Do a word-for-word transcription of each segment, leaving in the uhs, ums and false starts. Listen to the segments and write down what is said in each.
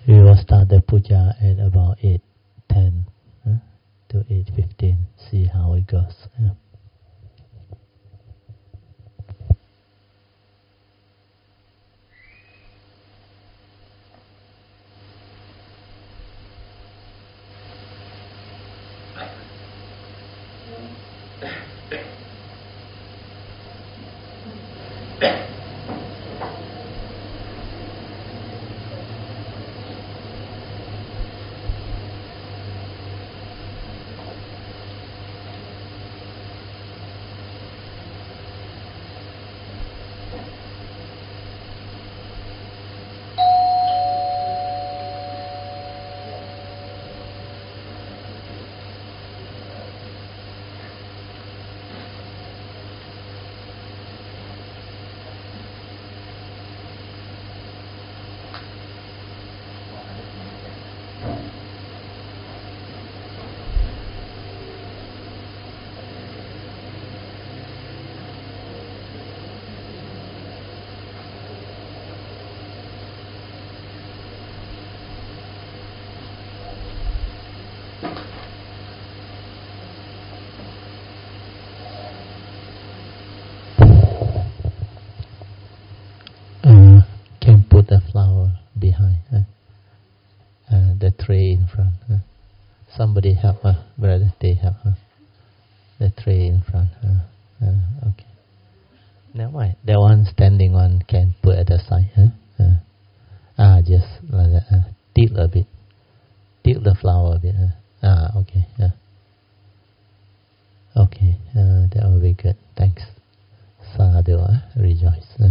We will start the puja at about eight ten huh? to eight fifteen. See how it goes. Yeah. The flower behind, uh, uh, the tray in front. Uh. Somebody help her, uh, brother. They help her. Uh. The tray in front. Uh, uh, okay. Never mind. The one standing one can put at the side. Uh. Uh. Ah, just like that. Uh. Tilt a bit. Tilt the flower a bit. Uh. Ah, okay. Yeah. Okay. Uh, that will be good. Thanks. Sadhu. Uh. Rejoice. Uh.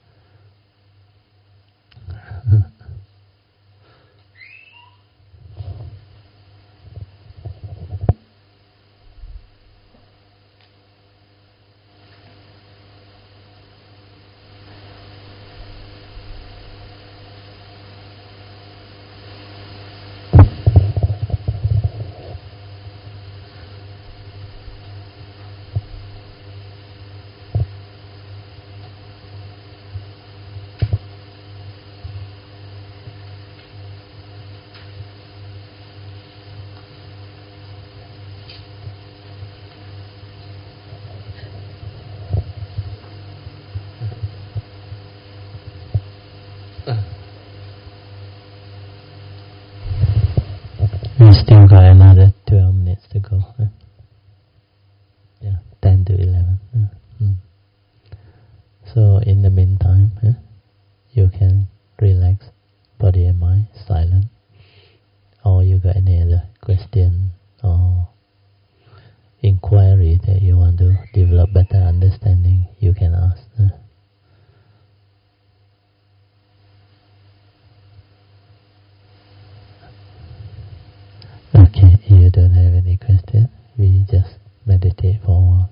We still got another twelve minutes to go. Huh? Yeah, ten to eleven. Huh? Mm. So in the meantime, huh, you can relax body and mind, silent. Or you got any other question or inquiry that you want to develop better understanding, you can ask. Huh? Okay, if you don't have any question, we just meditate for a while.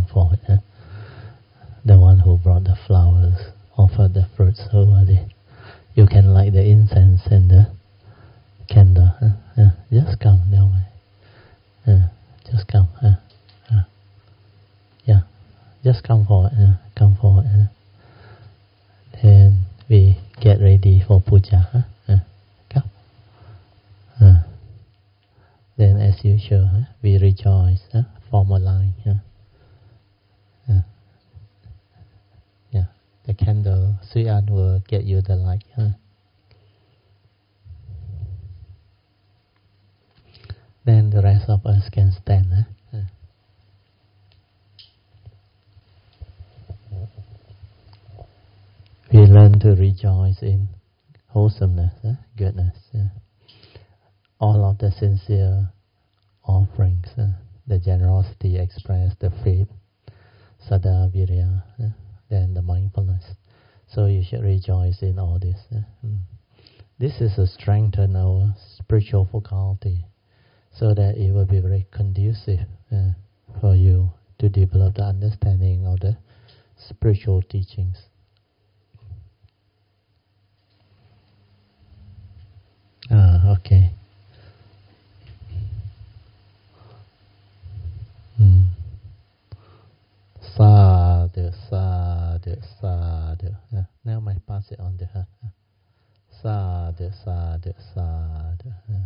for it. Huh? The one who brought the flowers, offered the fruits, who are they? You can light the incense and the candle. Huh? Uh, just come down. Uh, just come. Uh, uh. Yeah, just come forward. Uh, come forward. Uh. Then we get ready for puja. Huh? Uh, come. Uh. Then as usual, huh? we rejoice. Huh? Form a line. Huh? Uh. Yeah, the candle. Sri An will get you the light. Huh? Then the rest of us can stand. Huh? Uh. We learn to rejoice in wholesomeness, huh? goodness. Huh? All of the sincere offerings, huh? the generosity expressed, the faith, sada, virya, huh? then the mindfulness. So you should rejoice in all this. Huh? Mm. This is to strengthen our spiritual faculty, so that it will be very conducive uh, for you to develop the understanding of the spiritual teachings. Ah, okay. Hmm. Sadhu, sadhu, sadhu. Yeah. Now I pass it on to her. Sadhu, sadhu, sadhu. Yeah.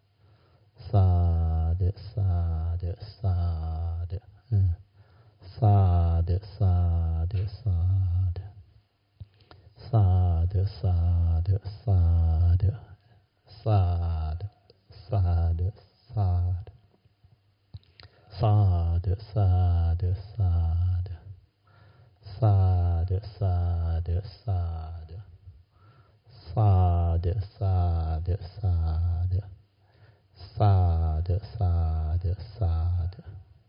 Sadhu, sadhu, sadhu. Yeah. Sadhu, sadhu, sadhu. Sadhu, sadhu, sadhu. Sadhu, sadhu, sadhu. Sadhu, sadhu, sadhu. Sadhu, sadhu, sadhu. Sadhu, sadhu, sadhu. Sadhu, sadhu, sadhu.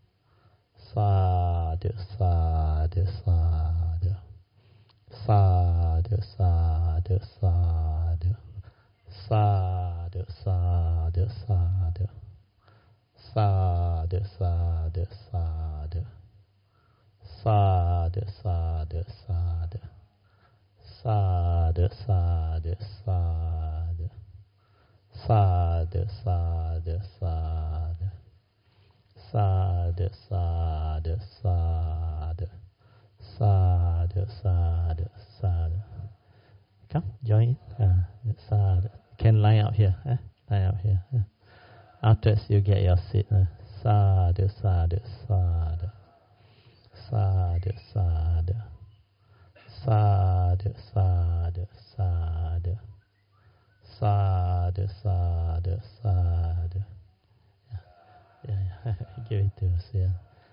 Sadhu, sadhu, sadhu. Sadhu, sadhu, sadhu. Sadhu, sadhu, sadhu. Sadhu, sadhu, sadhu. Sadhu, sadhu, sadhu. Sadhu, sadhu, sadhu. Sadhu, sadhu, sadhu. Sadhu, sadhu, sadhu. Sadhu, sadhu, sadhu. Come, join. Uh, sadhu. Can line up here. Eh? Line up here. Eh? Afterwards, you get your seat. Uh, sadhu, sadhu, sadhu. Sadhu, sadhu. Sadhu, sadhu, sadhu. Sadhu, sadhu, sadhu. Yeah, yeah. Give it to us, yeah.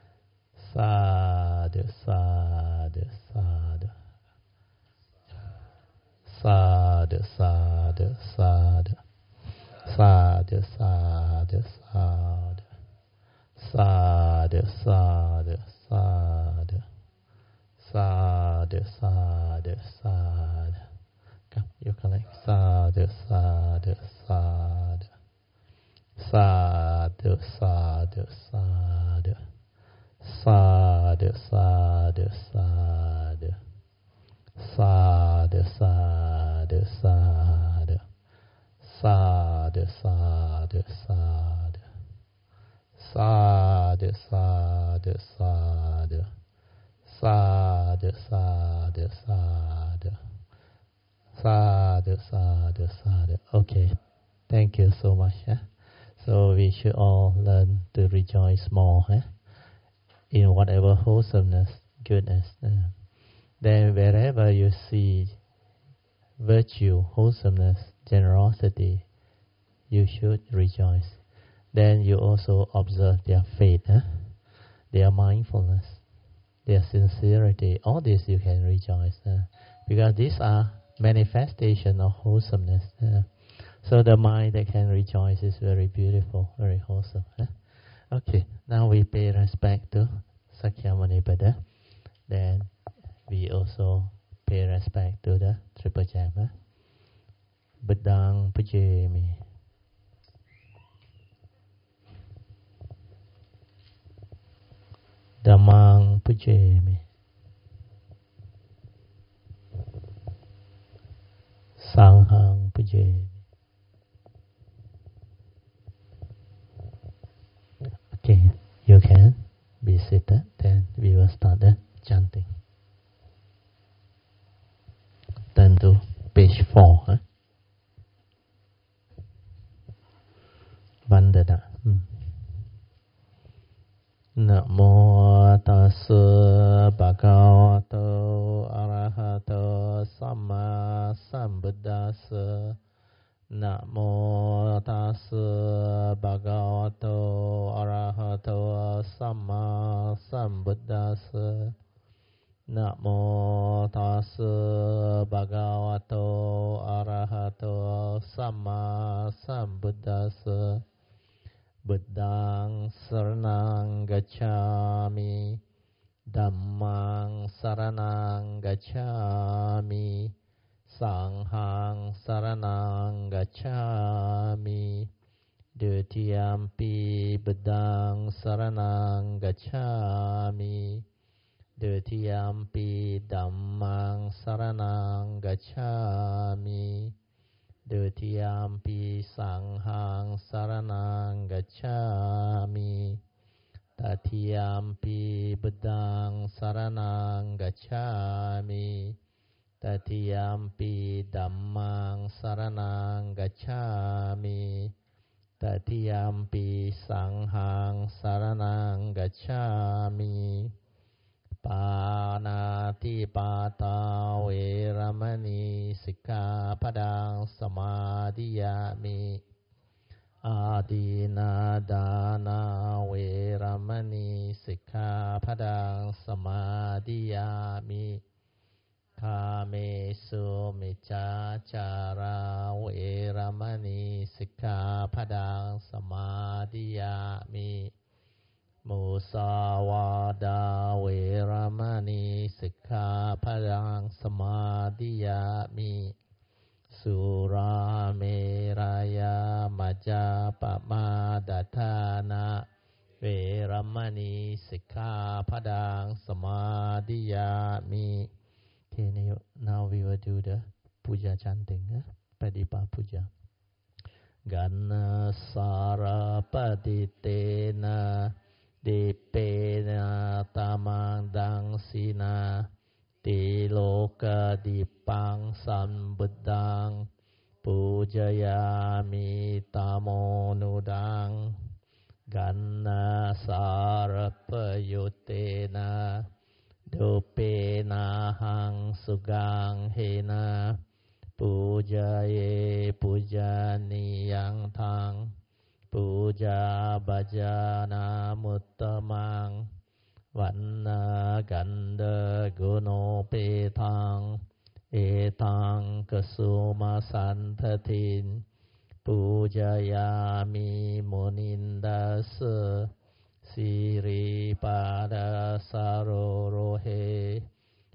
Sadhu, sadhu, sadhu. Sadhu, sadhu, sadhu. Sadhu, sadhu, sadhu. Sadhu, sadhu, sadhu. Sadhu, sadhu, sadhu. Come, you collect. Sadhu, sadhu, sadhu. Sadhu, sadhu, sadhu. Sadhu, sadhu, sadhu. Sadhu, sadhu, sadhu. Sadhu, sadhu, sadhu. Sadhu, sadhu, sadhu. Sadhu, sadhu, sadhu. Sadhu, sadhu, sadhu. Okay, thank you so much. Eh? So we should all learn to rejoice more eh? in whatever wholesomeness, goodness. Eh? Then wherever you see virtue, wholesomeness, generosity, you should rejoice. Then you also observe their faith, eh? their mindfulness, their sincerity. All this you can rejoice. Eh? Because these are manifestation of wholesomeness. Eh? So the mind that can rejoice is very beautiful, very wholesome. Eh? Okay, now we pay respect to Sakyamuni Buddha. Then we also pay respect to the Triple Gem. Eh? Buddhang Pujami. Dhammang pujemi Sanghang pujemi. Okay, you can be seated, then we will start the chanting. Turn to page four. Huh? Vandana. Hmm. Namo tassa bhagavato arahato samma sambuddhassa. Namo tassa bhagavato arahato samma sambuddhassa. Namo tassa bhagavato arahato samma sambuddhassa. Buddhaṃ saraṇaṃ gacchāmi, Dhammaṃ saraṇaṃ gacchāmi, Saṅghāṃ saraṇaṃ gacchāmi. Dutiyampi Buddhaṃ saraṇaṃ gacchāmi, Dutiyampi Dhammaṃ saraṇaṃ gacchāmi, Dutiyampi Saṅghāṃ saraṇaṃ gacchāmi. Tatiyampi Buddhaṃ saraṇaṃ gacchāmi, Tatiyampi Dhammaṃ saraṇaṃ gacchāmi, Tatiyampi Saṅghāṃ saraṇaṃ gacchāmi. Pānāti pātā veramani sikkhapadāṃ samādhiyāmi. Ādīna dāna veramani sikkhapadāṃ samādhiyāmi. Kāmesu micchācārā veramani sikkhapadāṃ samādhiyāmi. Musāvādā veramani sikkhapadāṃ samādhiyāmi. Surāmeraya majjapamādātāna veramani sikkhapadāṃ samādhiyāmi. Okay, now we will do the puja chanting, eh? Padipa puja. Ganna sara paditena Dipena tamang dangsina Tiloka dipang sambuddhang Pujayami tamonudang Ganna sarapayutena Dupena hang sugang hena Pujaye pujaniyang tang Puja bhajana muttamang Vanna ganda guno petang Etang kasuma santatin Pujayami munindasa Siri pada sarorohe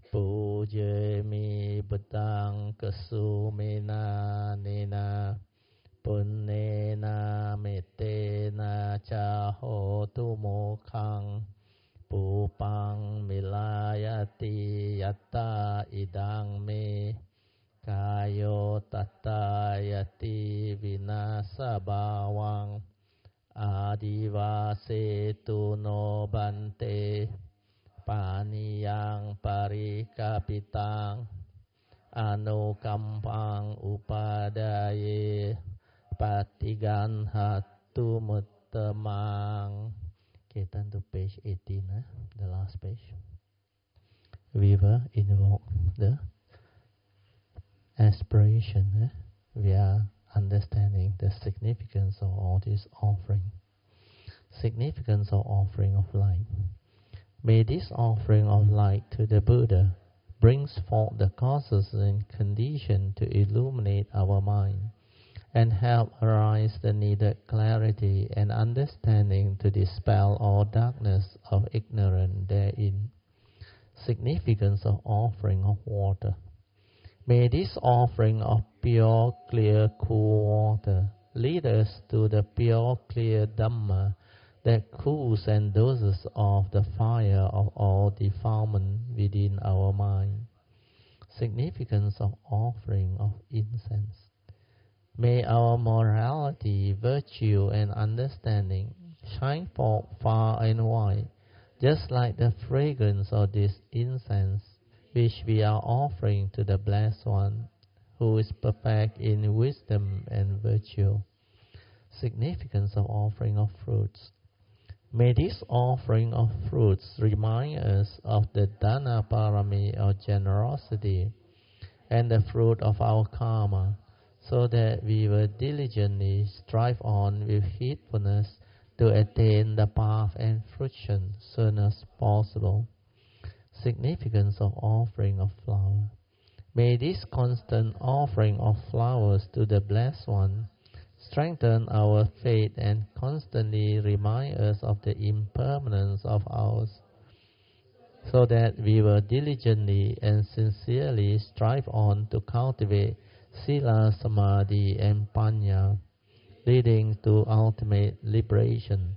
Pujami Buddhaṃ kasumena nena Punnena metena cahotu mokhaṃ Pupang milayati yatta idang me Kayo tattayati vinasa bhavaṃ Adivase no bante Paniyang parikapitang Anukampang upadaye Patigan hatu muttamang. Okay, turn to page eighteen, eh? The last page. We will invoke the aspiration. Eh? We are understanding the significance of all this offering. Significance of offering of light. May this offering of light to the Buddha brings forth the causes and condition to illuminate our mind and help arise the needed clarity and understanding to dispel all darkness of ignorance therein. Significance of offering of water. May this offering of pure, clear, cool water lead us to the pure, clear Dhamma that cools and doses off the fire of all defilement within our mind. Significance of offering of incense. May our morality, virtue, and understanding shine forth far and wide, just like the fragrance of this incense, which we are offering to the Blessed One, who is perfect in wisdom and virtue. Significance of offering of fruits. May this offering of fruits remind us of the Dana Parami of generosity and the fruit of our karma, so that we will diligently strive on with heedfulness to attain the path and fruition soon as possible. Significance of offering of flower. May this constant offering of flowers to the Blessed One strengthen our faith and constantly remind us of the impermanence of ours, so that we will diligently and sincerely strive on to cultivate Sila, Samadhi, and Panya, leading to ultimate liberation,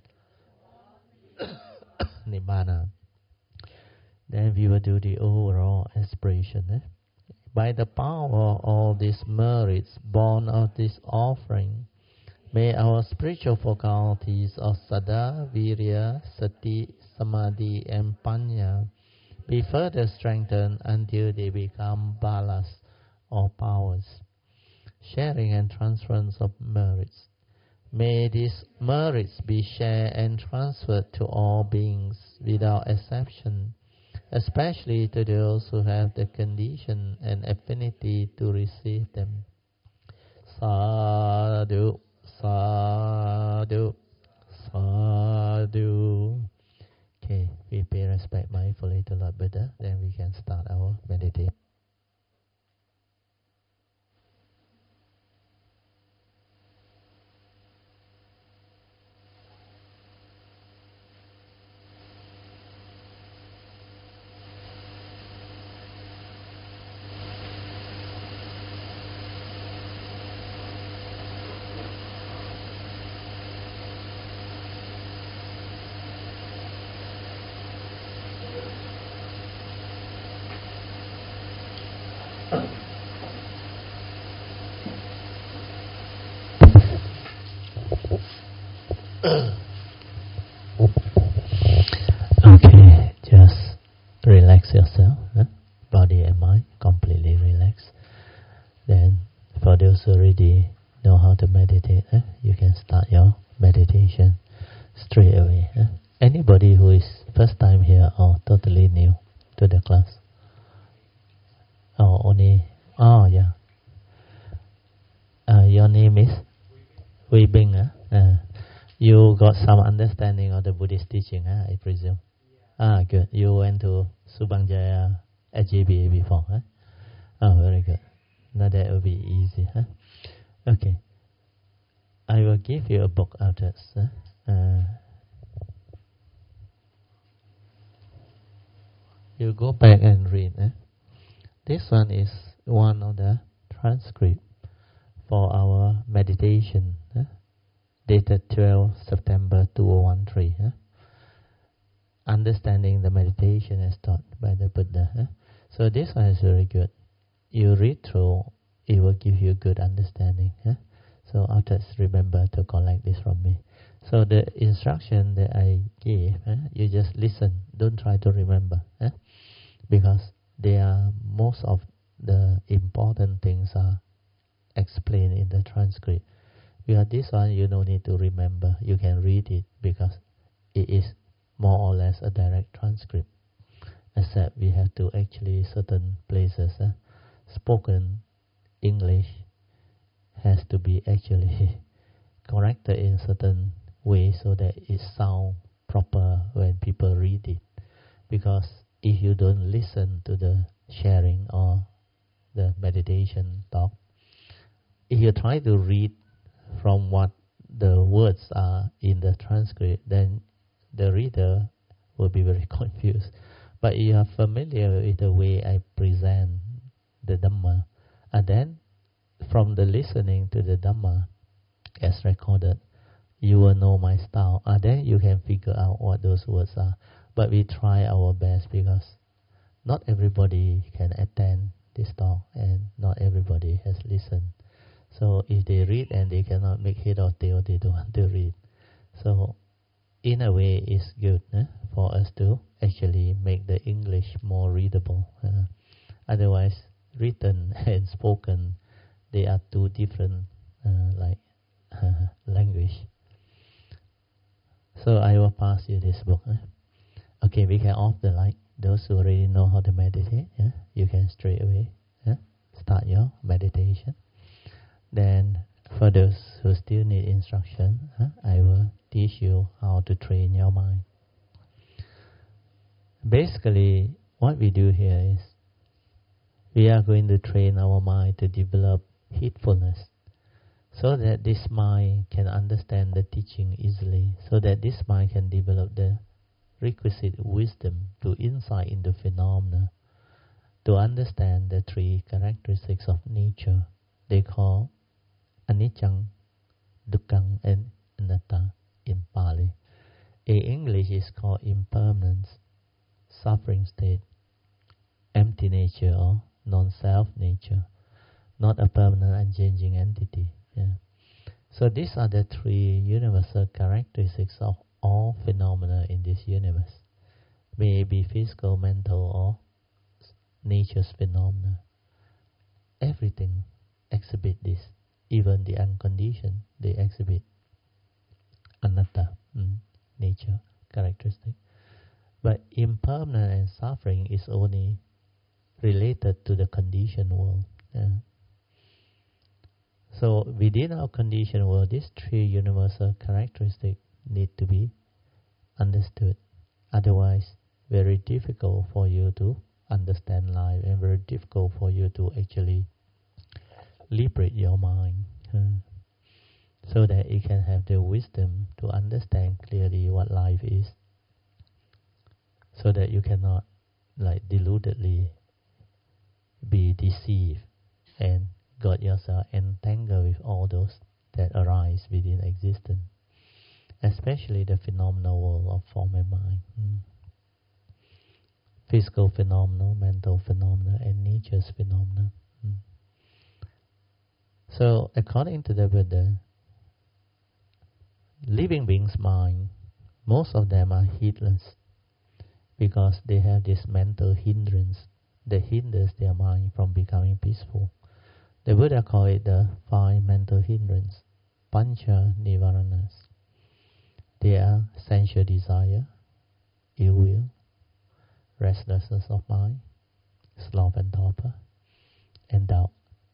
Nibbana. Then we will do the overall aspiration. Eh? By the power of all these merits born of this offering, may our spiritual faculties of Sada, Virya, Sati, Samadhi, and Panya be further strengthened until they become balas or powers. Sharing and transference of merits. May these merits be shared and transferred to all beings without exception, especially to those who have the condition and affinity to receive them. Sadhu, sadhu, sadhu. Okay, we pay respect mindfully to Lord Buddha, then we can start our meditation. Okay, just relax yourself, huh? Body and mind completely relax. Then, for those who already know how to meditate, huh? You can start your meditation straight away. Huh? Anybody who is first time here or totally new to the class? Oh, only, oh yeah. Uh, your name is? Hui Bing, huh? Uh, you got some understanding of the Buddhist teaching, huh, I presume? Yeah. Ah, good. You went to Subang Jaya at J B A before, huh? Oh, very good. Now that will be easy, huh? Okay. I will give you a book after this. Huh? Uh, you go back and read. Huh? This one is one of the transcript for our meditation, huh? Dated twelfth September two thousand thirteen. Huh? Understanding the meditation as taught by the Buddha. Huh? So this one is very good. You read through, it will give you good understanding. Huh? So after, remember to collect this from me. So the instruction that I gave, huh? You just listen. Don't try to remember, huh? Because they are most of the important things are explained in the transcript. Because this one you don't need to remember. You can read it because it is more or less a direct transcript. Except we have to actually certain places uh, spoken English has to be actually corrected in certain way so that it sounds proper when people read it. Because if you don't listen to the sharing or the meditation talk, if you try to read from what the words are in the transcript, then the reader will be very confused. But you are familiar with the way I present the Dhamma, and then from the listening to the Dhamma as recorded, you will know my style. And then you can figure out what those words are. But we try our best because not everybody can attend this talk and not everybody has listened. So if they read and they cannot make head or tail, they don't want to read. So in a way, it's good eh, for us to actually make the English more readable. Uh, otherwise, written and spoken, they are two different uh, like uh, language. So I will pass you this book. Eh? Okay, we can off the light. Those who already know how to meditate, yeah, you can straight away yeah, start your meditation. Then for those who still need instruction, huh, I will teach you how to train your mind. Basically, what we do here is we are going to train our mind to develop heedfulness so that this mind can understand the teaching easily, so that this mind can develop the requisite wisdom to insight into phenomena, to understand the three characteristics of nature they call anicca, dukkha, and anatta in Pali. In English is called impermanence, suffering state, empty nature or non-self nature, not a permanent unchanging entity. Yeah. So these are the three universal characteristics of all phenomena in this universe, may it be physical, mental, or nature's phenomena. Everything exhibit this, even the unconditioned, they exhibit anatta, mm, nature characteristic. But impermanence and suffering is only related to the conditioned world. Yeah. So within our conditioned world, these three universal characteristics need to be understood. Otherwise, very difficult for you to understand life and very difficult for you to actually liberate your mind uh, so that it can have the wisdom to understand clearly what life is, so that you cannot like deludedly be deceived and got yourself entangled with all those that arise within existence, especially the phenomenal world of form and mind. Mm. Physical phenomena, mental phenomena, and nature's phenomena. Mm. So, according to the Buddha, living beings' mind, most of them are heedless because they have this mental hindrance that hinders their mind from becoming peaceful. The Buddha called it the five mental hindrance, pancha nivaranas. They are sensual desire, ill will, restlessness of mind, sloth and torpor, and doubt.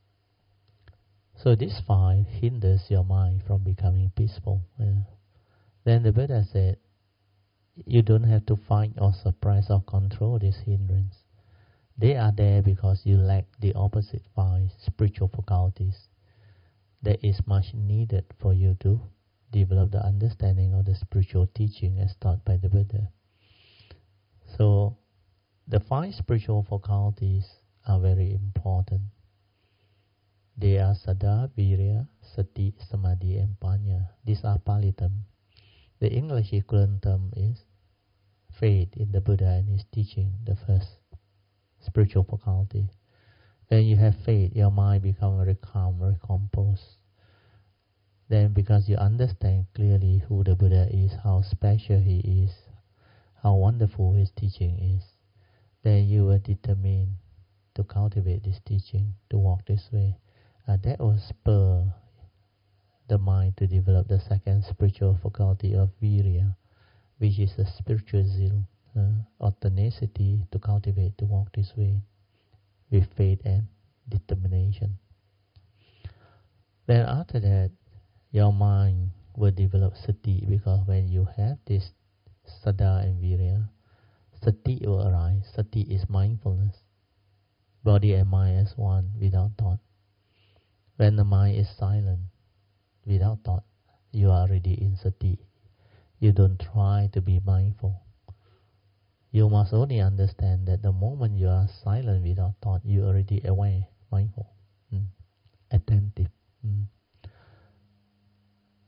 So these five hinders your mind from becoming peaceful. Yeah. Then the Buddha said, you don't have to fight or suppress or control these hindrance. They are there because you lack the opposite five spiritual faculties that is much needed for you to develop the understanding of the spiritual teaching as taught by the Buddha. So the five spiritual faculties are very important. They are Saddha, Virya, Sati, Samadhi, and Panya. These are Pali terms. The English equivalent term is faith in the Buddha and his teaching, the first spiritual faculty. When you have faith, your mind becomes very calm, very composed. Then because you understand clearly who the Buddha is, how special he is, how wonderful his teaching is, then you will determine to cultivate this teaching, to walk this way. Uh, that will spur the mind to develop the second spiritual faculty of Virya, which is a spiritual zeal, uh, or tenacity to cultivate, to walk this way with faith and determination. Then after that, your mind will develop sati, because when you have this saddha and virya, sati will arise. Sati is mindfulness. Body and mind as one without thought. When the mind is silent, without thought, you are already in sati. You don't try to be mindful. You must only understand that the moment you are silent without thought, you are already aware, mindful, mm, attentive. Mm.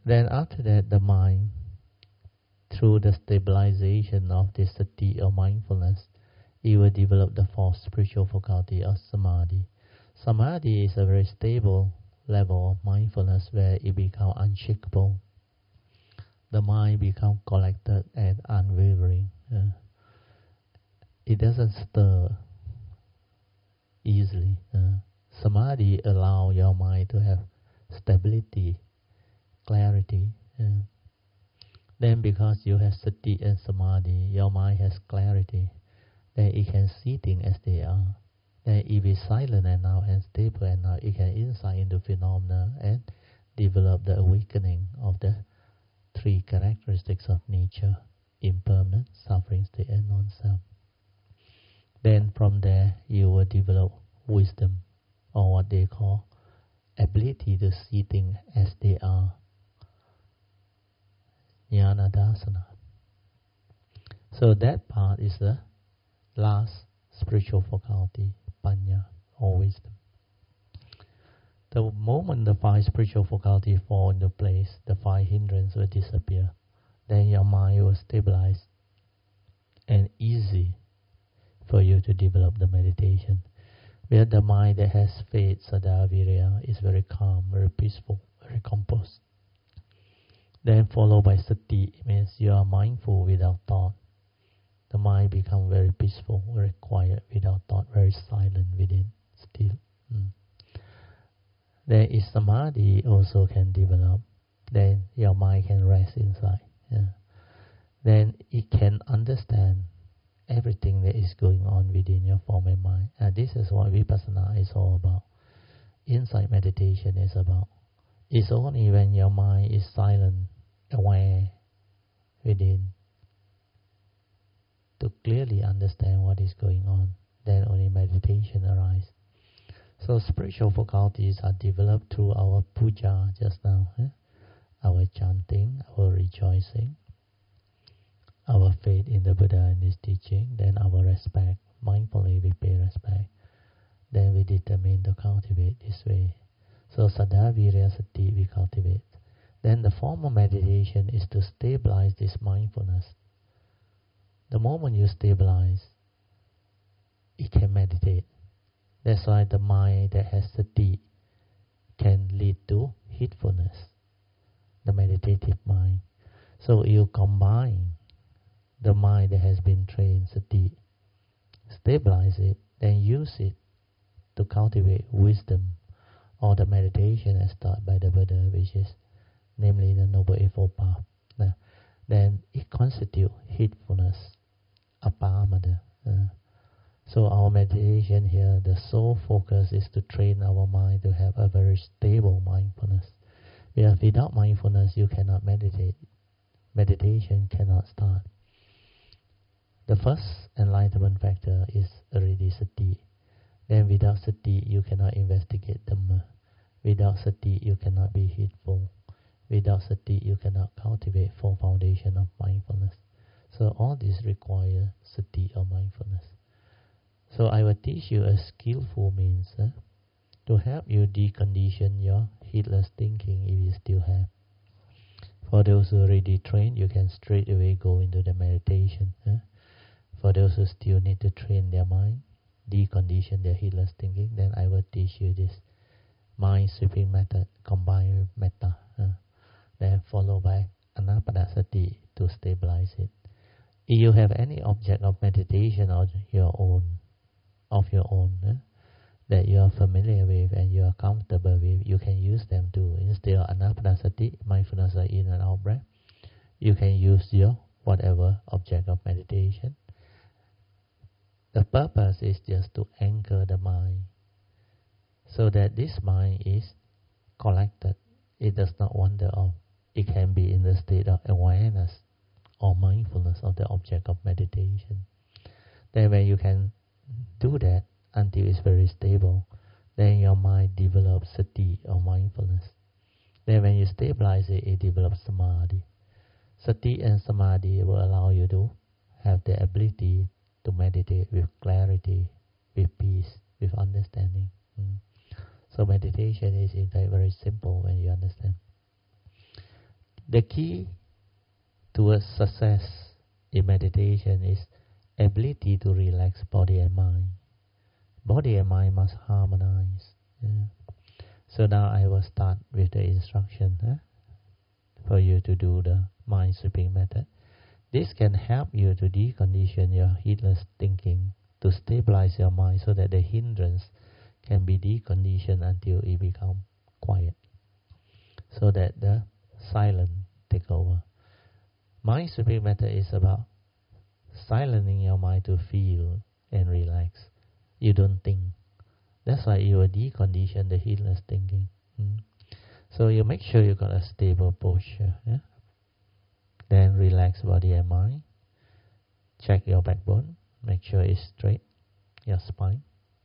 Then after that, the mind, through the stabilization of this sati or mindfulness, it will develop the fourth spiritual faculty of samadhi. Samadhi is a very stable level of mindfulness where it becomes unshakable. The mind becomes collected and unwavering. Uh, it doesn't stir easily. Uh, samadhi allows your mind to have stability, clarity. Uh, then because you have sati and samadhi, your mind has clarity. Then it can see things as they are. Then it is silent enough and stable enough, it can insight into phenomena and develop the awakening of the three characteristics of nature: impermanence, suffering state, and non-self. Then from there you will develop wisdom, or what they call ability to see things as they are. Jnana Dasana. So that part is the last spiritual faculty, Panya, or wisdom. The moment the five spiritual faculties fall into place, the five hindrances will disappear. Then your mind will stabilize and easy for you to develop the meditation. Where the mind that has faith, Saddha Virya, is very calm, very peaceful, very composed. Then followed by sati, means you are mindful without thought. The mind becomes very peaceful, very quiet, without thought, very silent within, still. Mm. Then if samadhi also can develop, then your mind can rest inside. Yeah. Then it can understand everything that is going on within your form and mind. And this is what vipassana is all about. Insight meditation is about. It's only when your mind is silent, aware within, to clearly understand what is going on, then only meditation arises. So spiritual faculties are developed through our puja just now, eh? Our chanting, our rejoicing, our faith in the Buddha and his teaching, then our respect. Mindfully we pay respect. Then we determine to cultivate this way. So Saddha Virya Sati we cultivate. Then the form of meditation is to stabilize this mindfulness. The moment you stabilize, it can meditate. That's why the mind that has sati can lead to heedfulness, the meditative mind. So you combine the mind that has been trained, sati, stabilize it, then use it to cultivate wisdom, or the meditation as taught by the Buddha, which is namely the Noble Eightfold Path. Uh, then it constitutes heedfulness, apamada. Uh, so our meditation here, the sole focus is to train our mind to have a very stable mindfulness. Because without mindfulness, you cannot meditate. Meditation cannot start. The first enlightenment factor is already sati. Then without sati, you cannot investigate Dhamma. Without sati, you cannot be heedful. Without sati, you cannot cultivate full foundation of mindfulness. So all this require sati or mindfulness. So I will teach you a skillful means eh, to help you decondition your heedless thinking if you still have. For those who are already trained, you can straight away go into the meditation. Eh? For those who still need to train their mind, decondition their heedless thinking, then I will teach you this mind sweeping method combined with metta. Eh? Then followed by anapanasati to stabilize it. If you have any object of meditation of your own, of your own, eh, that you are familiar with and you are comfortable with, you can use them too. Instead of anapanasati, mindfulness of in and out breath, you can use your whatever object of meditation. The purpose is just to anchor the mind, so that this mind is collected. It does not wander off. It can be in the state of awareness or mindfulness of the object of meditation. Then when you can do that until it's very stable, then your mind develops sati or mindfulness. Then when you stabilize it, it develops samadhi. Sati and samadhi will allow you to have the ability to meditate with clarity, with peace, with understanding. Mm. So meditation is in fact very simple when you understand. The key towards success in meditation is ability to relax body and mind. Body and mind must harmonize. Yeah. So now I will start with the instruction huh, for you to do the mind sweeping method. This can help you to decondition your heedless thinking, to stabilize your mind so that the hindrance can be deconditioned until it becomes quiet, so that the silence take over. Mind sweeping method is about silencing your mind to feel and relax. You don't think. That's why you will decondition the heedless thinking. Mm. So you make sure you got a stable posture. Yeah? Then relax body and mind. Check your backbone. Make sure it's straight. Your spine.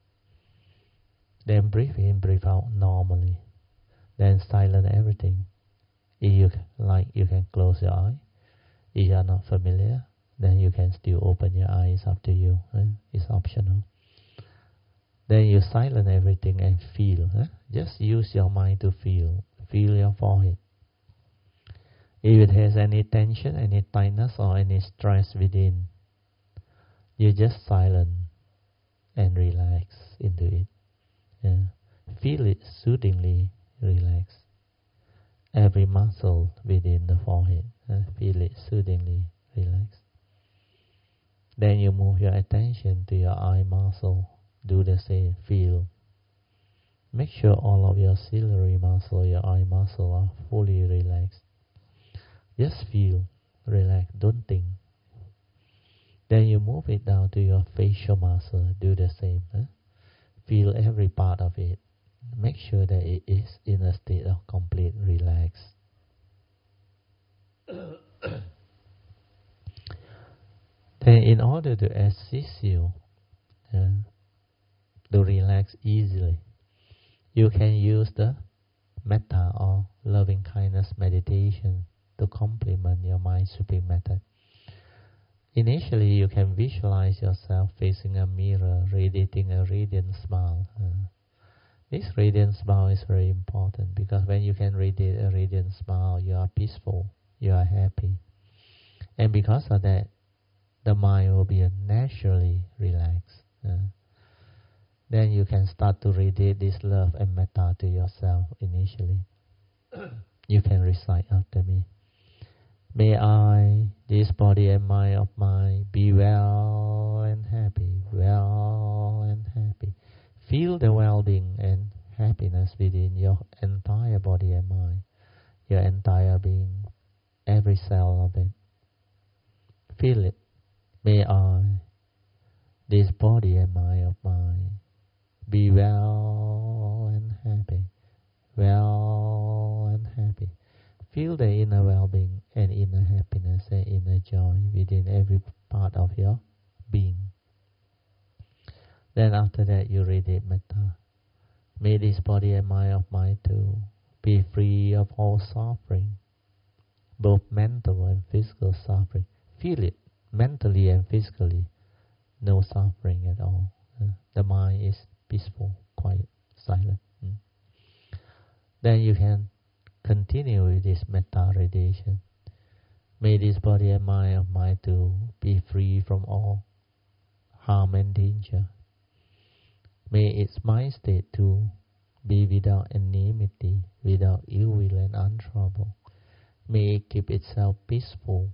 Then breathe in, breathe out normally. Then silence everything. If you like, you can close your eye. If you are not familiar, then you can still open your eyes. Up to you. Eh? It's optional. Then you silence everything and feel. Eh? Just use your mind to feel. Feel your forehead. If it has any tension, any tightness, or any stress within, you just silence and relax into it. Yeah. Feel it soothingly relax. Every muscle within the forehead, uh, feel it soothingly relax. Then you move your attention to your eye muscle. Do the same. Feel. Make sure all of your ciliary muscle, your eye muscle are fully relaxed. Just feel, relax, don't think. Then you move it down to your facial muscle. Do the same. Huh? Feel every part of it. Make sure that it is in a state of complete relax. Then in order to assist you uh, to relax easily, you can use the metta or loving kindness meditation to complement your mind sweeping method. Initially, you can visualize yourself facing a mirror, radiating a radiant smile. Uh, this radiant smile is very important because when you can radiate a radiant smile, you are peaceful, you are happy. And because of that, the mind will be naturally relaxed. Uh, then you can start to radiate this love and metta to yourself initially. You can recite after me. May I, this body and mind of mine, be well and happy, well and happy. Feel the well-being and happiness within your entire body and mind, your entire being, every cell of it. Feel it. May I, this body and mind of mine, be well and happy, well and happy. Feel the inner well-being and inner happiness and inner joy within every part of your being. Then after that you radiate metta. May this body and mind of mine too be free of all suffering, both mental and physical suffering. Feel it mentally and physically. No suffering at all. Uh, the mind is peaceful, quiet, silent. Mm. Then you can continue with this metta radiation. May this body and mind of mine too be free from all harm and danger. May its mind state too be without enmity, without ill will and untrouble. May it keep itself peaceful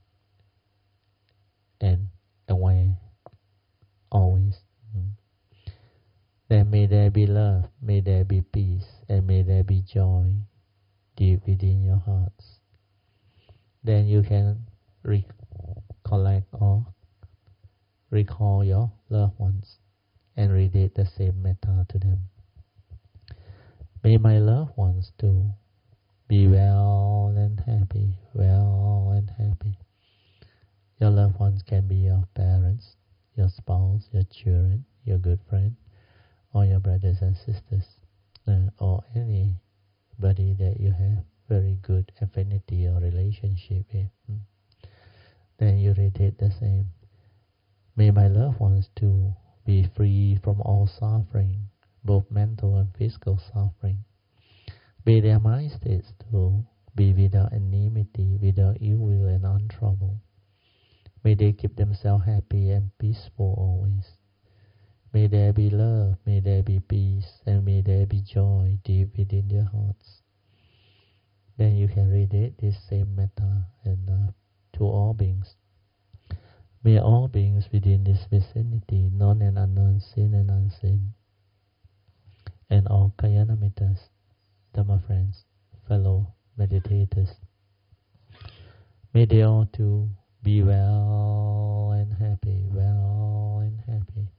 and aware always. Mm. Then may there be love, may there be peace, and may there be joy deep within your hearts. Then you can recollect or recall your loved ones and radiate the same metta to them. May my loved ones too be well and happy, well and happy. Your loved ones can be your parents, your spouse, your children, your good friend, or your brothers and sisters, uh, or anybody that you have very good affinity or relationship with. Hmm. Then you radiate the same. May my loved ones too be free from all suffering, both mental and physical suffering. May their mind states too be without enmity, without ill will and untroubled. May they keep themselves happy and peaceful always. May there be love, may there be peace, and may there be joy deep within their hearts. Then you can read it, this same metta, and uh, to all beings. May all beings within this vicinity, known and unknown, seen and unseen, and all Kalyana Mittas, Dhamma friends, fellow meditators, may they all too be well and happy, well and happy.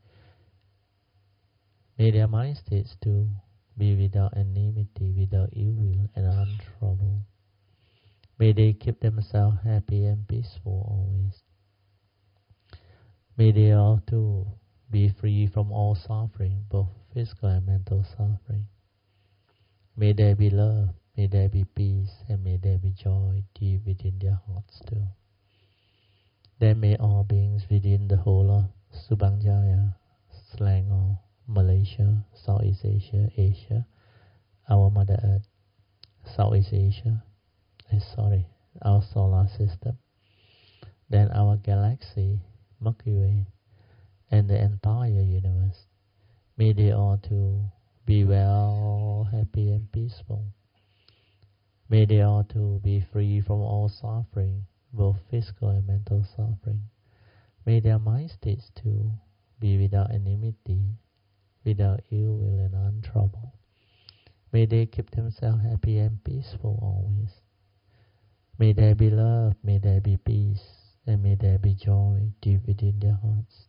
May their mind states too be without enmity, without ill will and untroubled. May they keep themselves happy and peaceful always. May they all too be free from all suffering, both physical and mental suffering. May there be love, may there be peace, and may there be joy deep within their hearts too. Then may all beings within the whole of Subhangjaya, Selangor, Malaysia, Southeast Asia, Asia, our Mother Earth, Southeast Asia, eh, sorry, our solar system, then our galaxy, Mercury, and the entire universe, may they all too be well, happy and peaceful. May they all too be free from all suffering, both physical and mental suffering. May their mind states too be without enmity, without ill will and untroubled. May they keep themselves happy and peaceful always. May there be love, may there be peace, and may there be joy deep within their hearts.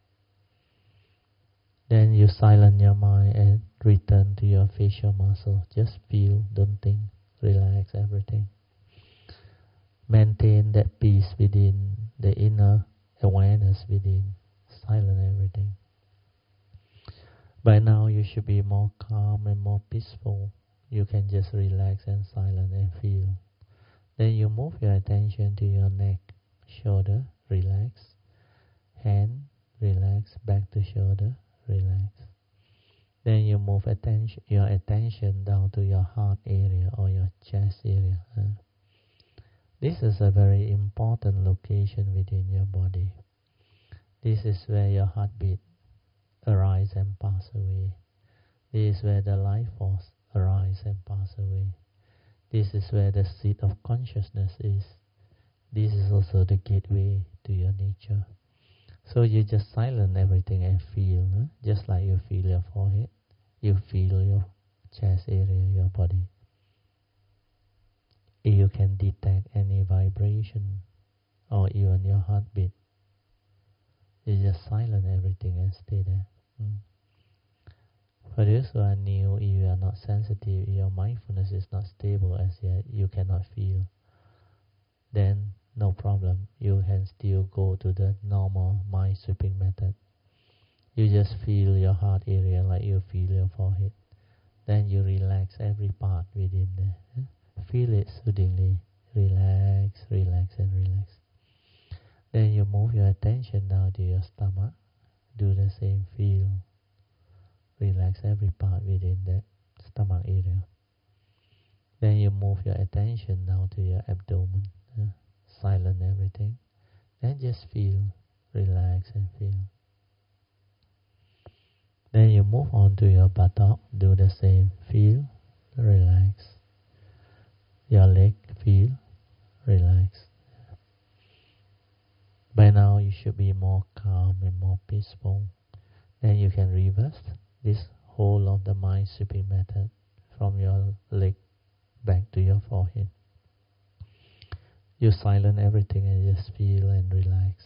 Then you silence your mind and return to your facial muscle. Just feel, don't think, relax everything. Maintain that peace within, the inner awareness within. Silence everything. By now you should be more calm and more peaceful. You can just relax and silence and feel. Then you move your attention to your neck, shoulder, relax. Hand, relax, back to shoulder, relax. Then you move attention, your attention down to your heart area or your chest area. Huh? This is a very important location within your body. This is where your heartbeat arise and pass away. This is where the life force arise and pass away. This is where the seat of consciousness is. This is also the gateway to your nature. So you just silence everything and feel, huh? Just like you feel your forehead, you feel your chest area, your body. If you can detect any vibration or even your heartbeat, you just silence everything and stay there. Hmm. For those who are new, if you are not sensitive, your mindfulness is not stable as yet, you cannot feel, then no problem. You can still go to the normal mind sweeping method. You just feel your heart area like you feel your forehead. Then you relax every part within there. Feel it soothingly. Relax, relax, and relax. Then you move your attention now to your stomach. Do the same. Feel. Relax every part within that stomach area. Then you move your attention now to your abdomen. Uh, silence everything. Then just feel. Relax and feel. Then you move on to your buttock. Do the same. Feel. Relax. Your leg. Feel. Relax. By now you should be more calm and more peaceful. Then you can reverse this whole of the mind sweeping method from your leg back to your forehead. You silence everything and just feel and relax.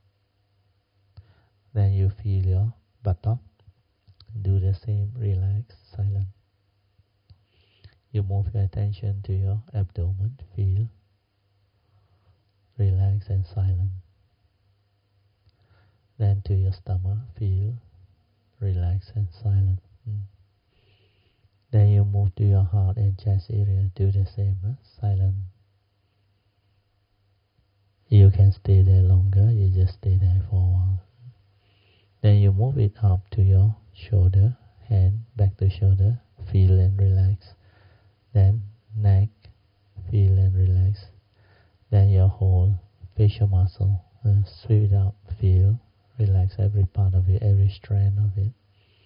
Then you feel your buttock. Do the same. Relax, silent. You move your attention to your abdomen. Feel, relax and silent. Then to your stomach. Feel, relax and silent. Mm. Then you move to your heart and chest area. Do the same. Huh? Silent. You can stay there longer. You just stay there for a while. Then you move it up to your shoulder, hand, back to shoulder. Feel and relax. Then neck, feel and relax. Then your whole facial muscle, uh, sweep it up, feel, relax every part of it, every strand of it.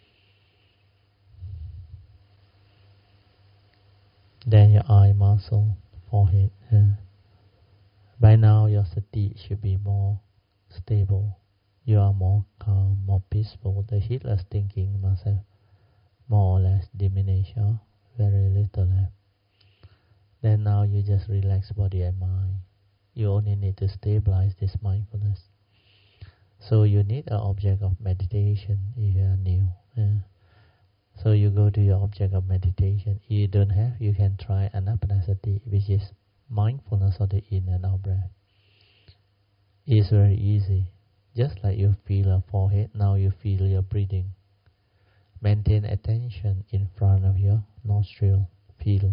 Then your eye muscle, forehead. Uh, by now your sati should be more stable. You are more calm, more peaceful. The heedless thinking must have more or less diminished, or very little left. Then now you just relax body and mind. You only need to stabilize this mindfulness. So you need an object of meditation if you are new. Yeah. So you go to your object of meditation. If you don't have, you can try anapanasati, which is mindfulness of the in and out breath. It's very easy. Just like you feel a forehead, now you feel your breathing. Maintain attention in front of your nostril. Feel.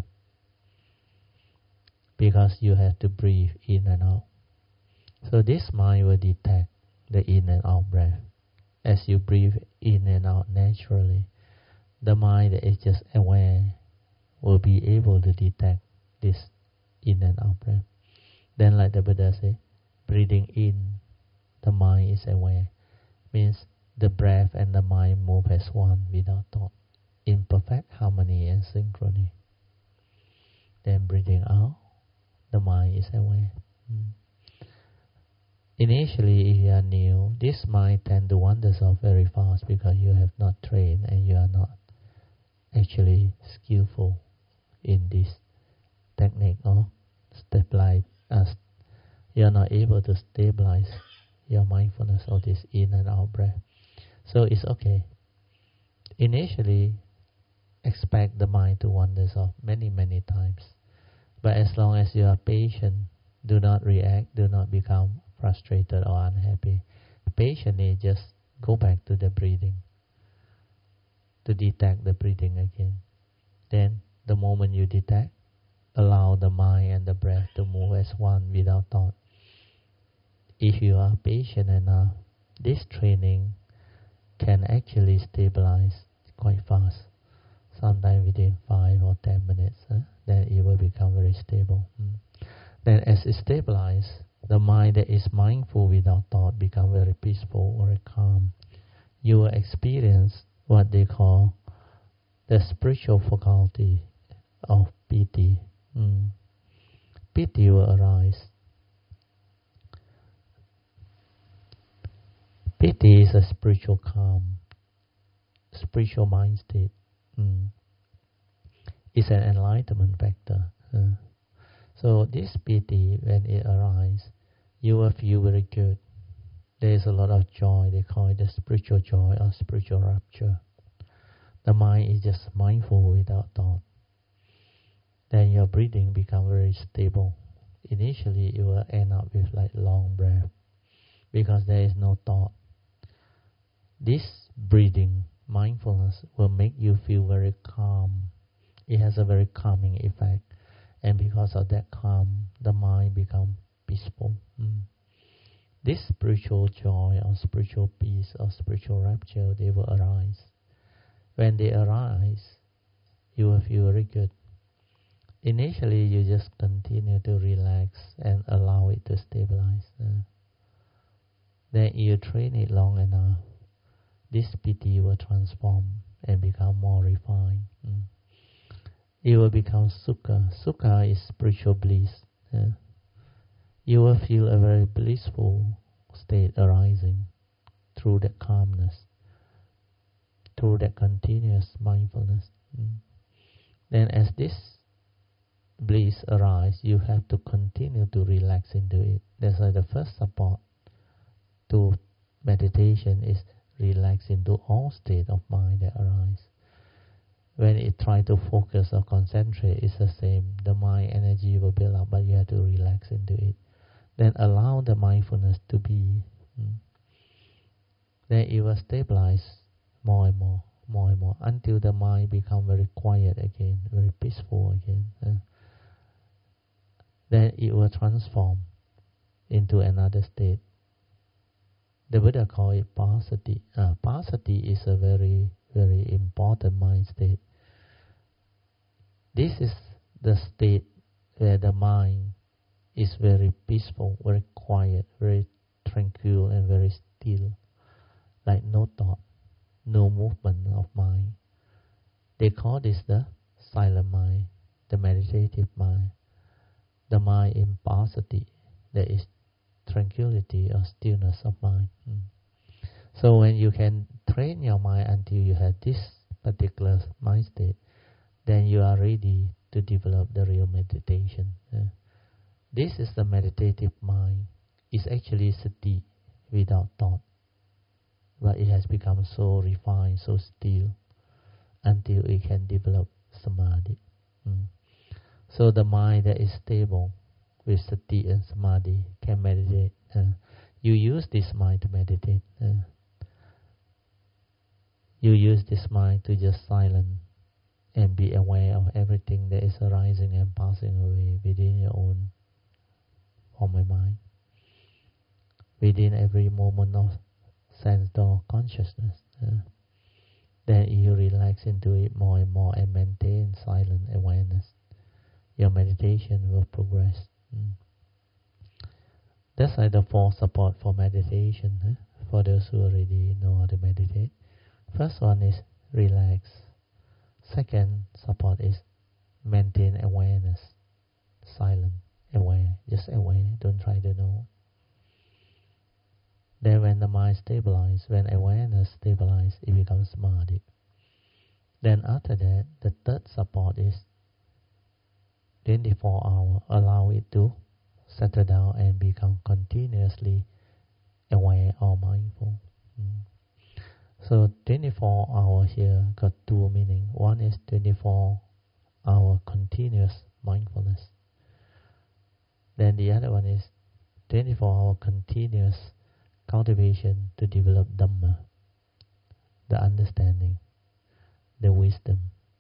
Because you have to breathe in and out. So this mind will detect the in and out breath. As you breathe in and out naturally, the mind that is just aware will be able to detect this in and out breath. Then like the Buddha said, breathing in, the mind is aware. Means the breath and the mind move as one without thought, in perfect harmony and synchrony. Then breathing out, the mind is aware. Mm. Initially, if you are new, this mind tend to wander off very fast because you have not trained and you are not actually skillful in this technique of stabilize. Uh, you are not able to stabilize your mindfulness of this in and out breath. So it's okay. Initially, expect the mind to wander off many, many times. But as long as you are patient, do not react, do not become frustrated or unhappy. Patiently just go back to the breathing, to detect the breathing again. Then, the moment you detect, allow the mind and the breath to move as one without thought. If you are patient enough, this training can actually stabilize quite fast. Sometimes within five or ten minutes, eh? Then it will become very stable. Mm. Then as it stabilizes, the mind that is mindful without thought become very peaceful, very calm. You will experience what they call the spiritual faculty of piti. Mm. Piti will arise. Piti is a spiritual calm, spiritual mind state. Mm. It's an enlightenment factor. Uh. So this piti, when it arises, you will feel very good. There is a lot of joy. They call it the spiritual joy or spiritual rapture. The mind is just mindful without thought. Then your breathing becomes very stable. Initially, you will end up with like long breath because there is no thought. This breathing, mindfulness, will make you feel very calm. It has a very calming effect. And because of that calm, the mind becomes peaceful. Mm. This spiritual joy or spiritual peace or spiritual rapture, they will arise. When they arise, you will feel very good. Initially, you just continue to relax and allow it to stabilize. Uh. Then you train it long enough, this piti will transform and become more refined. Mm. It will become sukha. Sukha is spiritual bliss. Yeah. You will feel a very blissful state arising through that calmness, through that continuous mindfulness. Mm. Then as this bliss arises, you have to continue to relax into it. That's why the first support to meditation is relax into all state of mind that arise. When it try to focus or concentrate, it's the same. The mind energy will build up, but you have to relax into it. Then allow the mindfulness to be. Mm. Then it will stabilize more and more, more and more, until the mind become very quiet again, very peaceful again. Uh. Then it will transform into another state. The Buddha called it passaddhi. Uh, passaddhi is a very, very important mind state. This is the state where the mind is very peaceful, very quiet, very tranquil, and very still, like no thought, no movement of mind. They call this the silent mind, the meditative mind, the mind in paucity, that is tranquility or stillness of mind. Mm. So when you can train your mind until you have this particular mind state, then you are ready to develop the real meditation. Uh, this is the meditative mind. It's actually sati without thought, but it has become so refined, so still, until it can develop samadhi. Mm. So the mind that is stable with sati and samadhi can meditate. Uh, you use this mind to meditate. Uh, you use this mind to just silent and be aware of everything that is arising and passing away within your own form of mind. Within every moment of sense or consciousness. Uh, then you relax into it more and more and maintain silent awareness. Your meditation will progress. Mm. That's like the four support for meditation, eh? For those who already know how to meditate. First one is relax. Second support is maintain awareness. Silent, aware, just aware, don't try to know. Then when the mind stabilizes, when awareness stabilizes, it becomes samadhi. Then after that, the third support is twenty-four hours, allow it to settle down and become continuously aware or mindful. Mm. So twenty-four hours here got two meanings. One is twenty-four hour continuous mindfulness. Then the other one is twenty-four hour continuous cultivation to develop Dhamma, the understanding, the wisdom.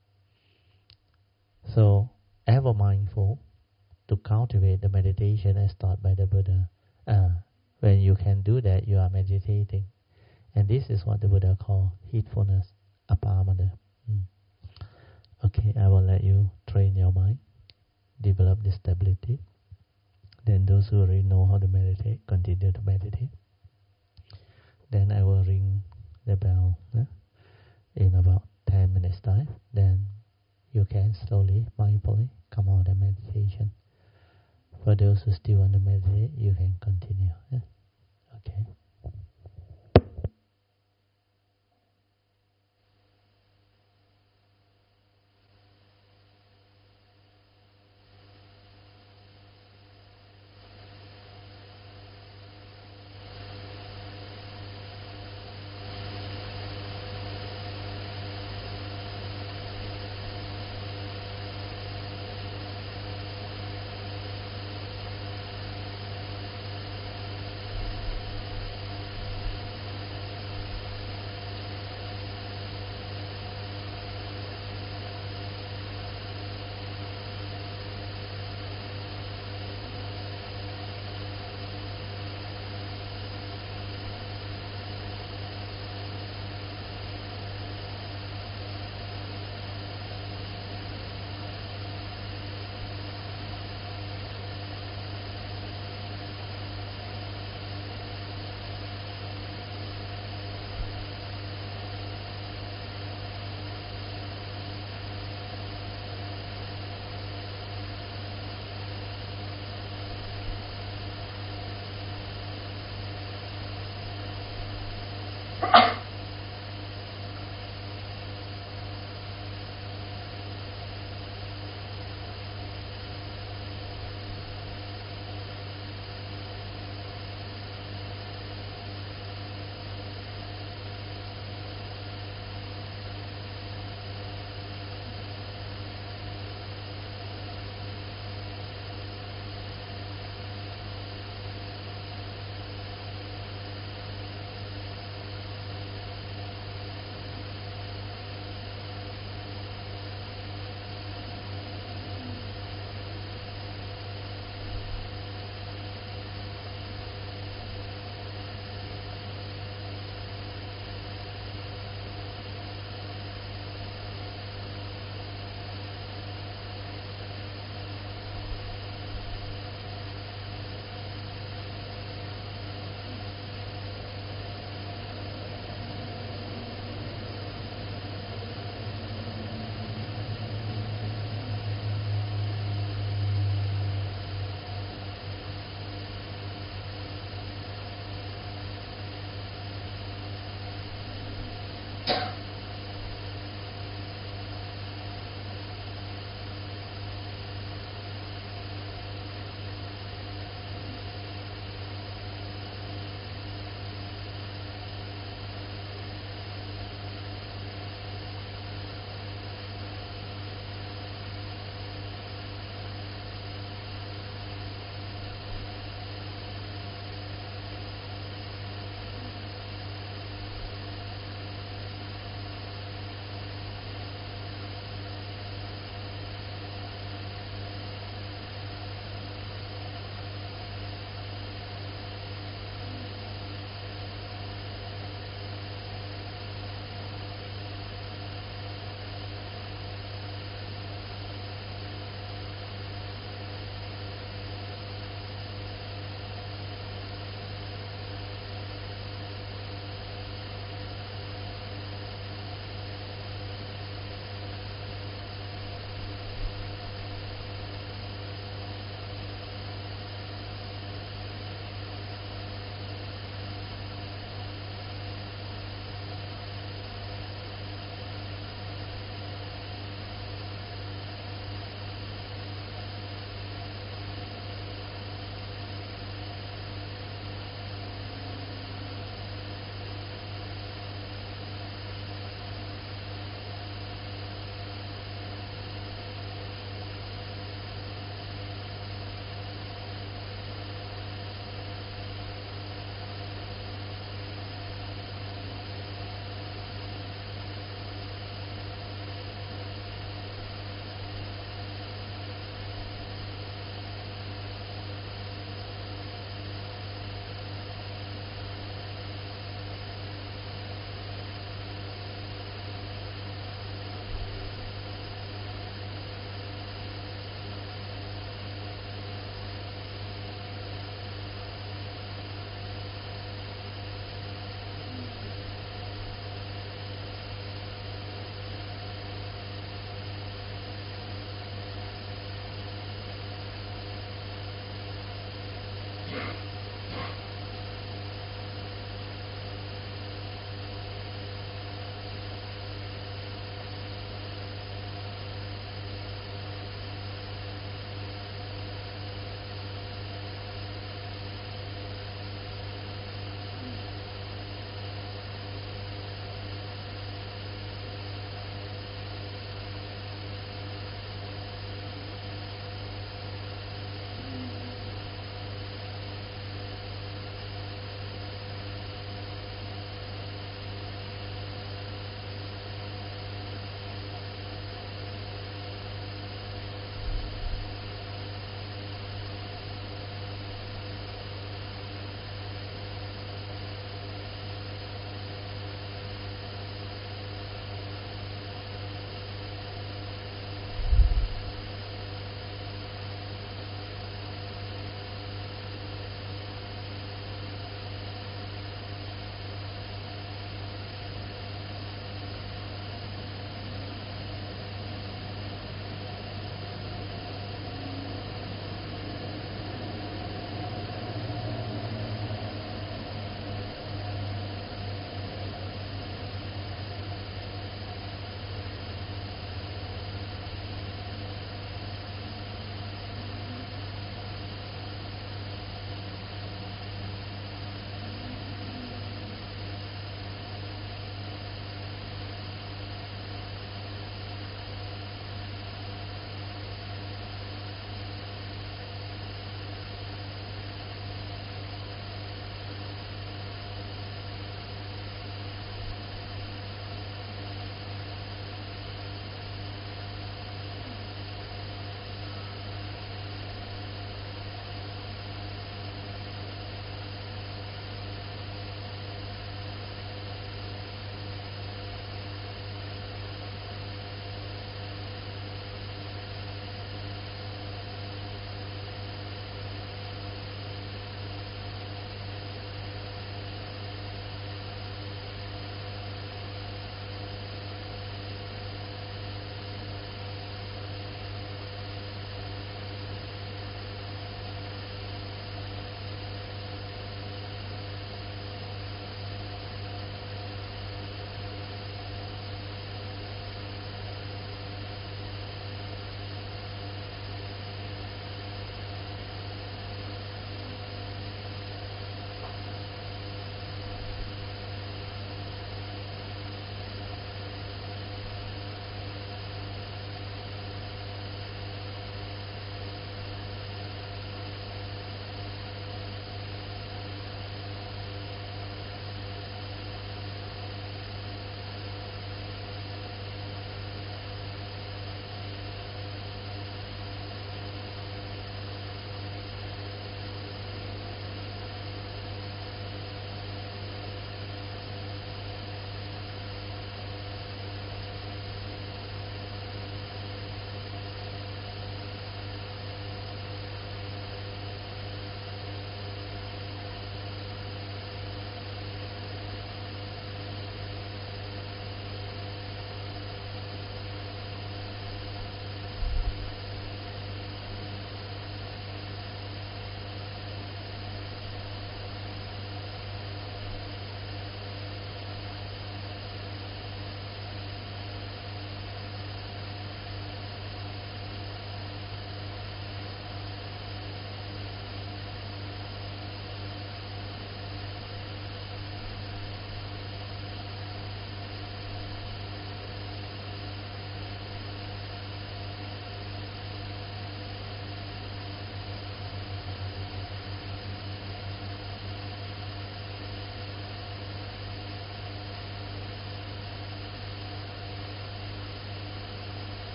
So ever mindful to cultivate the meditation as taught by the Buddha. Uh, when you can do that, you are meditating. And this is what the Buddha called heedfulness, apamada. Mm. Okay, I will let you train your mind, develop this stability. Then those who already know how to meditate, continue to meditate. Then I will ring the bell eh? in about ten minutes time. Then you can slowly, mindfully come out of meditation. For those who still want to meditate, you can continue. Eh? Okay.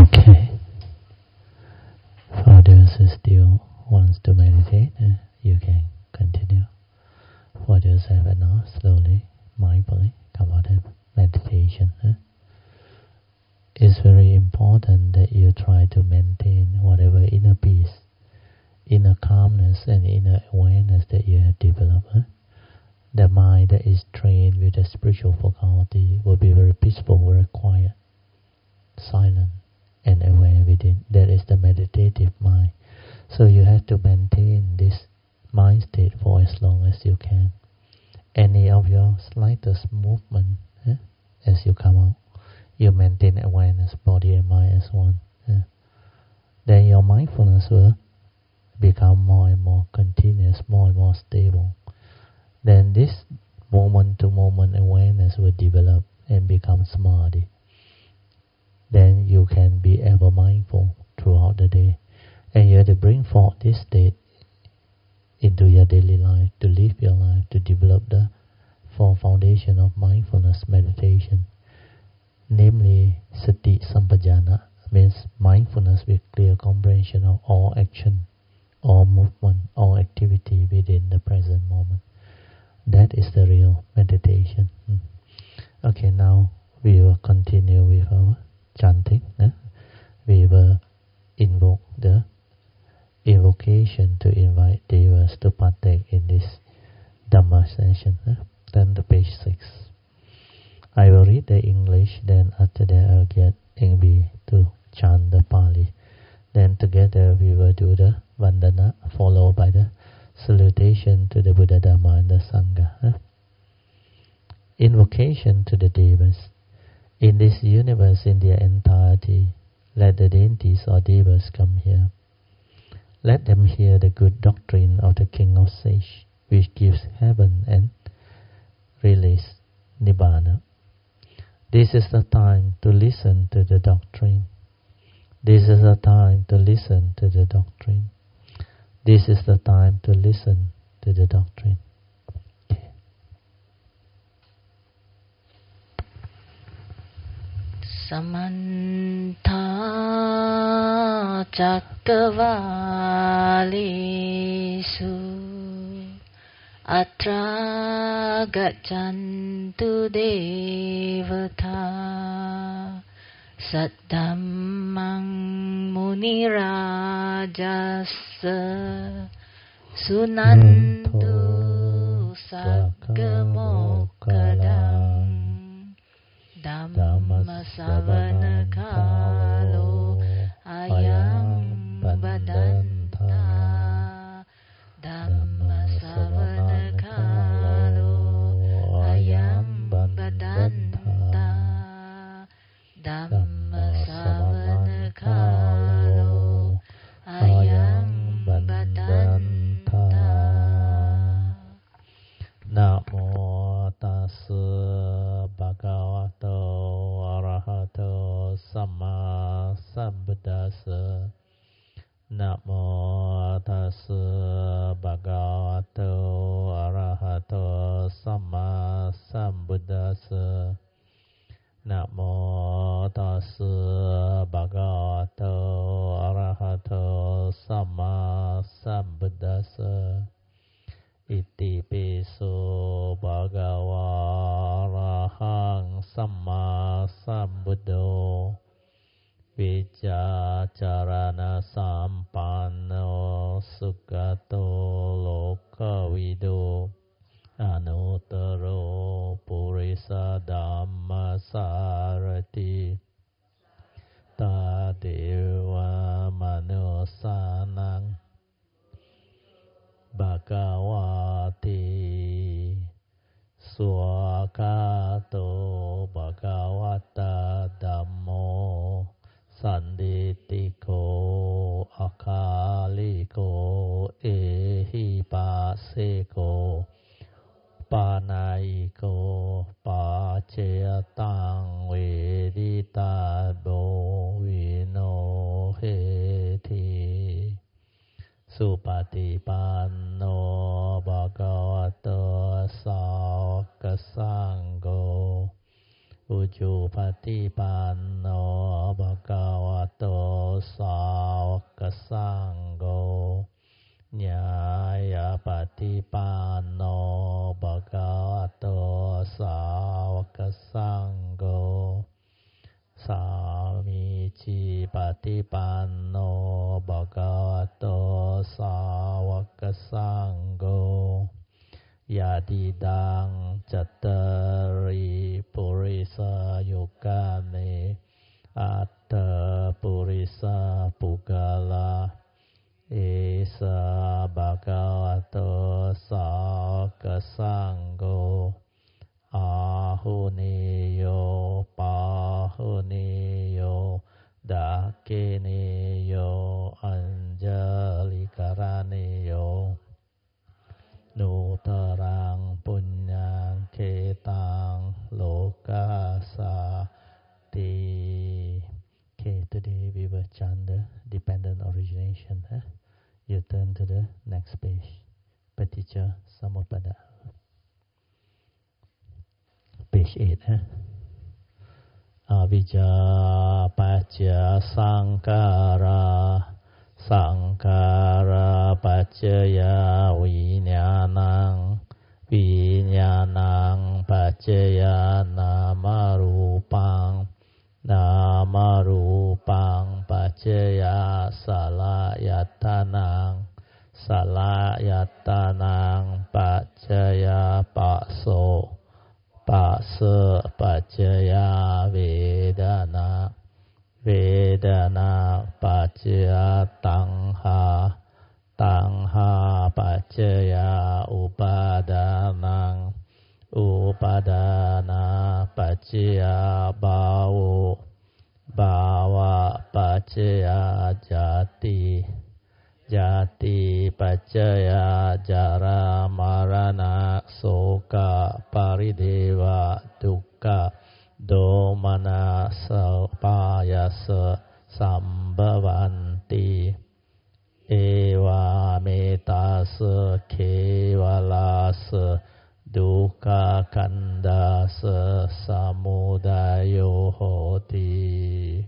Okay. For those who still wants to meditate, uh, you can continue. For those who have not, slowly, mindfully, come out of meditation. Uh. It's very important that you try to maintain whatever inner peace, inner calmness, and inner awareness that you have developed. Uh. The mind that is trained with the spiritual faculty will be very peaceful, very quiet, silent, and aware within. That is the meditative mind. So you have to maintain this mind state for as long as you can. Any of your slightest movement, eh, as you come out, you maintain awareness, body and mind as one. Eh. Then your mindfulness will become more and more continuous, more and more stable. Then this moment-to-moment awareness will develop and become samadhi. Then you can be ever mindful throughout the day. And you have to bring forth this state into your daily life, to live your life, to develop the four foundation of mindfulness meditation. Namely, sati sampajana, means mindfulness with clear comprehension of all action, all movement, all activity within the present moment. That is the real meditation. Hmm. Okay, now we will continue with our chanting. Eh? We will invoke the invocation to invite devas to partake in this Dhamma session. Eh? Turn to page six. I will read the English, then after that I'll get Engbi to chant the Pali. Then together we will do the Vandana, followed by the salutation to the Buddha, Dhamma, and the Sangha. Eh? Invocation to the devas. In this universe, in their entirety, let the deities or devas come here. Let them hear the good doctrine of the King of Sage, which gives heaven and release Nibbana. This is the time to listen to the doctrine. This is the time to listen to the doctrine. This is the time to listen to the doctrine. Okay. Samantha Cakkavalesu Atra Gaccantu Devata Saddhammang Munirajassa Sunantu Saggamokadam Dhamma Savana Kalo Ayam Badanta Dhamma Savana Kalo Ayam Badanta Dhamma Savana Kalo Ayam Badanta. Namo tassa bhagavato arahato samma sambuddhassa. Namo tassa bhagavato arahato samma sambuddhassa. Namo tassa bhagavato arahato samma sambuddhassa. Iti piso bhagava arahang samma sambuddho Vijacarana sampanno sukhato lokavido Anuttaro purisa dhamma sarati Tadeva manusanang Bhagavati Swakato Bhagavata Dhammo Sanditiko Akaliko Ehipaseko Panaiko Pacetang Veditabo Vino Heti Supatipanno Bhagavato Sangho อุจุปฏิปันโนภะคะวะโตสาวกสังโฆญาญาปฏิปันโนภะคะวะโตสาวกสังโฆสามีจิปฏิปันโนภะคะวะโตสาวกสังโฆยะติดังจัตตาริปุริสายุคาเนอัตตปุริสาปุกาลาเอสะภะคะวะโตสาวกสังโฆอาหุเนโยปาหุเนโยดาเกเนโยอัญจลิกราเนโยนุตรังปุญญังเขตังโลกัสสาติ Okay, today we will chant the dependent origination. Huh? You turn to the next page. Paticca Samuppada. Page eight. Huh? Avijja Paccaya Sankhara Sankhara Paccaya Vijñānaṃ Vijñānaṃ Paccaya Nāma-rūpaṃ Nāma-rūpaṃ Paccaya Salayatanaṃ Salayatanaṃ Paccaya Passo Passo Paccaya Vedana Vedana Paccaya Taṇ්ஹā Taṇ්හā Paccaya Upadanaṃ Upadana Paccaya Bhavo Bhava Paccaya Jati Jati Paccaya Jara Marana Soka Parideva Dukkha Domana Sapayasa Sambhavanti Eva Metasa Kevalasa Dukkha Kandasa Samudayo Hoti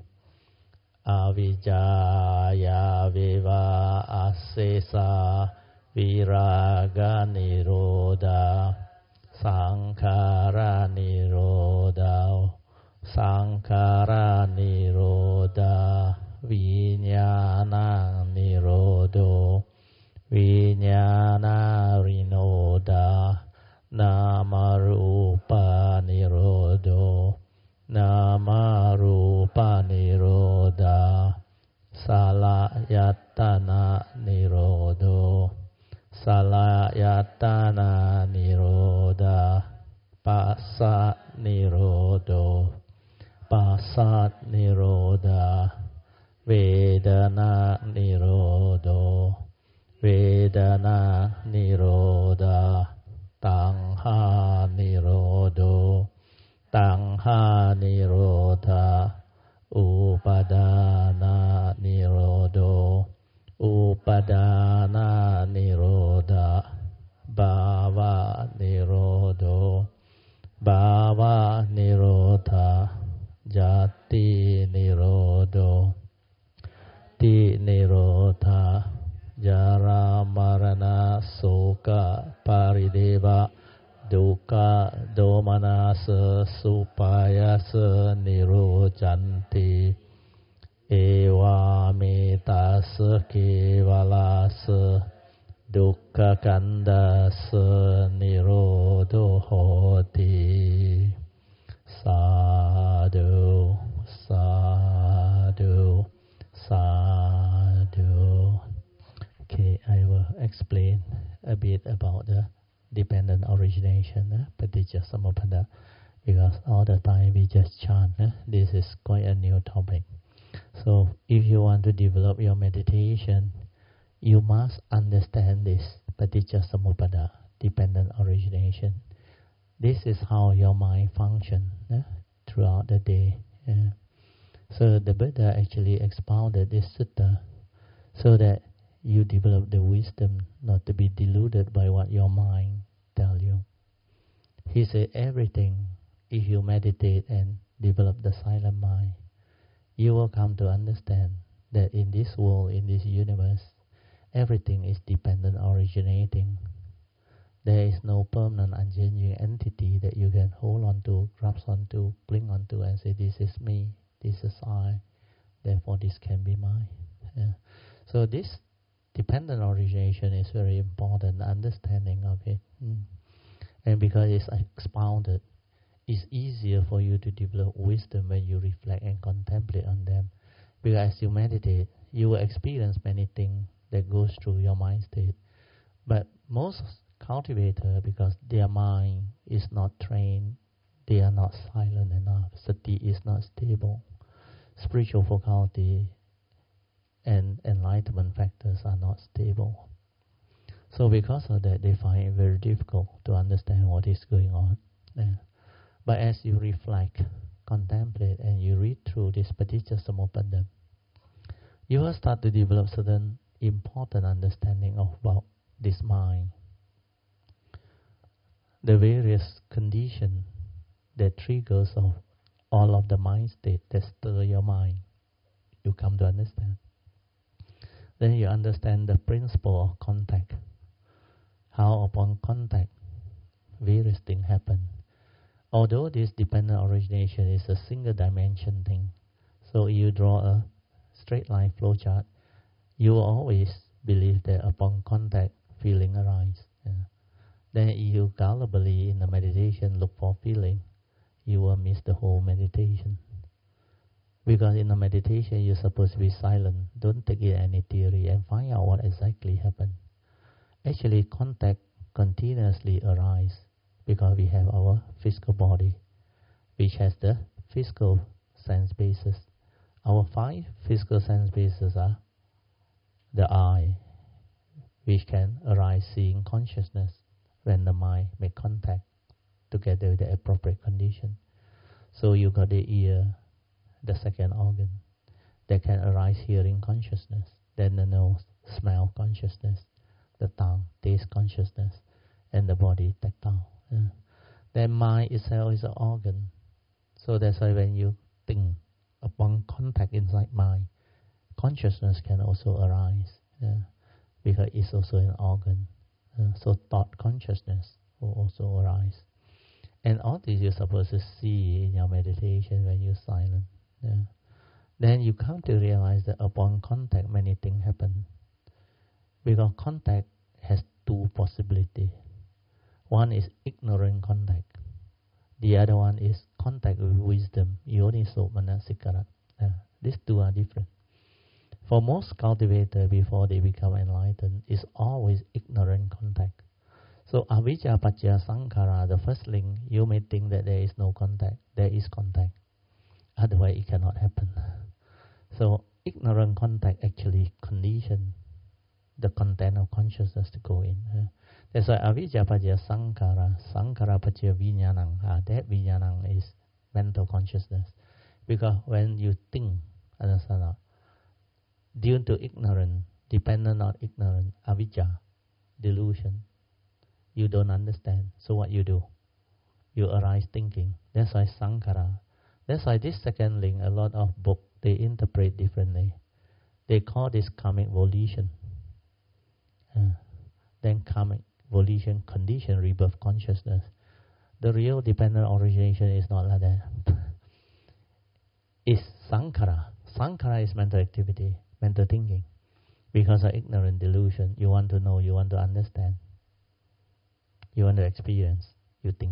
Avijjaya Viva Asesa Viraga Nirodha Sankhara Nirodha Sankhara Nirodha Vijñāna Nirodho Vijñāna Rinodha Nāma-rūpa Nirodho Nāma-rūpa Nirodha Salayatana Nirodho Salayatana Nirodha Passat Nirodho Passat Nirodha Vedana Nirodho Vedana Nirodha Taṇ්හā Nirodho Taṇ්හā Nirodha Upadana Nirodho Upadana Nirodha Bhava Nirodho Bhava Nirodha Jati Nirodho Ti Nirodha Jara Marana Soka Parideva Dukkha Domanasa Supayasa Nirojanti Eva Metasa Kevalasa Dukkha Kandasa Nirodho Hoti Sadhu Sadhu Sadhu. Okay, I will explain a bit about the dependent origination, uh, Paticca Samuppada, because all the time we just chant. Uh, this is quite a new topic. So if you want to develop your meditation, you must understand this Paticca Samuppada, dependent origination. This is how your mind functions uh, throughout the day. Uh. So the Buddha actually expounded this sutta so that you develop the wisdom not to be deluded by what your mind tells you. He said everything if you meditate and develop the silent mind, you will come to understand that in this world, in this universe, everything is dependent, originating. There is no permanent, unchanging entity that you can hold on to, grasp on to, cling on to, and say, this is me, this is I, therefore this can be mine. Yeah. So this dependent origination is very important, understanding of it. Mm. And because it's expounded, it's easier for you to develop wisdom when you reflect and contemplate on them. Because as you meditate, you will experience many things that goes through your mind state. But most cultivators, because their mind is not trained, they are not silent enough. Sati is not stable. Spiritual faculty and enlightenment factors are not stable. So because of that, they find it very difficult to understand what is going on. Yeah. But as you reflect, contemplate, and you read through this Paticca Samuppada, you will start to develop certain important understanding of about this mind. The various conditions that triggers of all of the mind state that stir your mind, you come to understand. Then you understand the principle of contact. How upon contact, various things happen. Although this dependent origination is a single dimension thing, so you draw a straight line flowchart, you will always believe that upon contact, feeling arises. Yeah. Then you gullibly in the meditation look for feeling, you will miss the whole meditation. Because in the meditation you're supposed to be silent, don't take in any theory and find out what exactly happened. Actually, contact continuously arises because we have our physical body, which has the physical sense basis. Our five physical sense bases are the eye, which can arise seeing consciousness when the mind make contact together with the appropriate condition. So you got the ear, the second organ, that can arise hearing consciousness. Then the nose, smell consciousness. The tongue, taste consciousness. And the body, tactile. Yeah. Then mind itself is an organ. So that's why when you think upon contact inside mind, consciousness can also arise. Yeah. Because it's also an organ. Uh, so thought consciousness will also arise. And all this you're supposed to see in your meditation when you're silent. Yeah. Then you come to realize that upon contact many things happen. Because contact has two possibilities. One is ignorant contact. The other one is contact with wisdom. Yoniso manasikara. Yeah. These two are different. For most cultivators, before they become enlightened, is always ignorant contact. So avijja paccaya sankhara, the first link, you may think that there is no contact. There is contact. Otherwise it cannot happen. So ignorant contact actually conditions the content of consciousness to go in. Uh, that's why avijja paccaya sankhara, sankhara paccaya vijnanam. Uh, that vijnanam is mental consciousness. Because when you think, understand not, due to ignorance, dependent on ignorance, avijja, delusion, you don't understand. So what you do? You arise thinking. That's why sankhara. That's why this second link, a lot of books, they interpret differently. They call this karmic volition. Uh, then karmic volition, condition, rebirth consciousness. The real dependent origination is not like that. It's sankhara. Sankhara is mental activity, mental thinking. Because of ignorant delusion, you want to know, you want to understand. You want to experience, you think.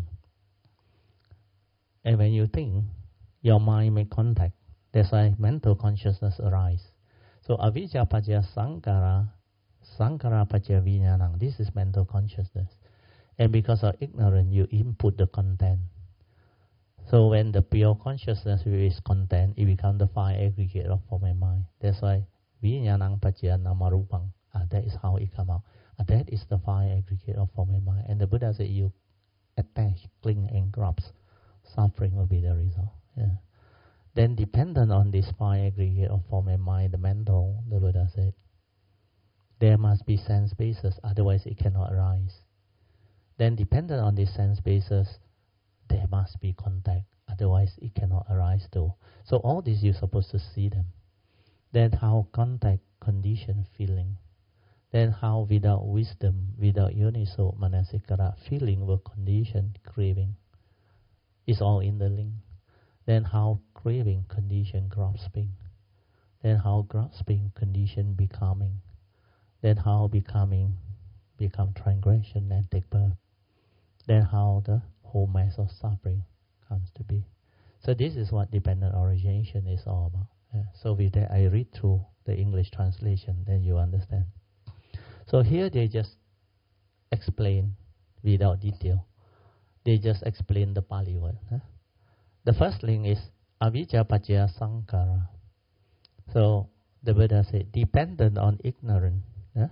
And when you think, your mind make contact. That's why mental consciousness arises. So avijja paccaya sankhara, sankhara paccaya vijnanam. This is mental consciousness. And because of ignorance, you input the content. So when the pure consciousness is content, it becomes the five aggregate of form and mind. That's why vijnanam paccaya namarupam. Ah, that is how it comes out. Ah, that is the five aggregate of form and mind. And the Buddha said, you attach, cling, and grasp, suffering will be the result. Yeah. Then dependent on this five aggregate of form and mind, the mental, the Buddha said, there must be sense basis, otherwise it cannot arise. Then dependent on this sense basis, there must be contact, otherwise it cannot arise too. So all this you're supposed to see them. Then how contact condition feeling. Then how without wisdom, without yoniso manasikara, feeling will condition craving. It's all in the link. Then how craving condition grasping. Then how grasping condition becoming. Then how becoming become transgression and take birth. Then how the whole mass of suffering comes to be. So this is what dependent origination is all about. Yeah. So with that I read through the English translation, then you understand. So here they just explain without detail. They just explain the Pali word. Huh? The first link is avijja paccaya sankhara. So the Buddha said, dependent on ignorance. Huh?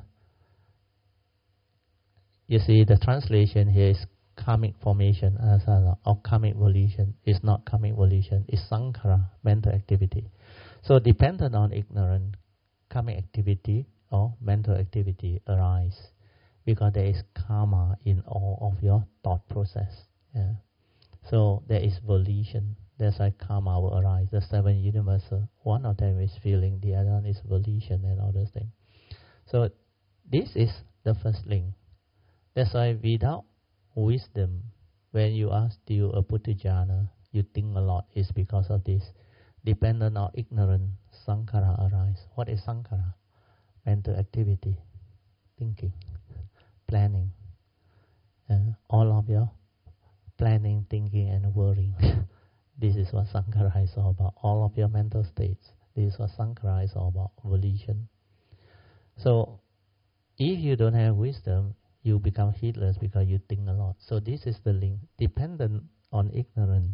You see, the translation here is karmic formation, uh, or karmic volition. It's not karmic volition, it's sankhara, mental activity. So dependent on ignorance, karmic activity or mental activity arise, because there is karma in all of your thought process. Yeah. So there is volition. That's why karma will arise. The seven universal, one of them is feeling, the other one is volition and all those things. So this is the first link. That's why without wisdom, when you are still a puthujjana, you think a lot, is because of this. Dependent on ignorance, sankhara arise. What is sankhara? Mental activity, thinking, planning. Uh, all of your planning, thinking and worrying. This is what sankhara is all about. All of your mental states. This is what sankhara is all about, volition. So, if you don't have wisdom, you become heedless because you think a lot. So this is the link, dependent on ignorance.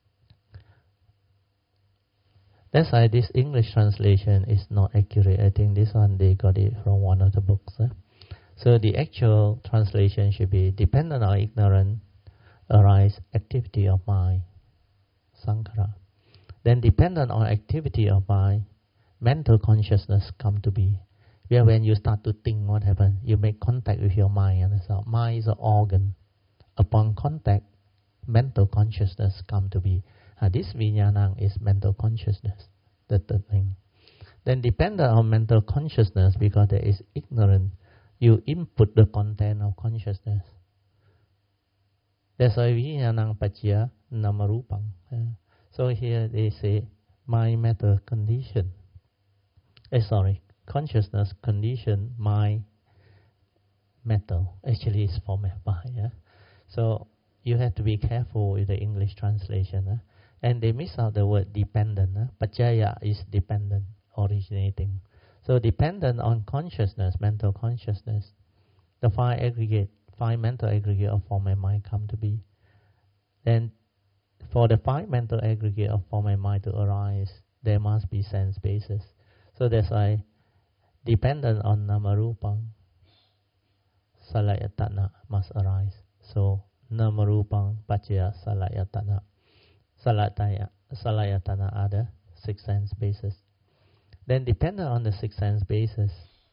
That's why this English translation is not accurate. I think this one they got it from one of the books. Eh? So the actual translation should be, dependent on ignorance, arise activity of mind, sankhara. Then dependent on activity of mind, mental consciousness come to be. Where when you start to think, what happens? You make contact with your mind. And so mind is an organ. Upon contact, mental consciousness come to be. Uh, this vijnana is mental consciousness, the third thing. Then dependent on mental consciousness, because there is ignorance, you input the content of consciousness. That's why vijnana paccaya namarupam. Uh, so here they say, mind, matter, condition. Eh, sorry. Consciousness, condition, mind, metal. Actually, it's formed by. Yeah? So you have to be careful with the English translation. Uh? And they miss out the word dependent. Uh? Paccaya is dependent, originating. So dependent on consciousness, mental consciousness, the five aggregate, five mental aggregate of form and mind come to be. Then for the five mental aggregate of form and mind to arise, there must be sense basis. So that's why dependent on namarupam, salayatana must arise. So namarupam paccaya salayatana. Salataya, salayatana are the six sense bases. Then dependent on the six sense bases,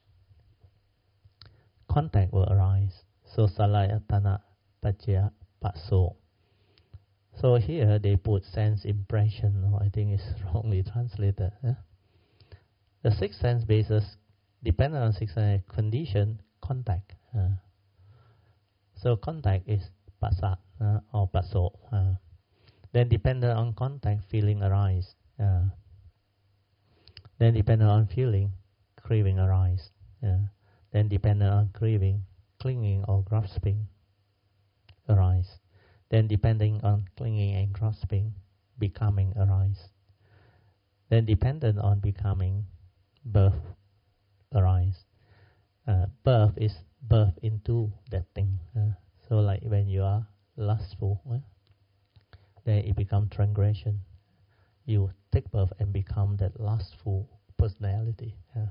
contact will arise. So salayatana paccaya passo. So here they put sense impression, or I think it's wrongly translated. Eh? The six sense bases, dependent on six sense condition, contact. Uh. So contact is passat uh, or passo. Uh. Then dependent on contact, feeling arise. Uh. Then dependent on feeling, craving arise. Uh. Then dependent on craving, clinging or grasping arise. Then depending on clinging and grasping, becoming arise. Then dependent on becoming, birth arise. Uh, birth is birth into that thing. Uh, so like when you are lustful, uh, then it becomes transgression. You take birth and become that lustful personality. Uh.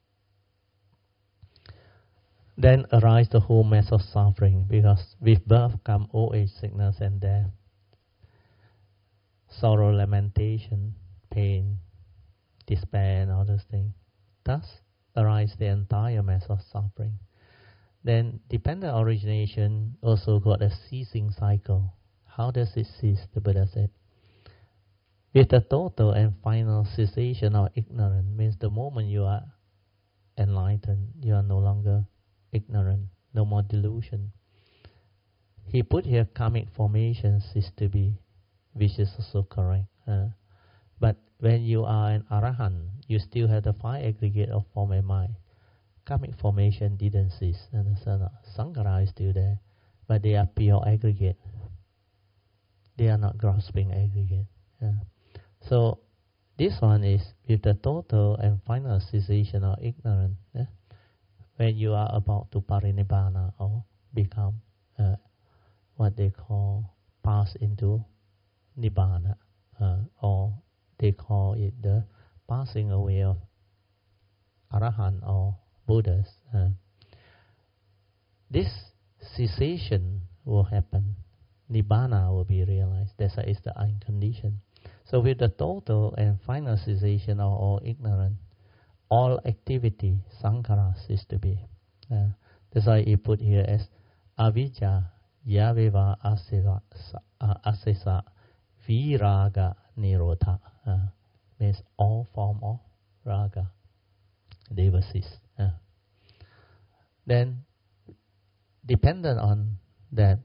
Then arise the whole mass of suffering, because with birth come old age, sickness and death, sorrow, lamentation, pain, despair and all those things. Thus arise the entire mass of suffering. Then dependent origination also got a ceasing cycle. How does it cease? The Buddha said, with the total and final cessation of ignorance, means the moment you are enlightened, you are no longer ignorant, no more delusion. He put here karmic formations is to be, which is also correct. Uh, but when you are an arahant, you still have the five aggregate of form and mind. Karmic formation didn't cease. Understand? Sankhara is still there, but they are pure aggregate. They are not grasping aggregate. Yeah. So this one is with the total and final cessation of ignorance. Yeah? When you are about to parinibbana or become uh, what they call pass into nibbana, uh, or they call it the passing away of arahant or Buddhas. Uh, this cessation will happen. Nibbana will be realized. That's is the unconditioned. So with the total and final cessation of all ignorance, all activity, sankhara, is to be. Uh, that's why he put here as avijja yaveva asesa, uh, asesa viraga nirodha. Uh, means all form of raga. They will cease. Uh. Then, dependent on that,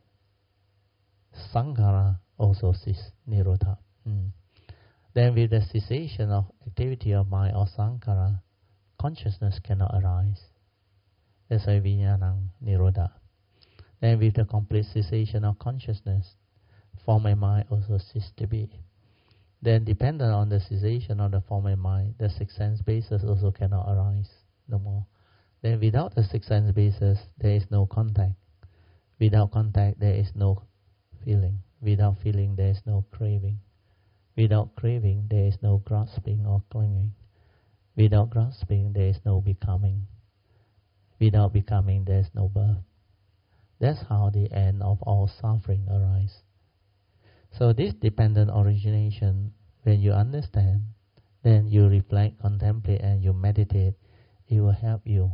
sankhara also cease, nirodha. Mm. Then with the cessation of activity of mind or sankhara, consciousness cannot arise. That's why vijnanam nirodha. Then with the complete cessation of consciousness, form and mind also cease to be. Then dependent on the cessation of the form and mind, the six sense bases also cannot arise no more. Then without the six sense bases, there is no contact. Without contact, there is no feeling. Without feeling, there is no craving. Without craving, there is no grasping or clinging. Without grasping, there is no becoming. Without becoming, there is no birth. That's how the end of all suffering arises. So this dependent origination, when you understand, then you reflect, contemplate, and you meditate, it will help you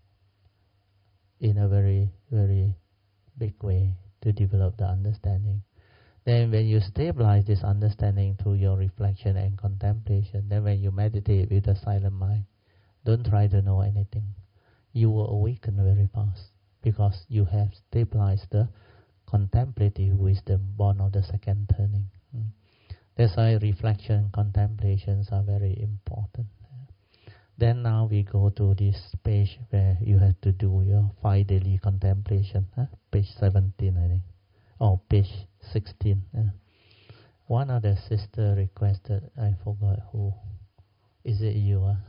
in a very, very big way to develop the understanding. Then when you stabilize this understanding through your reflection and contemplation, then when you meditate with a silent mind, don't try to know anything. You will awaken very fast because you have stabilized the contemplative wisdom born of the second turning. Mm. That's why reflection, contemplations are very important. Then now we go to this page where you have to do your five daily contemplation. Huh? Page seventeen, I think. Oh, page sixteen. Uh. One of the sister requested, I forgot who. Is it you? Uh?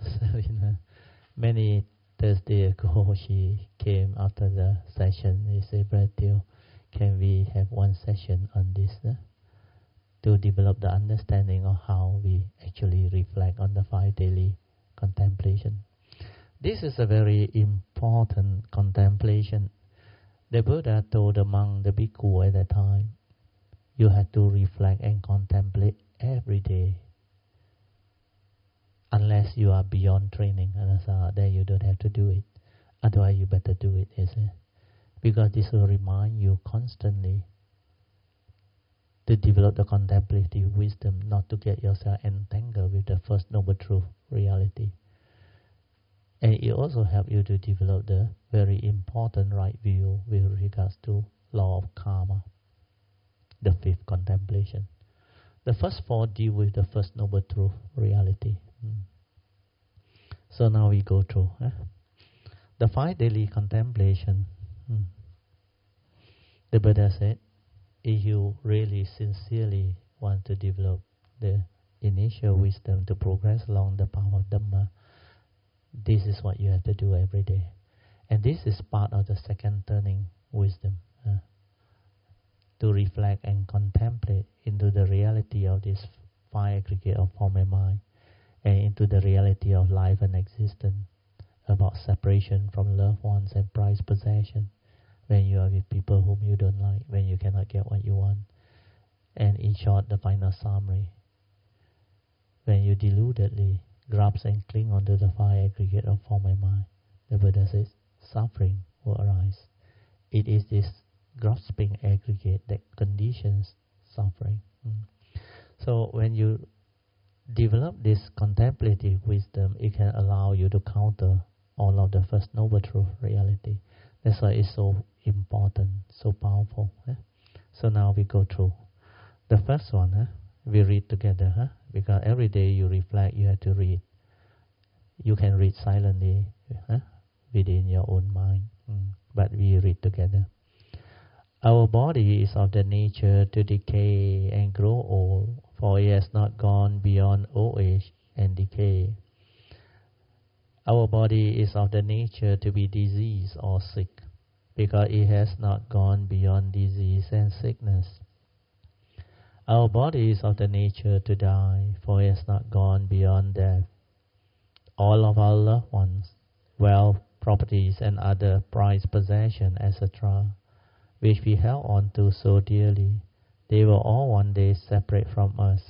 Many Thursday ago, she came after the session. She said, Brother Teo, can we have one session on this uh, to develop the understanding of how we actually reflect on the five daily contemplation? This is a very important contemplation. The Buddha told the monk, the bhikkhu at that time, you have to reflect and contemplate every day. Unless you are beyond training, and so then you don't have to do it. Otherwise, you better do it, is it? Because this will remind you constantly to develop the contemplative wisdom, not to get yourself entangled with the first noble truth, reality. And it also helps you to develop the very important right view with regards to law of karma, the fifth contemplation. The first four deal with the first noble truth, reality. Hmm. So now we go through eh? the five daily contemplation. Hmm. The Buddha said, if you really sincerely want to develop the initial wisdom to progress along the path of Dhamma, this is what you have to do every day. And this is part of the second turning wisdom. Uh, to reflect and contemplate into the reality of this five aggregate of form and mind, and into the reality of life and existence, about separation from loved ones and prized possession, when you are with people whom you don't like, when you cannot get what you want. And in short, the final summary, when you deludedly grasp and cling onto the five aggregate of form and mind, the Buddha says, suffering will arise. It is this grasping aggregate that conditions suffering. Mm. So when you develop this contemplative wisdom, it can allow you to counter all of the First Noble Truth reality. That's why it's so important, so powerful. Eh? So now we go through. The first one, eh? we read together, huh? Because every day you reflect, you have to read. You can read silently huh? within your own mind, mm. but we read together. Our body is of the nature to decay and grow old, for it has not gone beyond old age and decay. Our body is of the nature to be diseased or sick, because it has not gone beyond disease and sickness. Our body is of the nature to die, for it has not gone beyond death. All of our loved ones, wealth, properties, and other prized possessions, et cetera, which we held on to so dearly, they will all one day separate from us,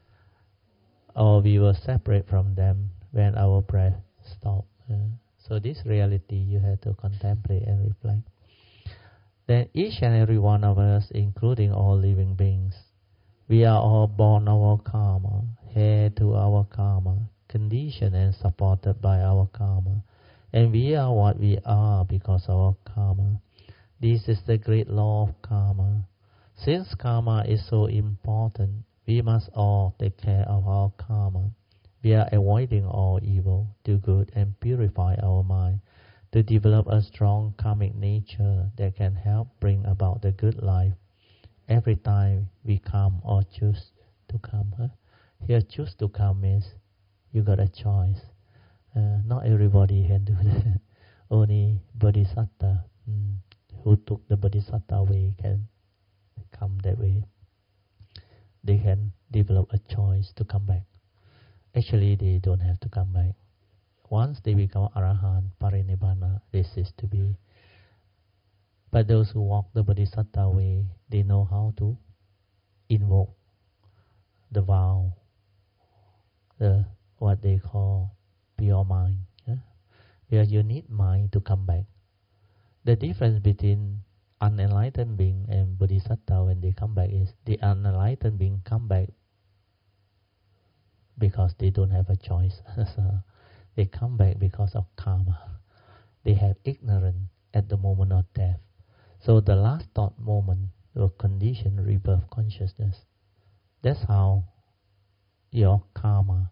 or we will separate from them when our breath stops. Uh, so this reality you have to contemplate and reflect. Then each and every one of us, including all living beings, we are all born of our karma, heir to our karma, conditioned and supported by our karma, and we are what we are because of our karma. This is the great law of karma. Since karma is so important, we must all take care of our karma. We are avoiding all evil, do good, and purify our mind to develop a strong karmic nature that can help bring about the good life every time we come or choose to come. Huh? Here, choose to come means you got a choice. Uh, not everybody can do that. Only bodhisattva mm, who took the bodhisattva way can come that way. They can develop a choice to come back. Actually, they don't have to come back. Once they become arahant, parinibbana, they cease to be. But those who walk the bodhisattva way, they know how to invoke the vow, the what they call pure mind. Yeah? Because you need mind to come back. The difference between unenlightened being and bodhisattva when they come back is the unenlightened being come back because they don't have a choice. So they come back because of karma. They have ignorance at the moment of death. So the last thought moment will condition rebirth consciousness. That's how your karma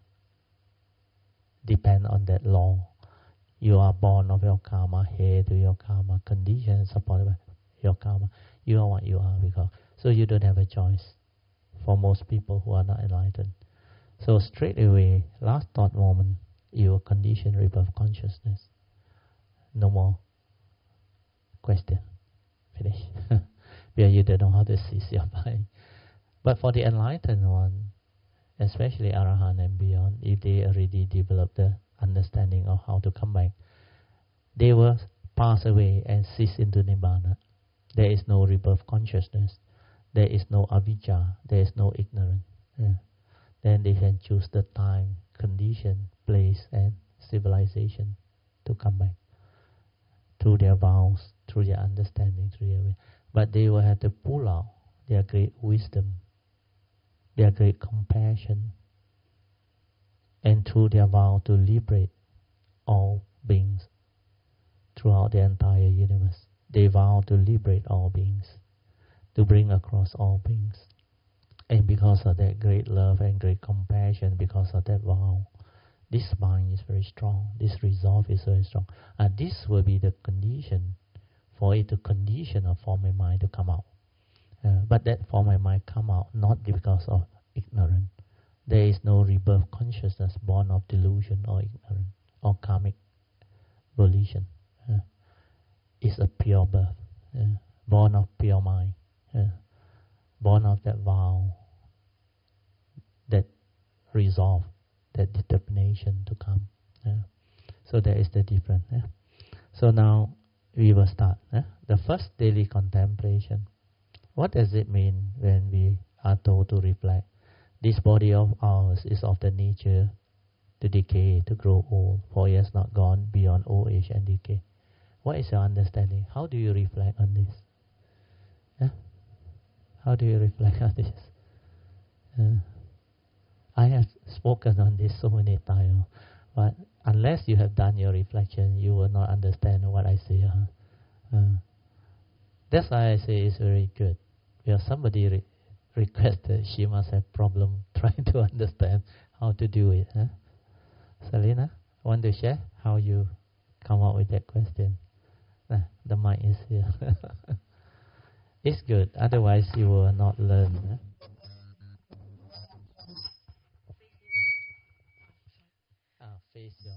depend on that law. You are born of your karma, heir to your karma, conditioned, supported by your karma. You are what you are because so you don't have a choice for most people who are not enlightened. So straight away, last thought moment, you will condition rebirth consciousness. No more question. Finish. Because you don't know how to seize your mind. But for the enlightened one, especially Arahant and beyond, if they already develop the understanding of how to come back, they will pass away and cease into Nibbana. There is no rebirth consciousness. There is no avijja. There is no ignorance. Yeah. Then they can choose the time, condition, place, and civilization to come back through their vows, through their understanding, through their way. But they will have to pull out their great wisdom, their great compassion, and through their vow to liberate all beings throughout the entire universe. They vow to liberate all beings, to bring across all beings. And because of that great love and great compassion, because of that vow, this mind is very strong, this resolve is very strong. And this will be the condition for it to condition a form of mind to come out. Uh, but that form of mind come out not because of ignorance. There is no rebirth consciousness born of delusion or ignorance or karmic volition. Uh, it's a pure birth, uh, born of pure mind, uh, born of that vow, that resolve, that determination to come. Uh, so there is the difference. Uh. So now we will start. Uh, the first daily contemplation. What does it mean when we are told to reflect? This body of ours is of the nature to decay, to grow old, for it has not gone beyond old age and decay. What is your understanding? How do you reflect on this? Yeah? How do you reflect on this? Uh, I have spoken on this so many times, but unless you have done your reflection, you will not understand what I say. Huh? Uh, that's why I say it's very good. Because somebody re- requested, she must have problem trying to understand how to do it. Huh? Selena, want to share how you come up with that question? Nah, the mic is here. It's good, otherwise you will not learn. Huh? Ah, face your.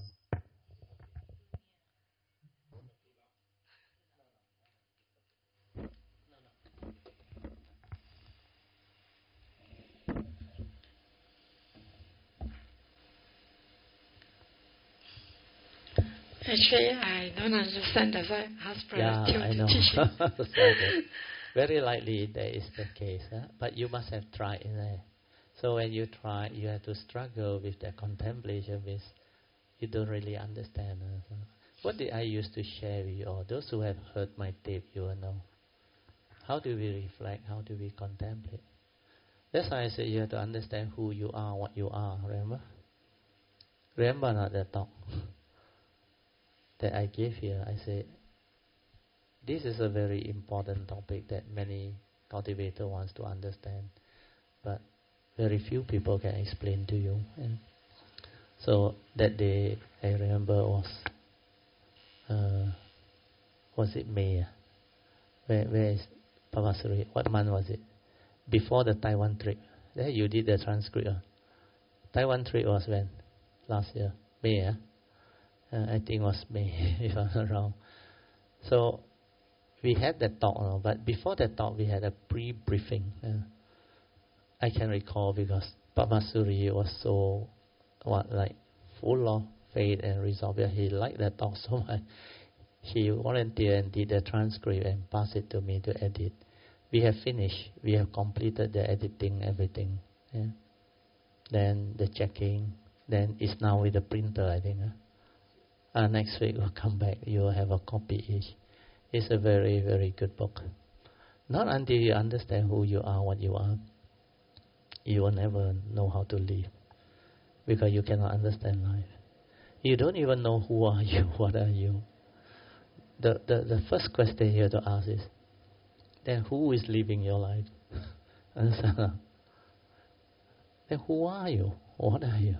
Actually, I don't understand. That's why I asked Brother Yeah, Teoh I to know. teach him. So very likely that is the case, huh? But you must have tried in there. So when you try, you have to struggle with the contemplation, with you don't really understand. Uh, so what did I used to share with you all? Those who have heard my tape, you will know. How do we reflect? How do we contemplate? That's why I say you have to understand who you are, what you are. Remember? Remember not the talk that I gave here. I said, this is a very important topic that many cultivators wants to understand, but very few people can explain to you. And so that day, I remember was, uh, was it May? Where, where is Pavasuri? What month was it? Before the Taiwan trip. There you did the transcript. Uh. Taiwan trip was when? Last year. May, uh? Uh, I think it was May, if I'm not wrong. So, we had that talk, uh, but before that talk, we had a pre-briefing. Uh, I can recall because Pamasuri was so, what, like, full of faith and resolve. He liked that talk so much. He volunteered and did the transcript and passed it to me to edit. We have finished. We have completed the editing, everything. Yeah. Then the checking. Then it's now with the printer, I think. Huh? Uh, next week we'll come back. You will have a copy each. It's a very, very good book. Not until you understand who you are, what you are, you will never know how to live. Because you cannot understand life. You don't even know who are you, what are you. The, the, the first question you have to ask is, then who is living your life? Understand? Then who are you? What are you?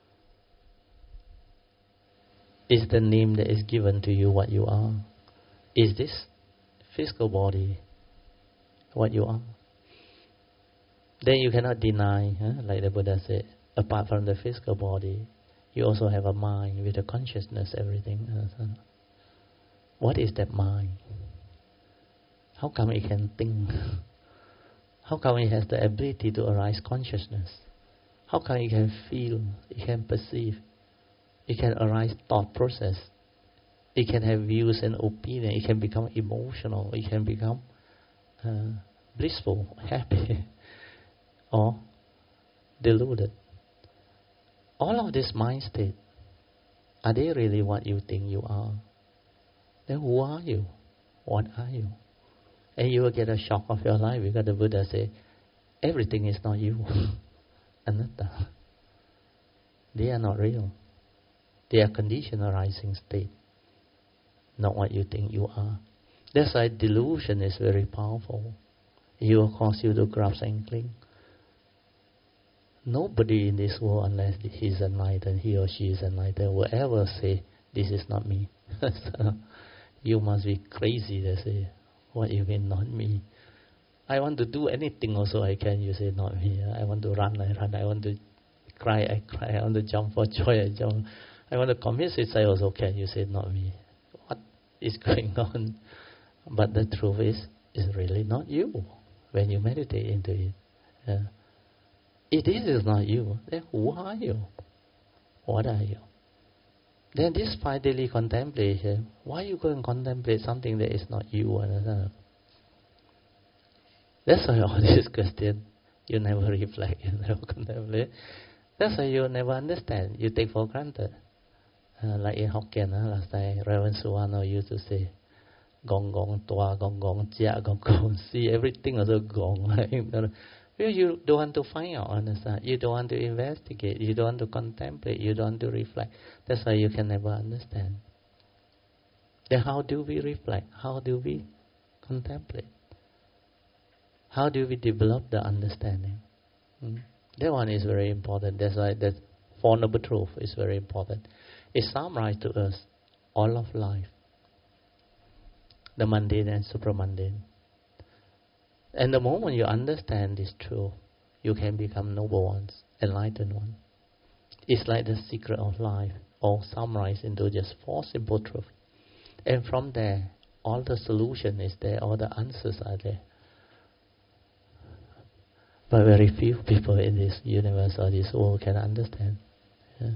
Is the name that is given to you what you are? Is this physical body what you are? Then you cannot deny, huh? Like the Buddha said, apart from the physical body, you also have a mind with a consciousness, everything. Understand? What is that mind? How come it can think? How come it has the ability to arise consciousness? How come it can feel, it can perceive, it can arise thought process, it can have views and opinion, it can become emotional, it can become uh, blissful, happy, or deluded. All of this mind state, are they really what you think you are? Then who are you? What are you? And you will get a shock of your life because the Buddha said, everything is not you. Anatta. They are not real. They are conditioned arising state, not what you think you are. That's why delusion is very powerful. It will cause you to grasp and cling. Nobody in this world, unless he is enlightened, he or she is enlightened, will ever say, this is not me. So, you must be crazy to say, what you mean not me? I want to do anything also I can, you say not me. I want to run, I run. I want to cry, I cry. I want to jump for joy, I jump. I want to commit suicide also can, you say not me. What is going on? But the truth is, it's really not you when you meditate into it. Yeah. If this is not you, then who are you? What are you? Then this five daily contemplation, why you go and contemplate something that is not you? Understand? That's why all these questions, you never reflect, you never contemplate. That's why you never understand. You take for granted. Uh, like in Hokkien, uh, last time, Reverend Suwano used to say, gong gong tua, gong gong jia, gong gong si, everything also gong. Right? Because you don't want to find out, understand? You don't want to investigate. You don't want to contemplate. You don't want to reflect. That's why you can never understand. Then how do we reflect? How do we contemplate? How do we develop the understanding? Hmm? That one is very important. That's why that Four Noble Truth is very important. It summarizes to us all of life, the mundane and supramundane. And the moment you understand this truth, you can become noble ones, enlightened ones. It's like the secret of life, all summarized into just four simple truths. And from there, all the solution is there, all the answers are there. But very few people in this universe or this world can understand. Yeah.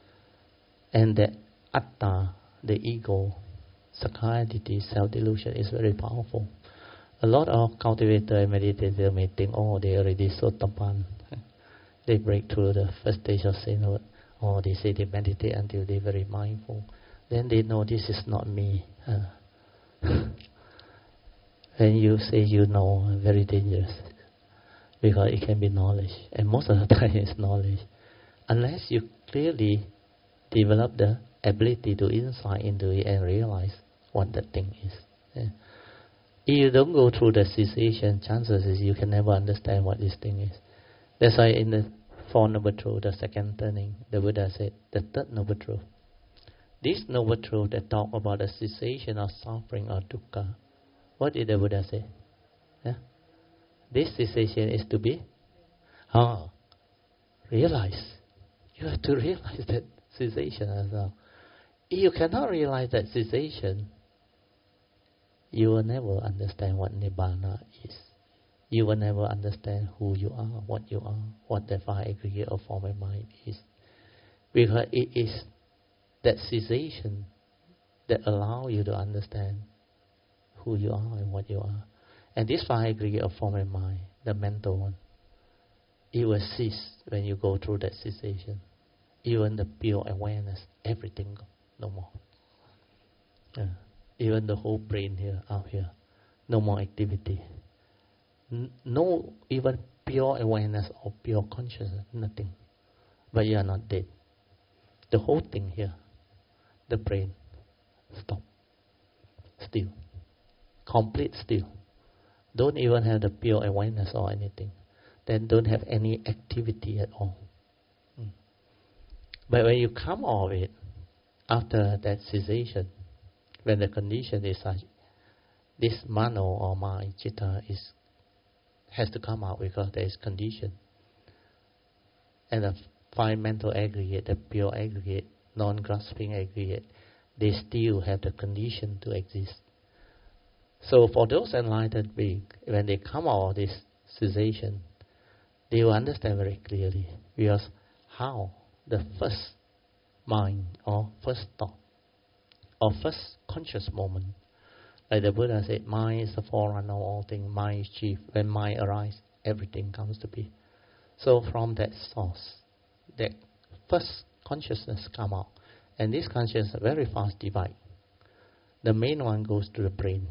And the atta, the ego, sakkaya, self-delusion is very powerful. A lot of cultivators and meditators may think, oh, they already sotapan. They break through the first stage of sainthood. Or they say they meditate until they're very mindful. Then they know this is not me. Uh, when you say you know, very dangerous. Because it can be knowledge. And most of the time it's knowledge. Unless you clearly develop the ability to insight into it and realize what that thing is. Yeah. If you don't go through the cessation, chances is you can never understand what this thing is. That's why in the Four Noble Truth, the second turning, the Buddha said, the third Noble Truth. This Noble Truth that talk about the cessation of suffering or dukkha, what did the Buddha say? Yeah? This cessation is to be oh, realized. You have to realize that cessation as well. If you cannot realize that cessation, you will never understand what Nibbana is. You will never understand who you are, what you are, what the five aggregate of form and mind is. Because it is that cessation that allows you to understand who you are and what you are. And this five aggregate of form and mind, the mental one, it will cease when you go through that cessation. Even the pure awareness, everything, no more. Yeah. Even the whole brain here, out here, no more activity. N- no even pure awareness or pure consciousness, nothing. But you are not dead. The whole thing here, the brain, stop. Still. Complete still. Don't even have the pure awareness or anything. Then don't have any activity at all. Mm. But when you come out of it, after that cessation, when the condition is such, this mano or mind, citta, is has to come out because there is condition. And the five mental aggregate, the pure aggregate, non-grasping aggregate, they still have the condition to exist. So for those enlightened beings, when they come out of this cessation, they will understand very clearly because how the first mind or first thought or first conscious moment, like the Buddha said, mind is the forerunner of all things, mind is chief. When mind arises, everything comes to be. So from that source, that first consciousness come out, and this consciousness very fast divide. The main one goes to the brain.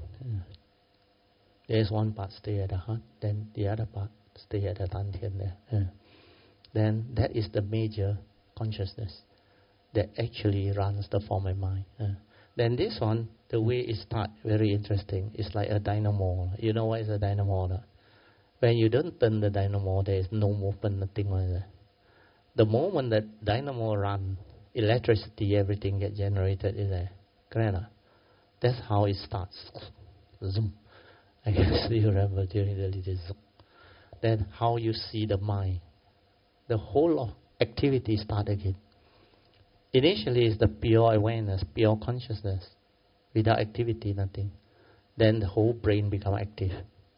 There is one part stay at the heart, then the other part stay at the dantian there. Yeah. Then that is the major consciousness that actually runs the form and mind. Yeah. Then this one, the way it starts, very interesting. It's like a dynamo. You know what is a dynamo? No? When you don't turn the dynamo, there is no movement, nothing like that. The moment that dynamo runs, electricity, everything gets generated in there. Correct? That's how it starts. Zoom. I guess you remember during the little zoom. Then how you see the mind. The whole of activity start again. Initially it's the pure awareness, pure consciousness. Without activity, nothing. Then the whole brain become active.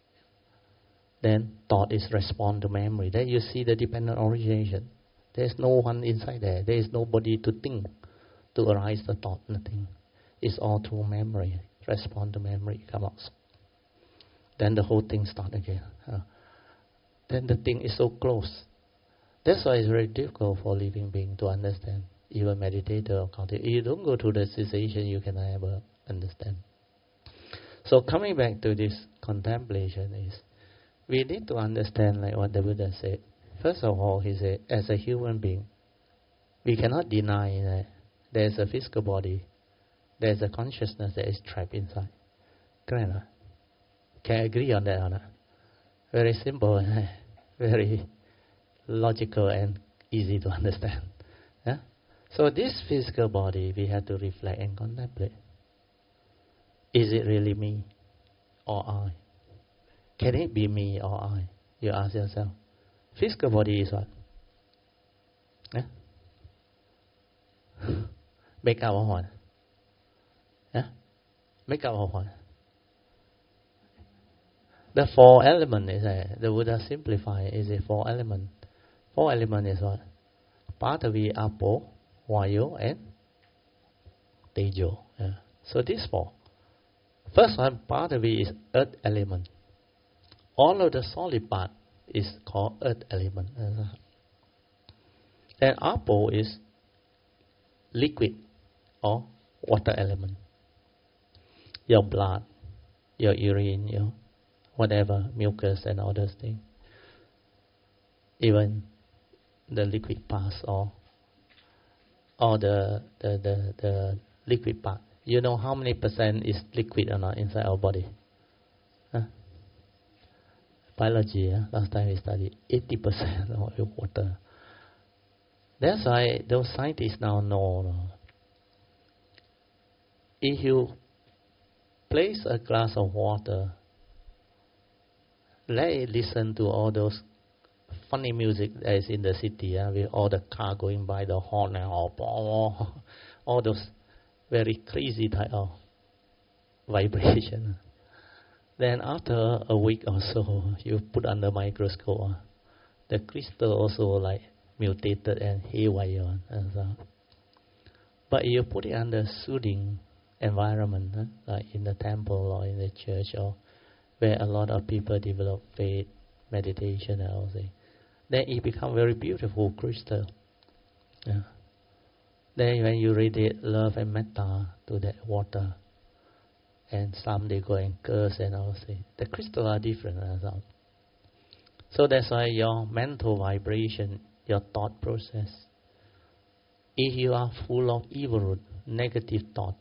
Then thought is respond to memory. Then you see the dependent origination. There is no one inside there. There is nobody to think, to arise the thought, nothing. It's all through memory. Respond to memory, come out. Then the whole thing start again. Uh, then the thing is so close. That's why it's very difficult for living being to understand. Even meditator or cultivator. If you don't go through the cessation, you can never understand. So coming back to this contemplation is, we need to understand like what the Buddha said. First of all, he said, as a human being, we cannot deny that there is a physical body, there is a consciousness that is trapped inside. Correct? Can I agree on that or not? Very simple, very logical and easy to understand. Yeah? So this physical body, we have to reflect and contemplate. Is it really me or I? Can it be me or I? You ask yourself. Physical body is what? Yeah? Make up of what? Yeah? Make up of what? The four elements is a, the Buddha simplify is a four element. Four element is what? Patavi, Apo, Vayu, and Tejo. Yeah. So these four. First one, Patavi is earth element. All of the solid part is called earth element. Then Apo is liquid or water element. Your blood, your urine, your whatever, mucus and all those things. Even the liquid parts or or the, the, the, the liquid part. You know how many percent is liquid or not inside our body? Huh? Biology, huh? Last time we studied eighty percent of water. That's why those scientists now know if you place a glass of water, let it listen to all those funny music that is in the city, uh, with all the car going by, the horn and all, all those very crazy type of vibration. Then after a week or so, you put under microscope, uh, the crystal also like mutated and haywire. And so. But you put it under soothing environment, uh, like in the temple or in the church, or where a lot of people develop faith, meditation and all that. Then it becomes very beautiful crystal. Yeah. Then when you radiate love and metta to that water, and some they go and curse and all that, the crystals are different. Uh, so that's why your mental vibration, your thought process, if you are full of evil, negative thought,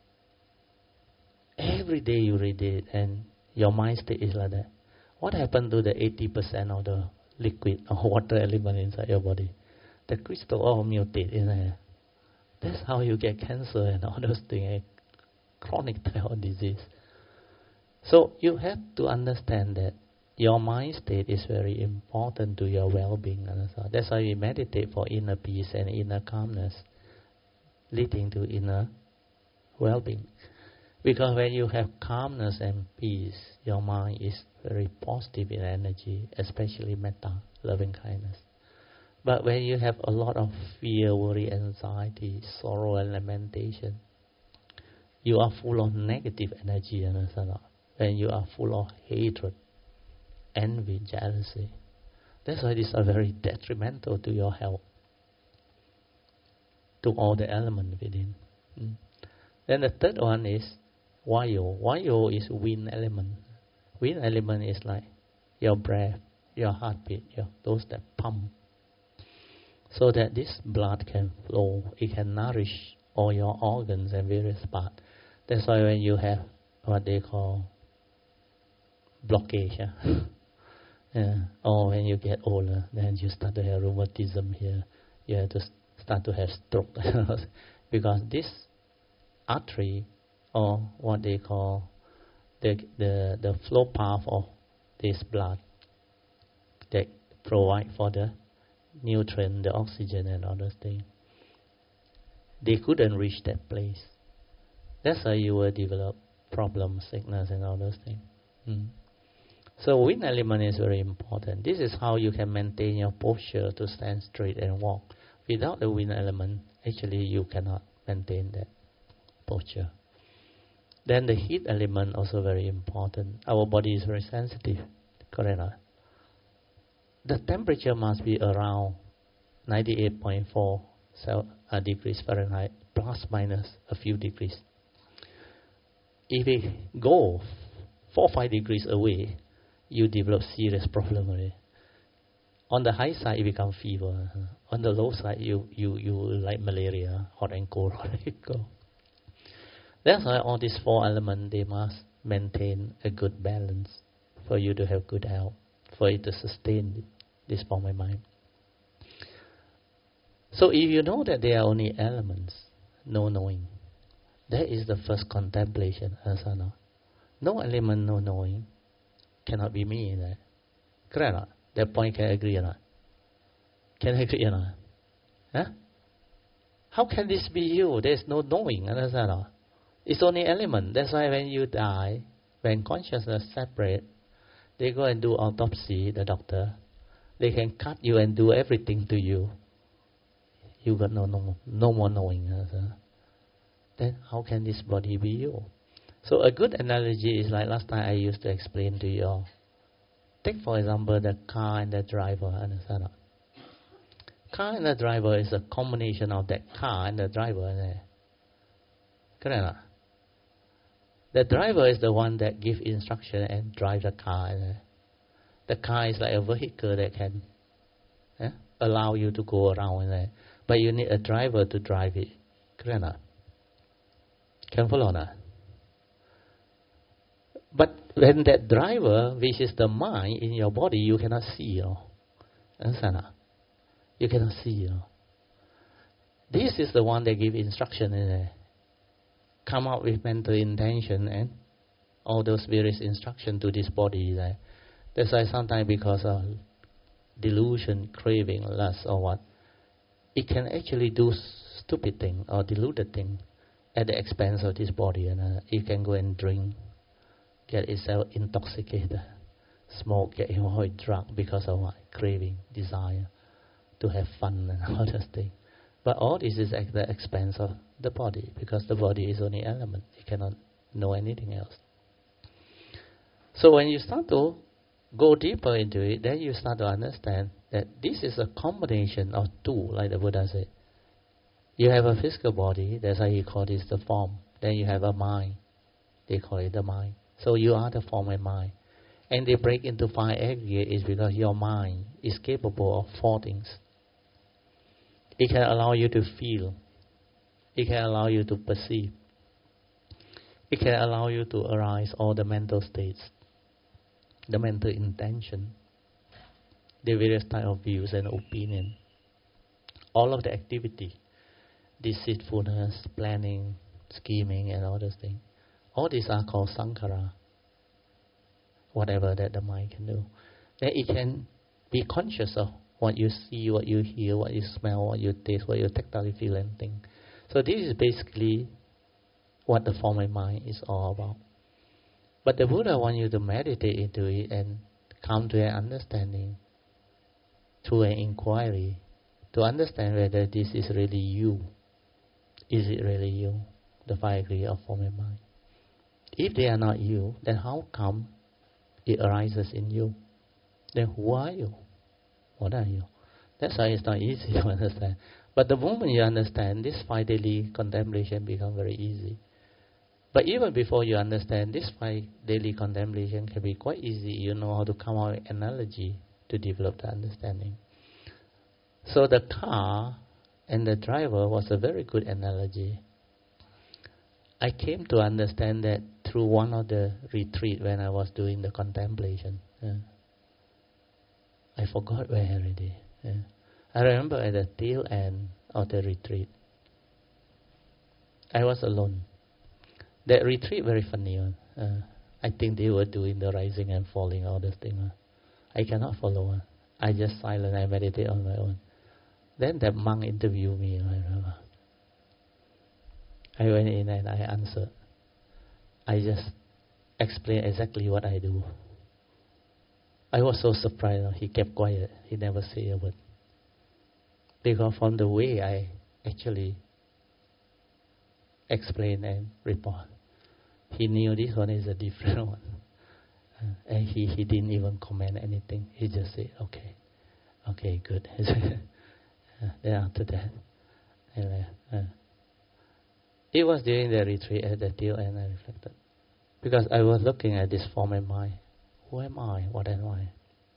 every day you radiate and your mind state is like that. What happened to the eighty percent of the liquid or water element inside your body? The crystal all mutate in there. That's how you get cancer and all those things, chronic type of disease. So you have to understand that your mind state is very important to your well-being. That's why we meditate for inner peace and inner calmness, leading to inner well-being. Because when you have calmness and peace, your mind is very positive in energy, especially metta, loving kindness. But when you have a lot of fear, worry, anxiety, sorrow and lamentation, you are full of negative energy. When you are full of hatred, envy, jealousy, that's why these are very detrimental to your health, to all the elements within. Mm. Then the third one is Vayu. Vayu is wind element. Wind element is like your breath, your heartbeat, your, those that pump, so that this blood can flow. It can nourish all your organs and various parts. That's why when you have what they call blockage, yeah? Yeah. Or when you get older, then you start to have rheumatism here. You have to start to have stroke. Because this artery, or what they call the, the, the flow path of this blood that provide for the nutrient, the oxygen and all those things, they couldn't reach that place. That's why you will develop problems, sickness and all those things. Mm. So wind element is very important. This is how you can maintain your posture to stand straight and walk. Without the wind element, actually you cannot maintain that posture. Then the heat element also very important. Our body is very sensitive. Correct? The temperature must be around ninety-eight point four uh, degrees Fahrenheit, plus minus a few degrees. If we go four or five degrees away, you develop serious problem already. On the high side, you become fever. On the low side, you, you, you like malaria, hot and cold, hot and cold. That's why all these four elements, they must maintain a good balance for you to have good health, for it to sustain this form of mind. So if you know that they are only elements, no knowing, that is the first contemplation, asana. No element, no knowing, cannot be me in that. Correct or not? That point can agree or not? Can I agree or not? Huh? How can this be you? There is no knowing, understand or not? It's only element. That's why when you die, when consciousness separate, they go and do autopsy, the doctor. They can cut you and do everything to you. You got no, no, no more knowing. Understand? Then how can this body be you? So a good analogy is like last time I used to explain to you all. Take for example the car and the driver, understand? Car and the driver is a combination of that car and the driver. Correct? The driver is the one that gives instruction and drive the car. The car is like a vehicle that can eh, allow you to go around. But you need a driver to drive it. Correct? Can follow now? But when that driver, which is the mind in your body, you cannot see. You know? Understand? You cannot see. You know? This is the one that gives instruction in there. Come up with mental intention and all those various instructions to this body. Right? That's why sometimes because of delusion, craving, lust or what, it can actually do stupid thing or deluded thing at the expense of this body. And uh, it can go and drink, get itself intoxicated, smoke, get involved drug because of what? Craving, desire, to have fun and all those things. But all this is at the expense of the body, because the body is only element. It cannot know anything else. So when you start to go deeper into it, then you start to understand that this is a combination of two, like the Buddha said. You have a physical body, that's why he called this the form. Then you have a mind, they call it the mind. So you are the form and mind. And they break into five aggregate is because your mind is capable of four things. It can allow you to feel. It can allow you to perceive. It can allow you to arise all the mental states, the mental intention, the various type of views and opinion, all of the activity, deceitfulness, planning, scheming, and all those things. All these are called sankhara, whatever that the mind can do. Then it can be conscious of what you see, what you hear, what you smell, what you taste, what you tactile feel and think. So this is basically what the form of mind is all about. But the Buddha wants you to meditate into it and come to an understanding through an inquiry to understand whether this is really you. Is it really you? The five degrees of form and mind. If they are not you, then how come it arises in you? Then who are you? What are you? That's why it's not easy to understand. But the moment you understand, this five daily contemplation becomes very easy. But even before you understand, this five daily contemplation can be quite easy. You know how to come out with analogy to develop the understanding. So the car and the driver was a very good analogy. I came to understand that through one of the retreat when I was doing the contemplation. Yeah. I forgot where already. Yeah. I remember at the tail end of the retreat, I was alone. That retreat very funny one. Uh, I think they were doing the rising and falling, all those things. Uh. I cannot follow. Uh. I just silent. I meditate on my own. Then that monk interviewed me. I remember. I went in and I answered. I just explained exactly what I do. I was so surprised. He kept quiet. He never said a word. Because from the way I actually explain and report, he knew this one is a different one. Uh, and he, he didn't even comment anything. He just said, okay, okay, good. uh, then after that, I left. Uh, it was during the retreat at the tail end I reflected. Because I was looking at this form in mind. who am I? What am I?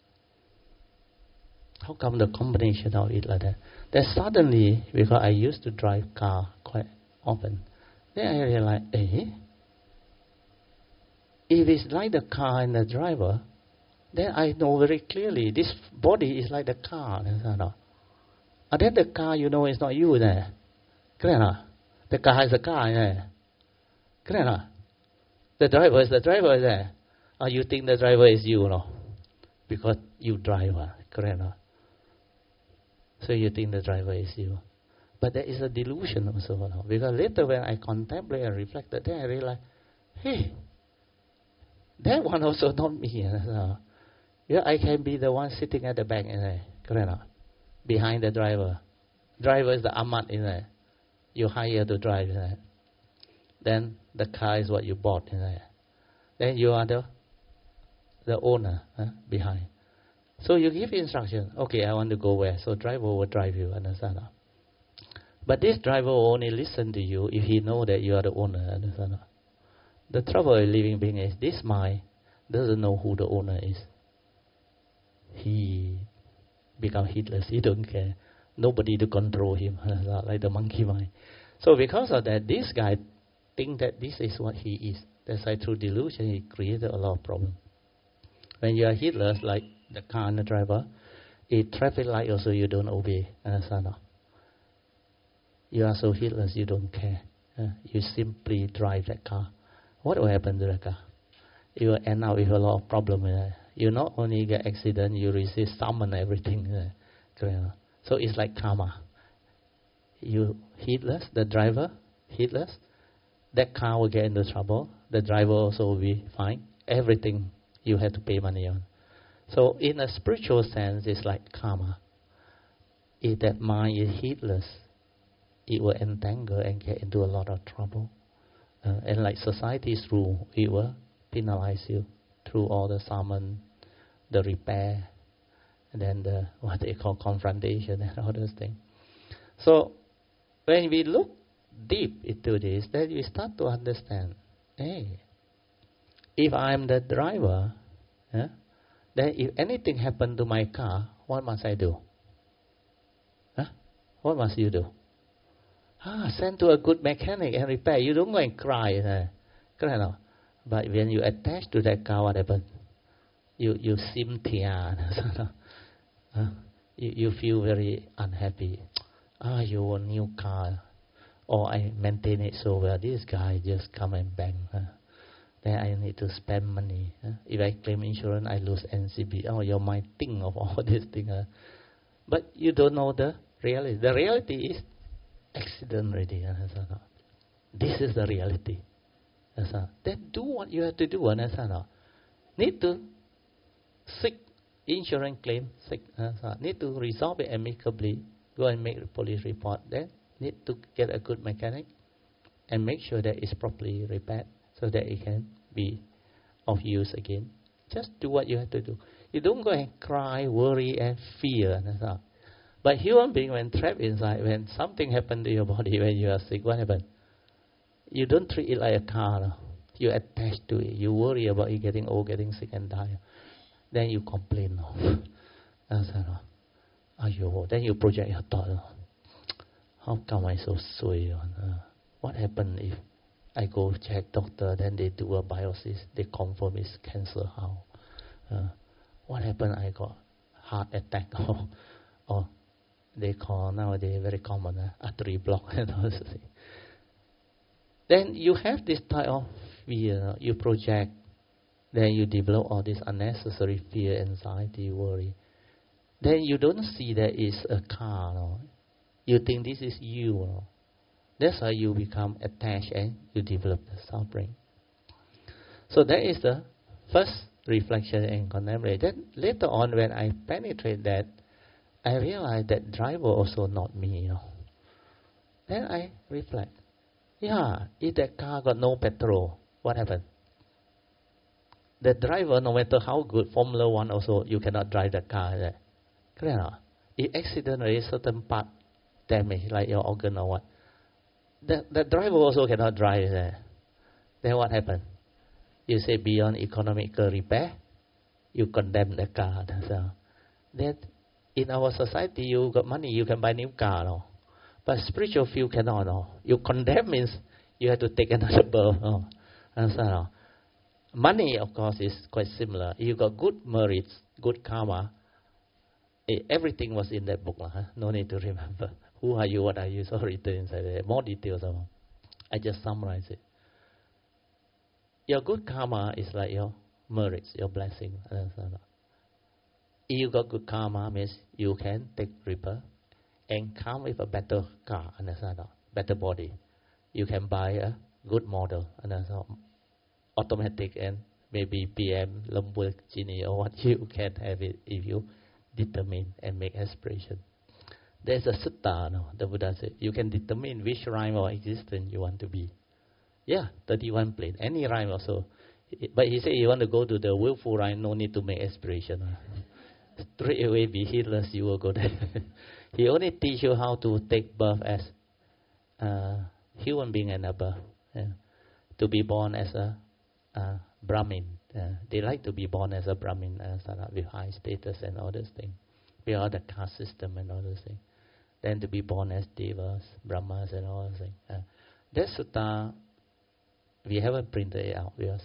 How come the combination of it like that? Then suddenly, because I used to drive car quite often, then I realized, eh? If it's like the car and the driver, then I know very clearly this body is like the car. And then the car, you know, is not you there. Correct? The car is the car there. Correct? The driver is the driver there. Or you think the driver is you, no? Because you drive, correct? So you think the driver is you. But there is a delusion also, no? Because later when I contemplate and reflected, then I realize, hey, that one also not me. No? Yeah, I can be the one sitting at the back, correct? Behind the driver. Driver is the amat in there. You hire to drive in there. Then the car is what you bought in there. Then you are the the owner huh, behind. So you give instruction. Okay, I want to go where? So driver will drive you. Understand? But this driver will only listen to you if he know that you are the owner. Understand? The trouble with living being is this mind doesn't know who the owner is. He become heedless. He don't care. Nobody to control him, like the monkey mind. So because of that, this guy think that this is what he is. That's why through delusion he created a lot of problem. When you are heedless, like the car and the driver, a traffic light also you don't obey. Understand? You are so heedless, you don't care. Uh, you simply drive that car. What will happen to the car? You will end up with a lot of problem. Uh, you not only get accident, you receive summon everything. Uh, so it's like karma. You heedless, the driver heedless, that car will get into trouble. The driver also will be fine. Everything you have to pay money on. So in a spiritual sense, it's like karma. If that mind is heedless, it will entangle and get into a lot of trouble. Uh, and like society's rule, it will penalize you through all the summon, the repair, and then the what they call confrontation and all those things. So when we look deep into this, then we start to understand, hey, if I'm the driver, yeah, then if anything happened to my car, what must I do? Huh? What must you do? Ah, send to a good mechanic and repair. You don't go and cry. Uh, but when you attach to that car, what happens? You you seem tia. uh, you, you feel very unhappy. Ah, you want a new car. Or I maintain it so well. This guy just come and bang. Uh, then I need to spend money. Uh, if I claim insurance, I lose N C B. Oh, your mind think of all these things. Uh. But you don't know the reality. The reality is accident already. Uh, this is the reality. Uh, then do what you have to do. Uh, need to seek insurance claim. Seek, uh, need to resolve it amicably. Go and make a police report. Then need to get a good mechanic and make sure that it's properly repaired so that it can be of use again. Just do what you have to do. You don't go and cry, worry, and fear. But human being, when trapped inside, when something happened to your body when you are sick, what happened? You don't treat it like a car. No? You attach to it. You worry about it getting old, getting sick, and die. Then you complain. No? Ayo, then you project your thought. No? How come I so sway? Uh, what happened if I go check doctor, then they do a biopsy, they confirm it's cancer? How? Uh, what happened? I got heart attack or, or they call nowadays very common uh, artery block and all those things. Then you have this type of fear. You project, then you develop all this unnecessary fear, anxiety, worry. Then you don't see that it's a car. No? You think this is you. No? That's how you become attached and you develop the suffering. So that is the first reflection and contemplation. Then later on, when I penetrate that, I realize that driver also not me. You know? Then I reflect. Yeah, if that car got no petrol, what happened? The driver, no matter how good, Formula One also, you cannot drive the car. Right? Correct? If accidentally certain part damage, like your organ or what, the, the driver also cannot drive there. Then what happened? You say beyond economical repair, you condemn the car. So that in our society, you got money, you can buy new car, no? But spiritual field cannot, no? You condemn means you have to take another birth, no? And so, no? Money, of course, is quite similar. You got good merits, good karma. Eh, everything was in that book, huh? No need to remember. Who are you, what are you, so written inside there. More details. I just summarize it. Your good karma is like your merits, your blessing. If you got good karma, means you can take rebirth and come with a better car, understand? Better body. You can buy a good model, understand? Automatic and maybe B M, Lamborghini or what, you can have it if you determine and make aspiration. There's a sutta, no? The Buddha said, you can determine which rhyme or existence you want to be. Yeah, thirty-one plane, any rhyme also. But he said, you want to go to the willful rhyme, no need to make aspiration. Straight away be heedless, you will go there. He only teach you how to take birth as a human being and above. Yeah. To be born as a uh, Brahmin. Uh, they like to be born as a Brahmin uh, with high status and all those things. We are the caste system and all those things. Then to be born as Devas, Brahmas and all those things. Uh, that sutta, we haven't printed it out because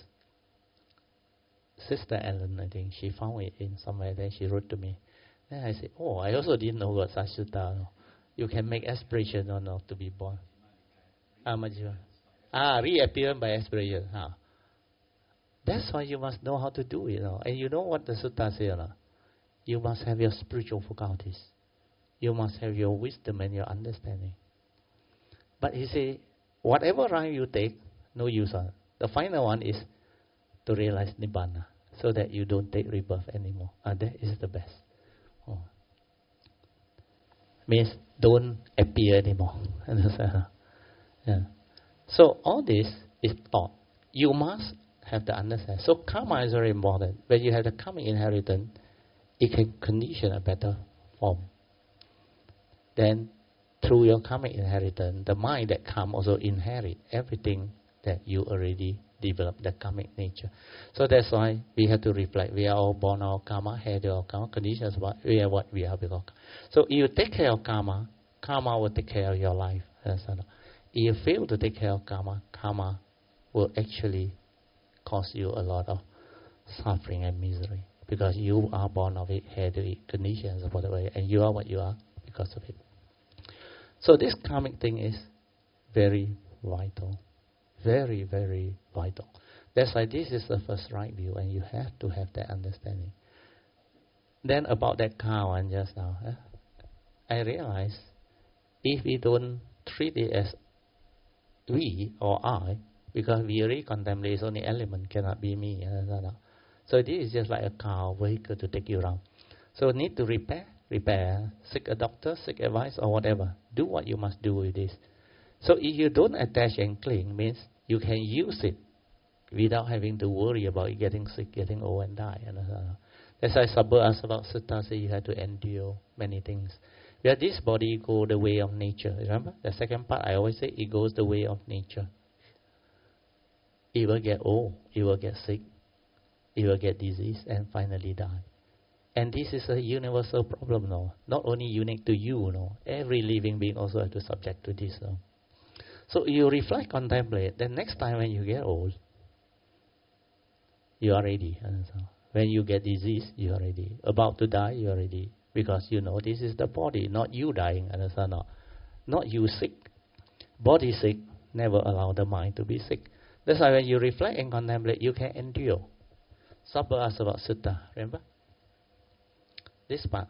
Sister Ellen, I think, she found it in somewhere, then she wrote to me. Then I said, oh, I also didn't know what such sutta. No. You can make aspiration or not to be born. Ah, ah reappearance by aspiration. Ah. That's why you must know how to do it. No? And you know what the sutta says? No? You must have your spiritual faculties. You must have your wisdom and your understanding. But he said, whatever rhyme you take, no use on. The final one is to realize Nibbana, so that you don't take rebirth anymore. And that is the best. Oh. Means don't appear anymore. Yeah. So all this is thought. You must have the understanding. So karma is very important. When you have the karmic inheritance, it can condition a better form. Then through your karmic inheritance, the mind that comes also inherit everything that you already developed, the karmic nature. So that's why we have to reflect. We are all born our karma, had our karma, conditions, but we are what we are because. So if you take care of karma, karma will take care of your life. If you fail to take care of karma, karma will actually cause you a lot of suffering and misery. Because you are born of it, had it, conditions, whatever, and you are what you are because of it. So this karmic thing is very vital. Very, very vital. That's why this is the first right view, and you have to have that understanding. Then about that car one just now, eh, I realize if we don't treat it as we or I, because we already contemplate it's only element, cannot be me. So this is just like a car vehicle to take you around. So need to repair, repair, seek a doctor, seek advice or whatever. Do what you must do with this. So if you don't attach and cling, means you can use it without having to worry about it getting sick, getting old and die. That's why Sabha Asava Sutta says you have to endure many things. Where this body goes the way of nature. Remember? The second part I always say it goes the way of nature. It will get old, it will get sick, it will get disease and finally die. And this is a universal problem, no? Not only unique to you, no? Every living being also has to subject to this, no? So you reflect, contemplate, then next time when you get old, you are ready. When you get disease, you are ready. About to die, you are ready. Because you know this is the body, not you dying, understand? Not, not you sick. Body sick, never allow the mind to be sick. That's why when you reflect and contemplate, you can endure. Sabha Asava Sutta, remember? This part.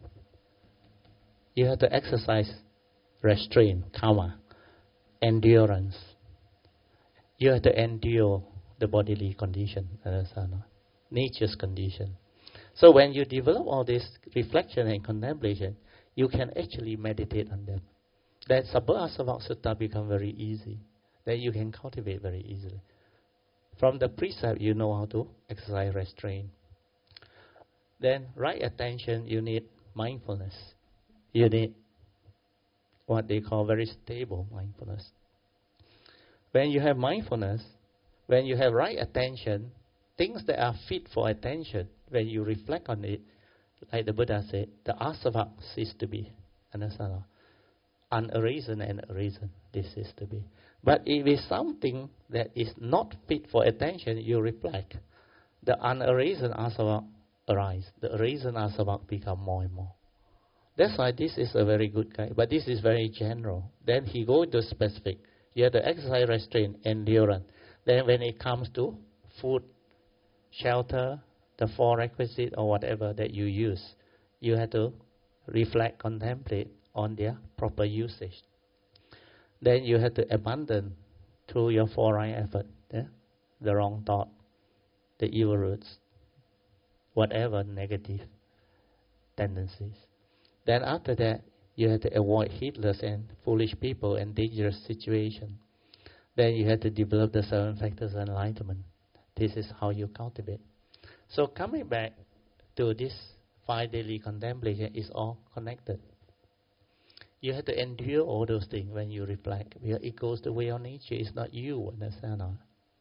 You have to exercise restraint, karma, endurance. You have to endure the bodily condition, nature's condition. So when you develop all this reflection and contemplation, you can actually meditate on them. That Sabha Asava Sutta become very easy. Then you can cultivate very easily. From the precept, you know how to exercise restraint. Then right attention, you need mindfulness. You need what they call very stable mindfulness. When you have mindfulness, when you have right attention, things that are fit for attention, when you reflect on it, like the Buddha said, the asava cease to be. Understand? Unarisen and arisen, this is to be. But if it's something that is not fit for attention, you reflect. The unarisen asava arise. The arisen asava become more and more. That's why this is a very good guide. But this is very general. Then he go into specific. You have to exercise restraint, endurance. Then when it comes to food, shelter, the four requisites or whatever that you use, you have to reflect, contemplate on their proper usage. Then you have to abandon through your four right effort, yeah? The wrong thought, the evil roots, whatever negative tendencies. Then after that, you have to avoid heedless and foolish people and dangerous situations. Then you have to develop the seven factors of enlightenment. This is how you cultivate. So coming back to this five daily contemplation is all connected. You have to endure all those things when you reflect. Because it goes the way of nature. It's not you, understand? Or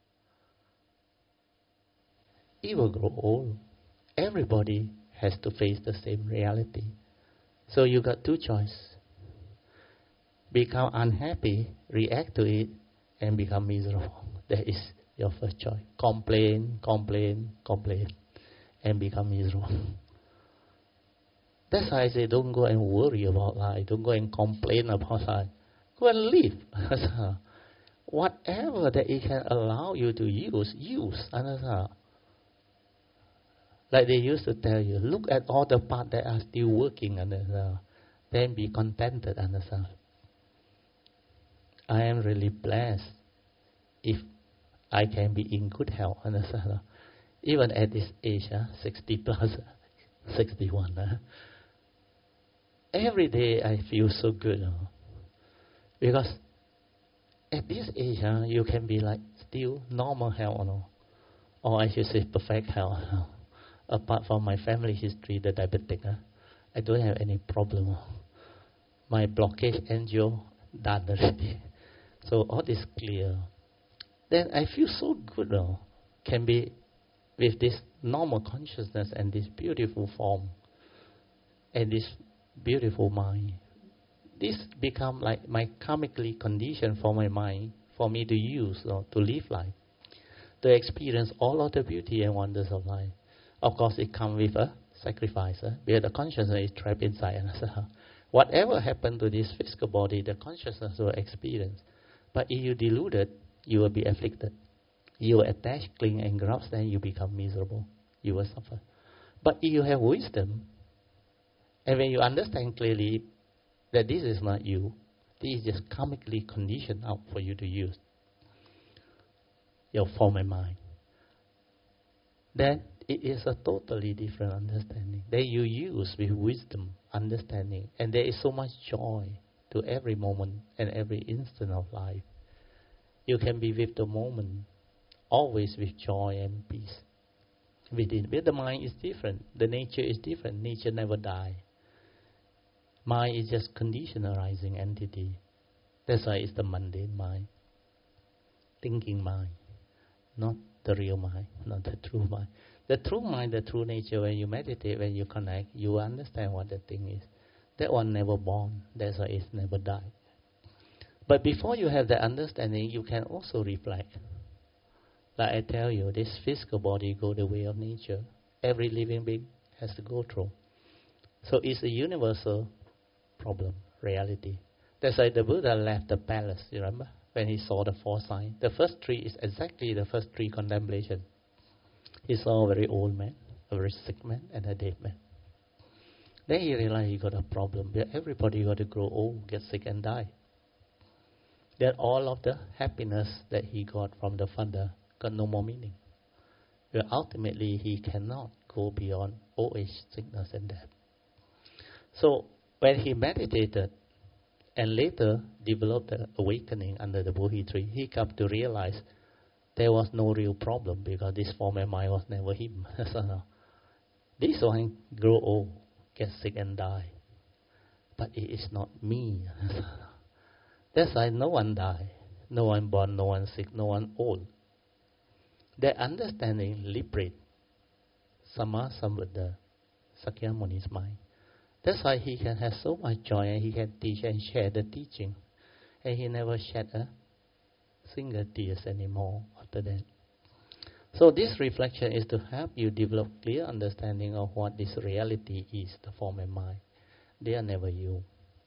it will grow old. Everybody has to face the same reality. So you got two choices. Become unhappy, react to it, and become miserable. That is your first choice. Complain, complain, complain, and become miserable. That's why I say don't go and worry about life. Don't go and complain about life. Go and live. Whatever that it can allow you to use, use. Understand? Like they used to tell you, look at all the parts that are still working. Understand? Then be contented. Understand? I am really blessed if I can be in good health. Understand? Even at this age, uh, sixty plus, sixty-one. Uh, every day I feel so good. Uh, because at this age, uh, you can be like still normal health. Uh, or I should say perfect health. Uh, apart from my family history, the diabetic, uh, I don't have any problem. My blockage angio done already. So all is clear. Then I feel so good now. Can be with this normal consciousness and this beautiful form and this beautiful mind. This become like my karmically condition for my mind, for me to use or to live life, to experience all of the beauty and wonders of life. Of course, it comes with a sacrifice, eh? Because the consciousness is trapped inside. Whatever happened to this physical body, the consciousness will experience. But if you delude it, you will be afflicted. You will attach, cling, and grasp, then you become miserable. You will suffer. But if you have wisdom, and when you understand clearly that this is not you, this is just karmically conditioned out for you to use your form and mind, then it is a totally different understanding that you use with wisdom, understanding, and there is so much joy to every moment and every instant of life. You can be with the moment, always with joy and peace within. But the mind is different. The nature is different. Nature never dies. Mind is just conditionalizing entity. That's why it's the mundane mind, thinking mind, not the real mind, not the true mind. The true mind, the true nature, when you meditate, when you connect, you understand what the thing is. That one never born. That's why it's never died. But before you have that understanding, you can also reflect. Like I tell you, this physical body go the way of nature. Every living being has to go through. So it's a universal problem, reality. That's why the Buddha left the palace, you remember? When he saw the four signs. The first three is exactly the first three contemplation. He saw a very old man, a very sick man, and a dead man. Then he realized he got a problem. Where everybody got to grow old, get sick, and die. Then all of the happiness that he got from the Father got no more meaning. Where ultimately he cannot go beyond old age, sickness, and death. So when he meditated and later developed the awakening under the Bodhi tree, he came to realize there was no real problem because this form and mind was never him. So no. This one grow old, get sick and die. But it is not me. That's why no one die, no one born, no one sick, no one old. That understanding liberates Sama Sambuddha, Sakyamuni's mind. That's why he can have so much joy and he can teach and share the teaching. And he never shed a single tears anymore after that. So this reflection is to help you develop clear understanding of what this reality is, the form and mind. They are never you.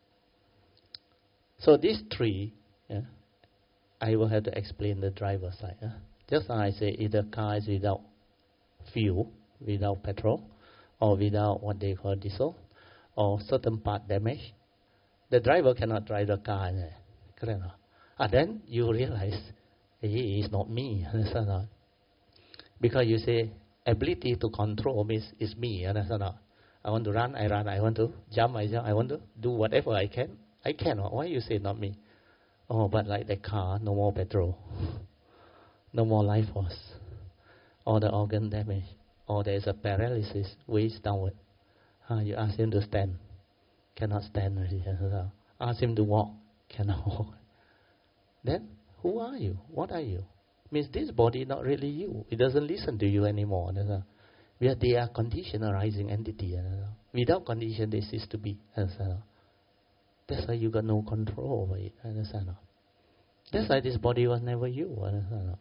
So these three, yeah, I will have to explain the driver side. Yeah. Just like I say, either car is without fuel, without petrol, or without what they call diesel, or certain part damage, the driver cannot drive the car. Correct? And then you realize, he is not me. Understand not? Because you say, ability to control means it's me. Understand not? I want to run, I run. I want to jump, I jump. I want to do whatever I can. I cannot. Why you say not me? Oh, but like the car, no more petrol. No more life force. Or the organ damage. Or there is a paralysis, waist downward. Uh, you ask him to stand. Cannot stand already. Ask him to walk. Cannot walk. Then, who are you? What are you? Means this body not really you. It doesn't listen to you anymore. We are, they are conditioned arising entity. Without condition, they cease to be. That's why you got no control over it. Understand? That's why this body was never you. Understand?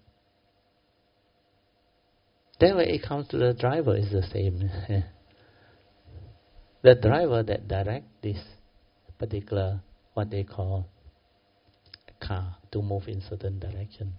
Then when it comes to the driver, it's the same. The driver that directs this particular, what they call, car to move in certain direction.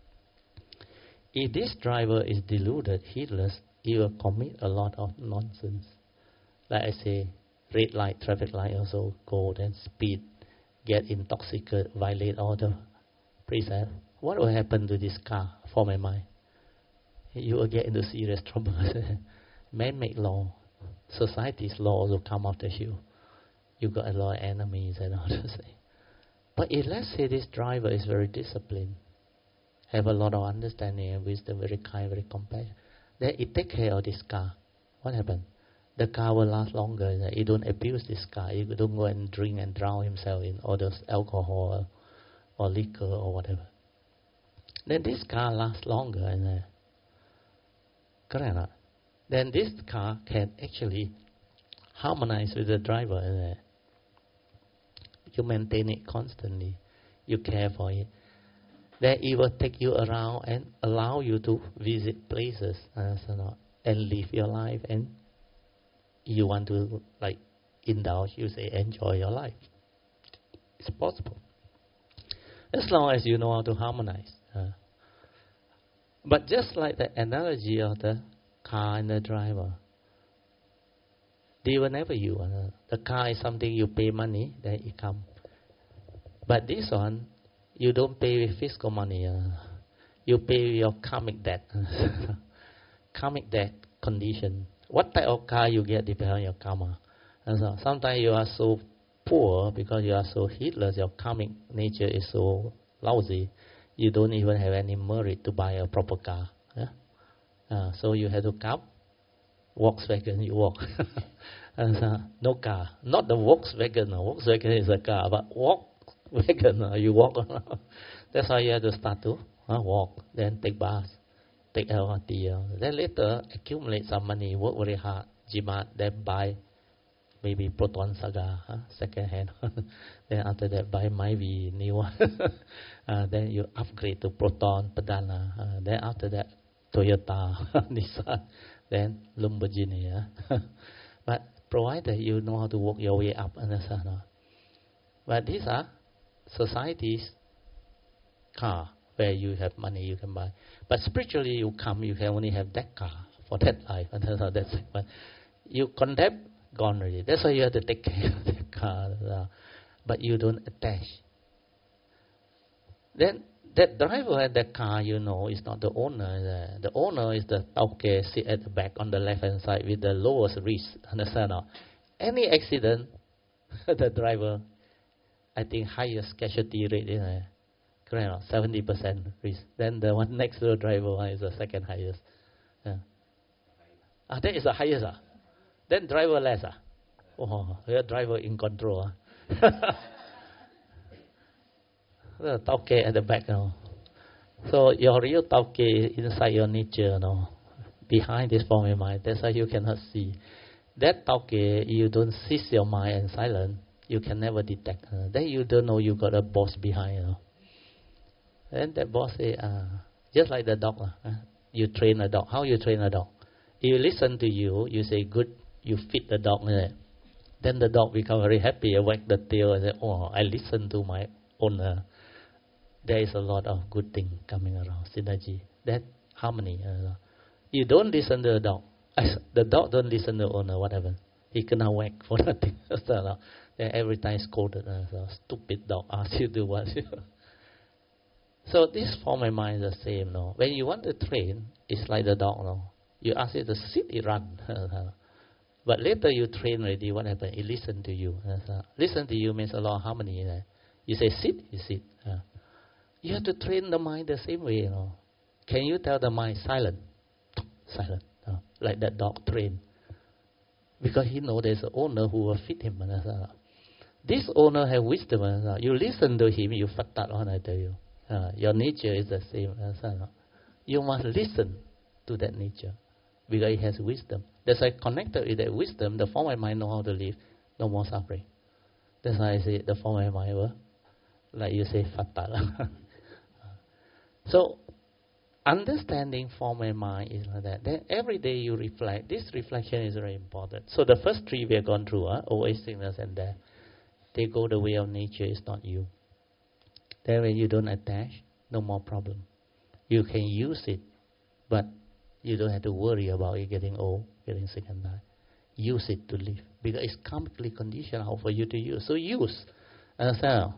If this driver is deluded, heedless, he will commit a lot of nonsense. Like I say, red light, traffic light also go and speed, get intoxicated, violate all the precepts. What will happen to this car, for my mind? You will get into serious trouble. Man-made law, society's laws will come after you. You got a lot of enemies and all that. But if let's say this driver is very disciplined, have a lot of understanding and wisdom, very kind, very compassionate, then it take care of this car. What happened? The car will last longer. You don't abuse this car. You don't go and drink and drown himself in all those alcohol or, or liquor or whatever. Then this car lasts longer. And, uh, correct or not? Then this car can actually harmonize with the driver. And, uh, you maintain it constantly. You care for it. Then it will take you around and allow you to visit places uh, so not, and live your life. And you want to like indulge, you say enjoy your life. It's possible. As long as you know how to harmonize. Uh, but just like the analogy of the car and the driver, they were never you. Uh, the car is something you pay money, then it comes. But this one, you don't pay with physical money. Uh, you pay with your karmic debt. Karmic debt condition. What type of car you get depends on your karma. And so sometimes you are so poor because you are so heedless, your karmic nature is so lousy, you don't even have any merit to buy a proper car. Yeah? Uh, so you have to come, Volkswagen, you walk. And so, no car. Not the Volkswagen. Volkswagen is a car, but Volkswagen, you walk around. That's why you have to start to uh, walk, then take bus, take L R T. Uh, then later accumulate some money, work very hard, Gmat, then buy maybe Proton Saga, huh? second hand. Then after that buy Myvi, new one. uh, then you upgrade to Proton, Padana. Uh, then after that Toyota, Nissan, then Lamborghini. Uh. But provided you know how to work your way up, understand? Uh. But these are society's car where you have money you can buy. But spiritually you come, you can only have that car for that life. And that's how that's but you condemn, gone already. That's why you have to take care of that car. Uh, but you don't attach. Then that driver at that car, you know, is not the owner. The, the owner is the tauke, sit at the back on the left hand side with the lowest risk. Understand? Or any accident, the driver, I think highest casualty rate is uh, correct, seventy percent risk. Then the one next to the driver is the second highest. Yeah. Ah, that is the highest. Ah. Then driver less. Ah. Oh, your driver in control. Ah. The tauke at the back. You know. So your real tauke inside your nature, you know, behind this form of mind. That's why you cannot see. That talk, you don't seize your mind and silent, you can never detect. Uh, then you don't know you got a boss behind. You know. Then that boss say, uh, just like the dog. Uh, you train a dog. How you train a dog? You listen to you, you say good, you feed the dog. Uh, then the dog become very happy and wag the tail and say, oh, I listen to my owner. There is a lot of good thing coming around, synergy. That harmony. Uh, you don't listen to the dog. The dog don't listen to the owner, whatever. He cannot whack for nothing. So, then every time scolded. Uh, so stupid dog asks you to do what. So this form of mind is the same. No? When you want to train, it's like the dog. No? You ask it to sit, it run. But later you train already, what happens? It listen to you. So, listen to you means a lot of harmony. Uh, you say sit, you sit. Uh, you have to train the mind the same way. You know? Can you tell the mind silent? Silent. Uh, like that dog trained. Because he knows there's an owner who will feed him. Uh, this owner has wisdom. Uh, you listen to him, you fatat on, I tell you. Uh, your nature is the same. Uh, you must listen to that nature. Because it has wisdom. That's why connected with that wisdom, the form of mind know how to live. No more suffering. That's why I say the form of mind will, like you say, fatat. So, understanding form and mind is like that. Then every day you reflect. This reflection is very important. So the first three we have gone through, huh? Always sickness and death. They go the way of nature, it's not you. Then when you don't attach, no more problem. You can use it, but you don't have to worry about it getting old, getting sick and die. Use it to live. Because it's karmically conditioned how for you to use. So use. Understand?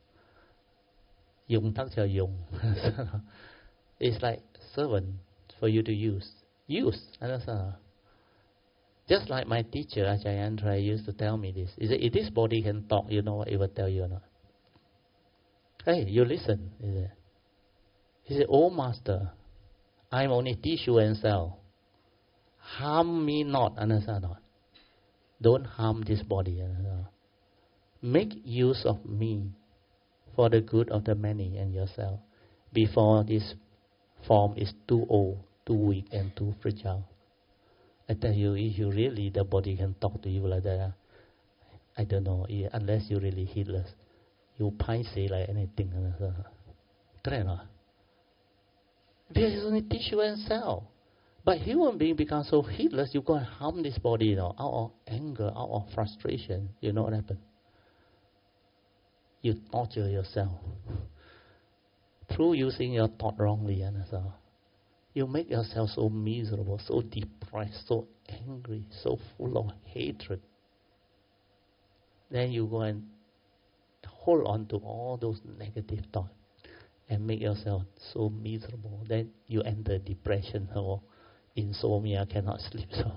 Dùng tắc cho dùng. It's like servant for you to use. Use. Understand? Just like my teacher, Ajahn Andra, used to tell me this. He said, if this body can talk, you know what it will tell you or not? Hey, you listen. He said, he said, oh master, I'm only tissue and cell. Harm me not. Understand? Not? Don't harm this body. Understand? Make use of me for the good of the many and yourself before this form is too old, too weak, and too fragile. I tell you, if you really, the body can talk to you like that, I don't know, unless you're really heedless. You pine say like anything. Try not. Because it's only tissue and cell. But human being become so heedless, you go and harm this body, you know, out of anger, out of frustration. You know what happened? You torture yourself. Through using your thought wrongly, and so you make yourself so miserable, so depressed, so angry, so full of hatred. Then you go and hold on to all those negative thoughts and make yourself so miserable. Then you enter depression or insomnia, cannot sleep. So,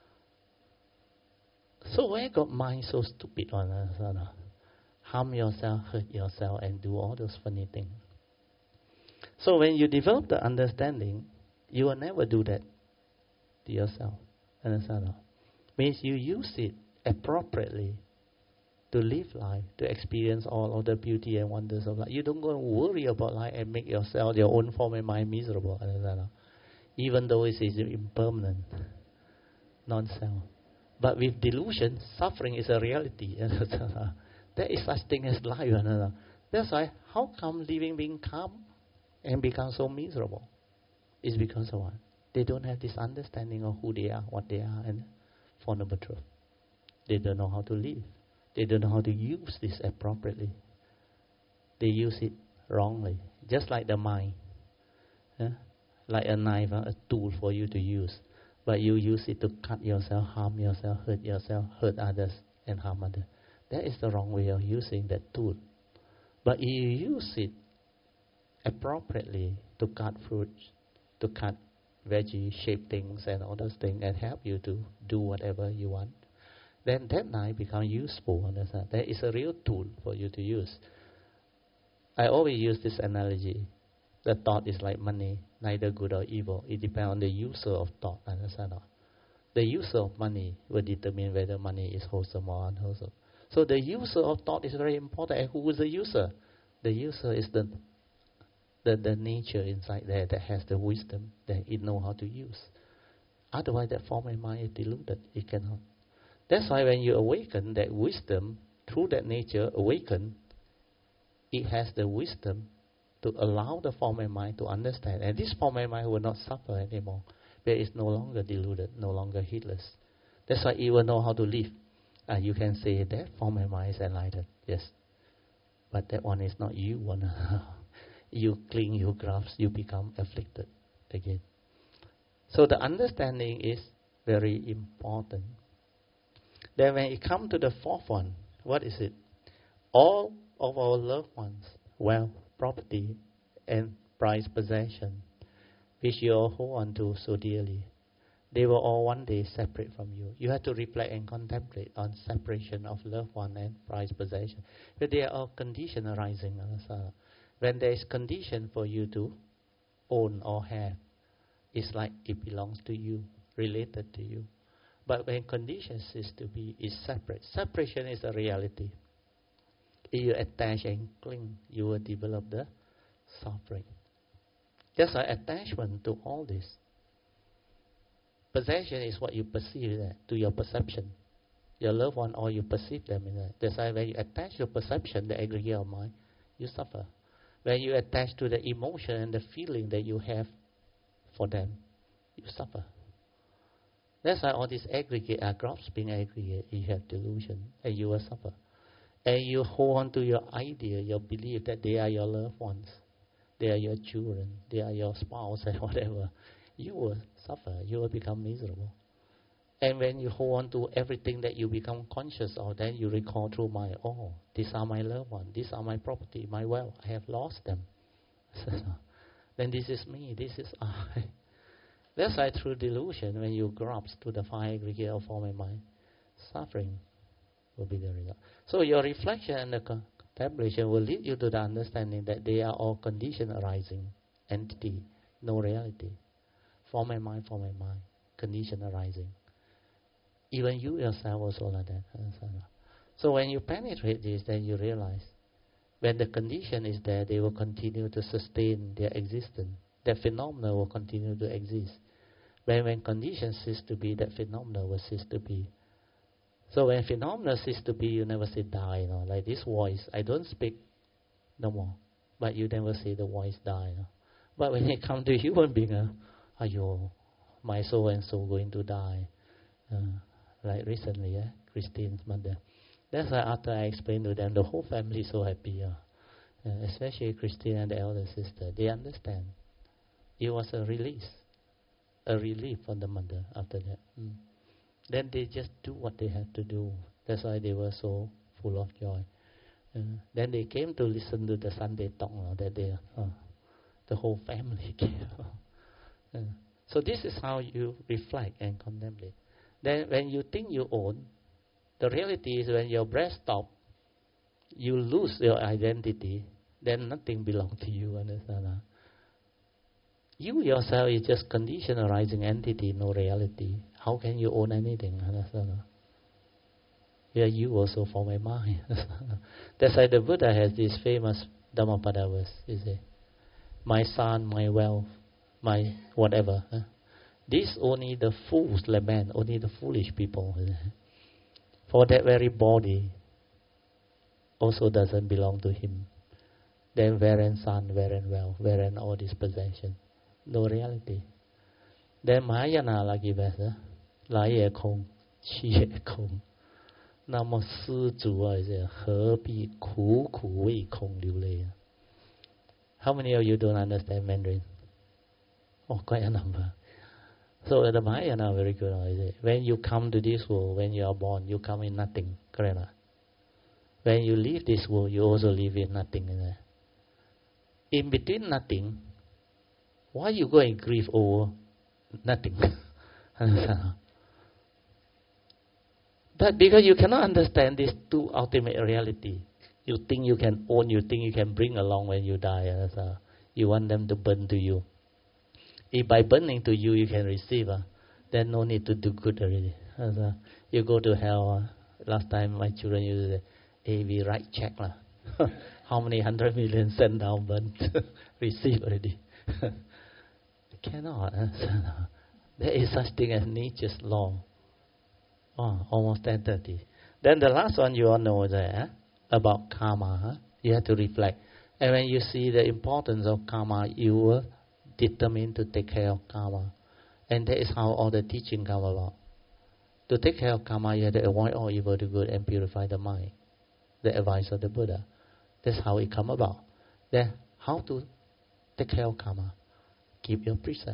so where got mind so stupid on us? Uh, harm yourself, hurt yourself, and do all those funny things. So when you develop the understanding, you will never do that to yourself. Understand? Means you use it appropriately to live life, to experience all of the beauty and wonders of life. You don't go and worry about life and make yourself, your own form and mind miserable. Understand? Even though it is impermanent, non-self. But with delusion, suffering is a reality. There is such thing as life. That's why, how come living being calm and become so miserable? It's because of what? They don't have this understanding of who they are, what they are, and Four-Noble Truth. They don't know how to live. They don't know how to use this appropriately. They use it wrongly. Just like the mind. Yeah? Like a knife, a tool for you to use. But you use it to cut yourself, harm yourself, hurt yourself, hurt others, and harm others. That is the wrong way of using that tool. But if you use it appropriately to cut fruits, to cut veggie, shape things and all those things, and help you to do whatever you want, then that knife becomes useful. Understand? That is a real tool for you to use. I always use this analogy. The thought is like money, neither good or evil. It depends on the user of thought. Understand? The user of money will determine whether money is wholesome or unwholesome. So the user of thought is very important. And who is the user? The user is the The, the nature inside there that has the wisdom that it knows how to use. Otherwise, that form and mind is deluded. It cannot. That's why when you awaken that wisdom, through that nature, awaken, it has the wisdom to allow the form and mind to understand. And this form and mind will not suffer anymore. But it's no longer deluded, no longer heedless. That's why it will know how to live. Uh, you can say that form and mind is enlightened. Yes. But that one is not you. One. You cling, you grasp, you become afflicted again. So the understanding is very important. Then when it comes to the fourth one, what is it? All of our loved ones, wealth, property, and prized possession, which you all hold on to so dearly, they will all one day separate from you. You have to reflect and contemplate on separation of loved one and prized possession. But they are all condition arising. When there is condition for you to own or have, it's like it belongs to you, related to you. But when conditions is to be, is separate. Separation is a reality. If you attach and cling, you will develop the suffering. Just an attachment to all this. Possession is what you perceive that, to your perception. Your loved one, or you perceive them in that. That's why when you attach your perception, the aggregate of mind, you suffer. When you attach to the emotion and the feeling that you have for them, you suffer. That's why all these aggregate are grasping aggregate. You have delusion, and you will suffer. And you hold on to your idea, your belief that they are your loved ones, they are your children, they are your spouse, and whatever. You will suffer. You will become miserable. And when you hold on to everything that you become conscious of, then you recall through mind, oh, these are my loved ones, these are my property, my wealth. I have lost them. Then this is me, this is I. That's why through delusion, when you grasp to the five aggregate of form and mind, suffering will be the result. So your reflection and the contemplation will lead you to the understanding that they are all condition arising, entity, no reality. Form and mind, form and mind, condition arising. Even you yourself also like that. So when you penetrate this, then you realize when the condition is there, they will continue to sustain their existence. That phenomena will continue to exist. When when conditions cease to be, that phenomena will cease to be. So when phenomena cease to be, you never say die. You know, like this voice, I don't speak no more, but you never say the voice die. You know. But when it comes to human being, uh, ayo, my so and so going to die. Uh, like recently, eh, Christine's mother. That's why after I explained to them, the whole family is so happy. Uh, uh, especially Christine and the elder sister. They understand. It was a release, a relief for the mother after that. Mm. Then they just do what they had to do. That's why they were so full of joy. Uh, then they came to listen to the Sunday talk uh, that day. Uh, the whole family came. uh, so this is how you reflect and contemplate. Then when you think you own, the reality is when your breath stops, you lose your identity, then nothing belongs to you. Understand? Huh? You yourself is just condition arising entity, no reality. How can you own anything? Understand? Huh? Yeah, you also form a mind. That's why the Buddha has this famous Dhammapada verse, is it? My son, my wealth, my whatever. Huh? This only the fools lament, only the foolish people. For that very body also doesn't belong to him. Then wherein son, wherein wealth, wherein all this possession? No reality. Then Mahayana lagi better. Lai ye kong, qi ye kong. 那么施主啊，何必苦苦为空流泪? How many of you don't understand Mandarin? Oh, quite a number. So the Mahayana are very good. Is it? When you come to this world, when you are born, you come in nothing. Correct? When you leave this world, you also live in nothing. In between nothing, why you go and grieve over nothing? But because you cannot understand these two ultimate reality. You think you can own, you think you can bring along when you die. So you want them to burn to you. If by burning to you, you can receive, uh, then no need to do good already. So you go to hell. Uh, last time my children used to say, hey, we write check. Uh. How many hundred million sent down, burnt, receive already. Cannot. Uh, There is such thing as nature's law. Oh, almost ten thirty. Then the last one you all know there, about karma. Huh? You have to reflect. And when you see the importance of karma, you will determine to take care of karma. And that is how all the teaching come about. To take care of karma, you have to avoid all evil to good and purify the mind. The advice of the Buddha. That's how it come about. Then how to take care of karma? Keep your precept.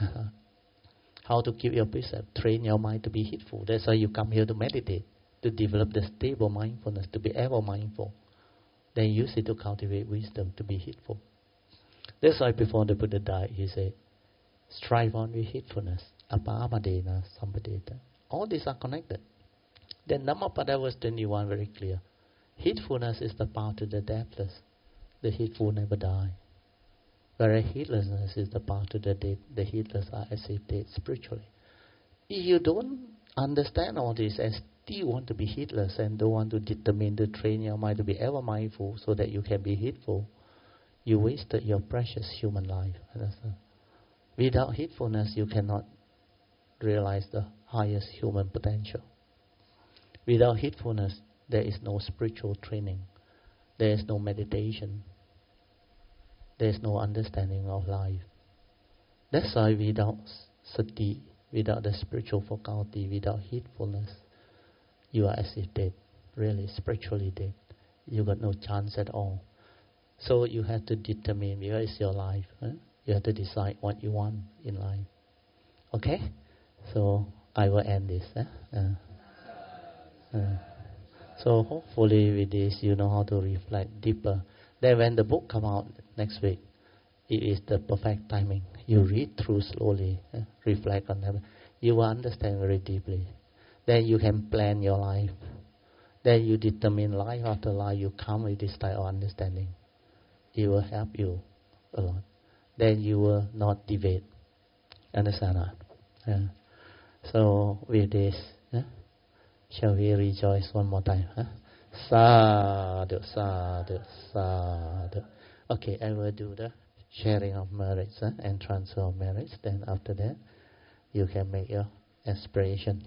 How to keep your precept? Train your mind to be heedful. That's why you come here to meditate, to develop the stable mindfulness, to be ever mindful. Then use it to cultivate wisdom, to be heedful. That's why before the Buddha died, he said, strive on with heedfulness. Apamadena sampadeta. All these are connected. Then Dhammapada verse twenty-one very clear. Heedfulness is the path to the deathless. The heedful never die. Whereas heedlessness is the path to the dead. The heedless are as if dead spiritually. If you don't understand all this and still want to be heedless and don't want to determine to train your mind to be ever mindful so that you can be heedful, you wasted your precious human life. Understand? Without heedfulness, you cannot realize the highest human potential. Without heedfulness, there is no spiritual training. There is no meditation. There is no understanding of life. That's why without sati, without the spiritual faculty, without heedfulness, you are as if dead, really spiritually dead. You got no chance at all. So you have to determine where is your life. Huh? You have to decide what you want in life. Okay? So I will end this. Huh? Uh, uh. So hopefully with this you know how to reflect deeper. Then when the book come out next week, it is the perfect timing. You read through slowly, uh, reflect on them. You will understand very deeply. Then you can plan your life. Then you determine life after life. You come with this type of understanding. It will help you a lot. Then you will not deviate. Understand that? Yeah. So with this, yeah? Shall we rejoice one more time? Huh? Sadhu, sadhu, sadhu. Okay, I will do the sharing of merits huh? and transfer of merits. Then after that, you can make your aspiration.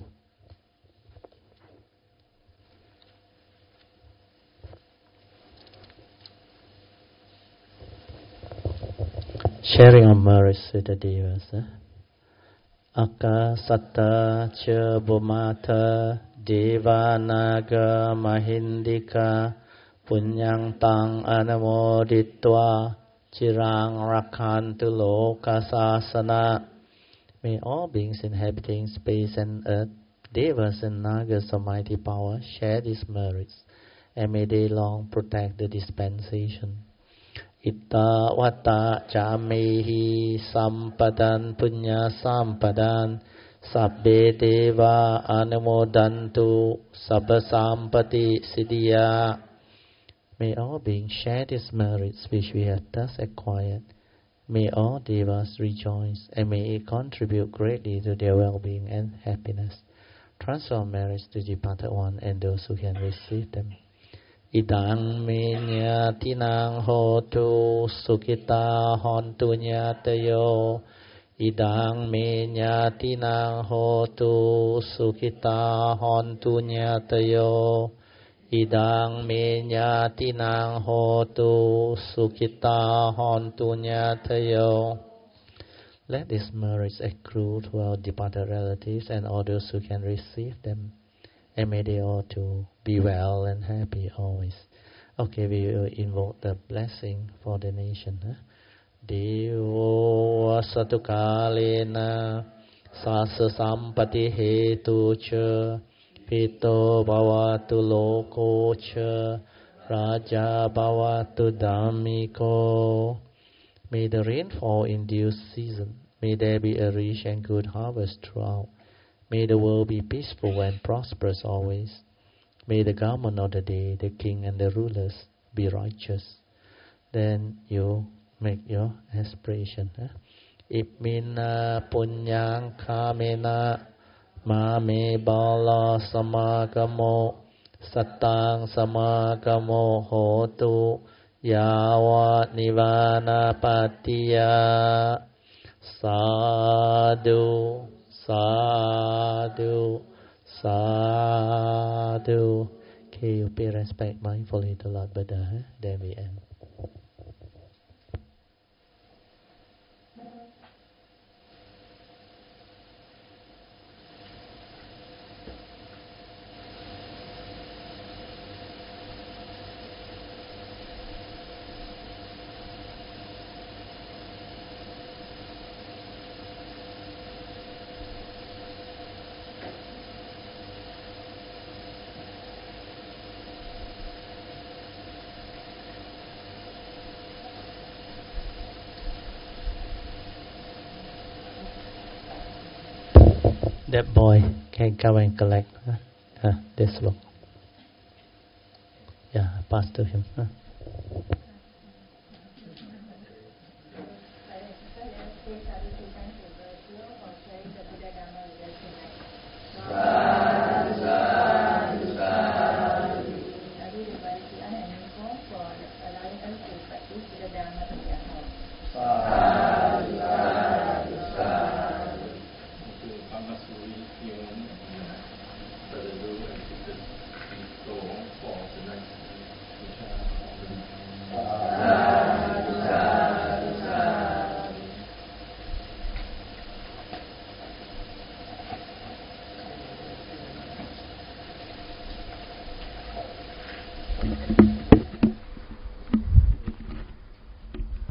Sharing of merits with the devas. Huh? Akka satta cha bhumata devanaga mahindika punyang tang anamoditva chirang rakhantu loka sasana. May all beings inhabiting space and earth, devas and nagas of mighty power, share these merits, and may they long protect the dispensation. Itta vata chamehi sampadan punya sampadan sabbe deva anumodantu sabba sampati siddhya. May all beings share these merits which we have thus acquired. May all devas rejoice, and may it contribute greatly to their well-being and happiness. Transfer merits to the departed one and those who can receive them. Idang minya tinang hotu sukita hontu nyatayo. Idang minya tinang hotu sukita hontu nyatayo. Idang minya tinang hotu sukita hontu nyatayo. Let these merits accrue to our departed relatives and all those who can receive them. And may they all too be well and happy always. Okay, we will invoke the blessing for the nation. Huh? Devo satukālena sāsa sampati hetu ca pito bhavatu loko ca raja bhavatu dhammiko. May the rain fall in due season. May there be a rich and good harvest throughout. May the world be peaceful and prosperous always. May the government of the day, the king and the rulers, be righteous. Then you make your aspiration. Ipmina punyang kamena mame bala samagamo satang samagamo hotu yawa nivana patiya sadhu sadhu, sadhu. Okay, you pay respect mindfully to Lord Buddha. Eh? There we end. That boy can come and collect huh? Huh, this look. Yeah, pass to him. Huh? Thank you.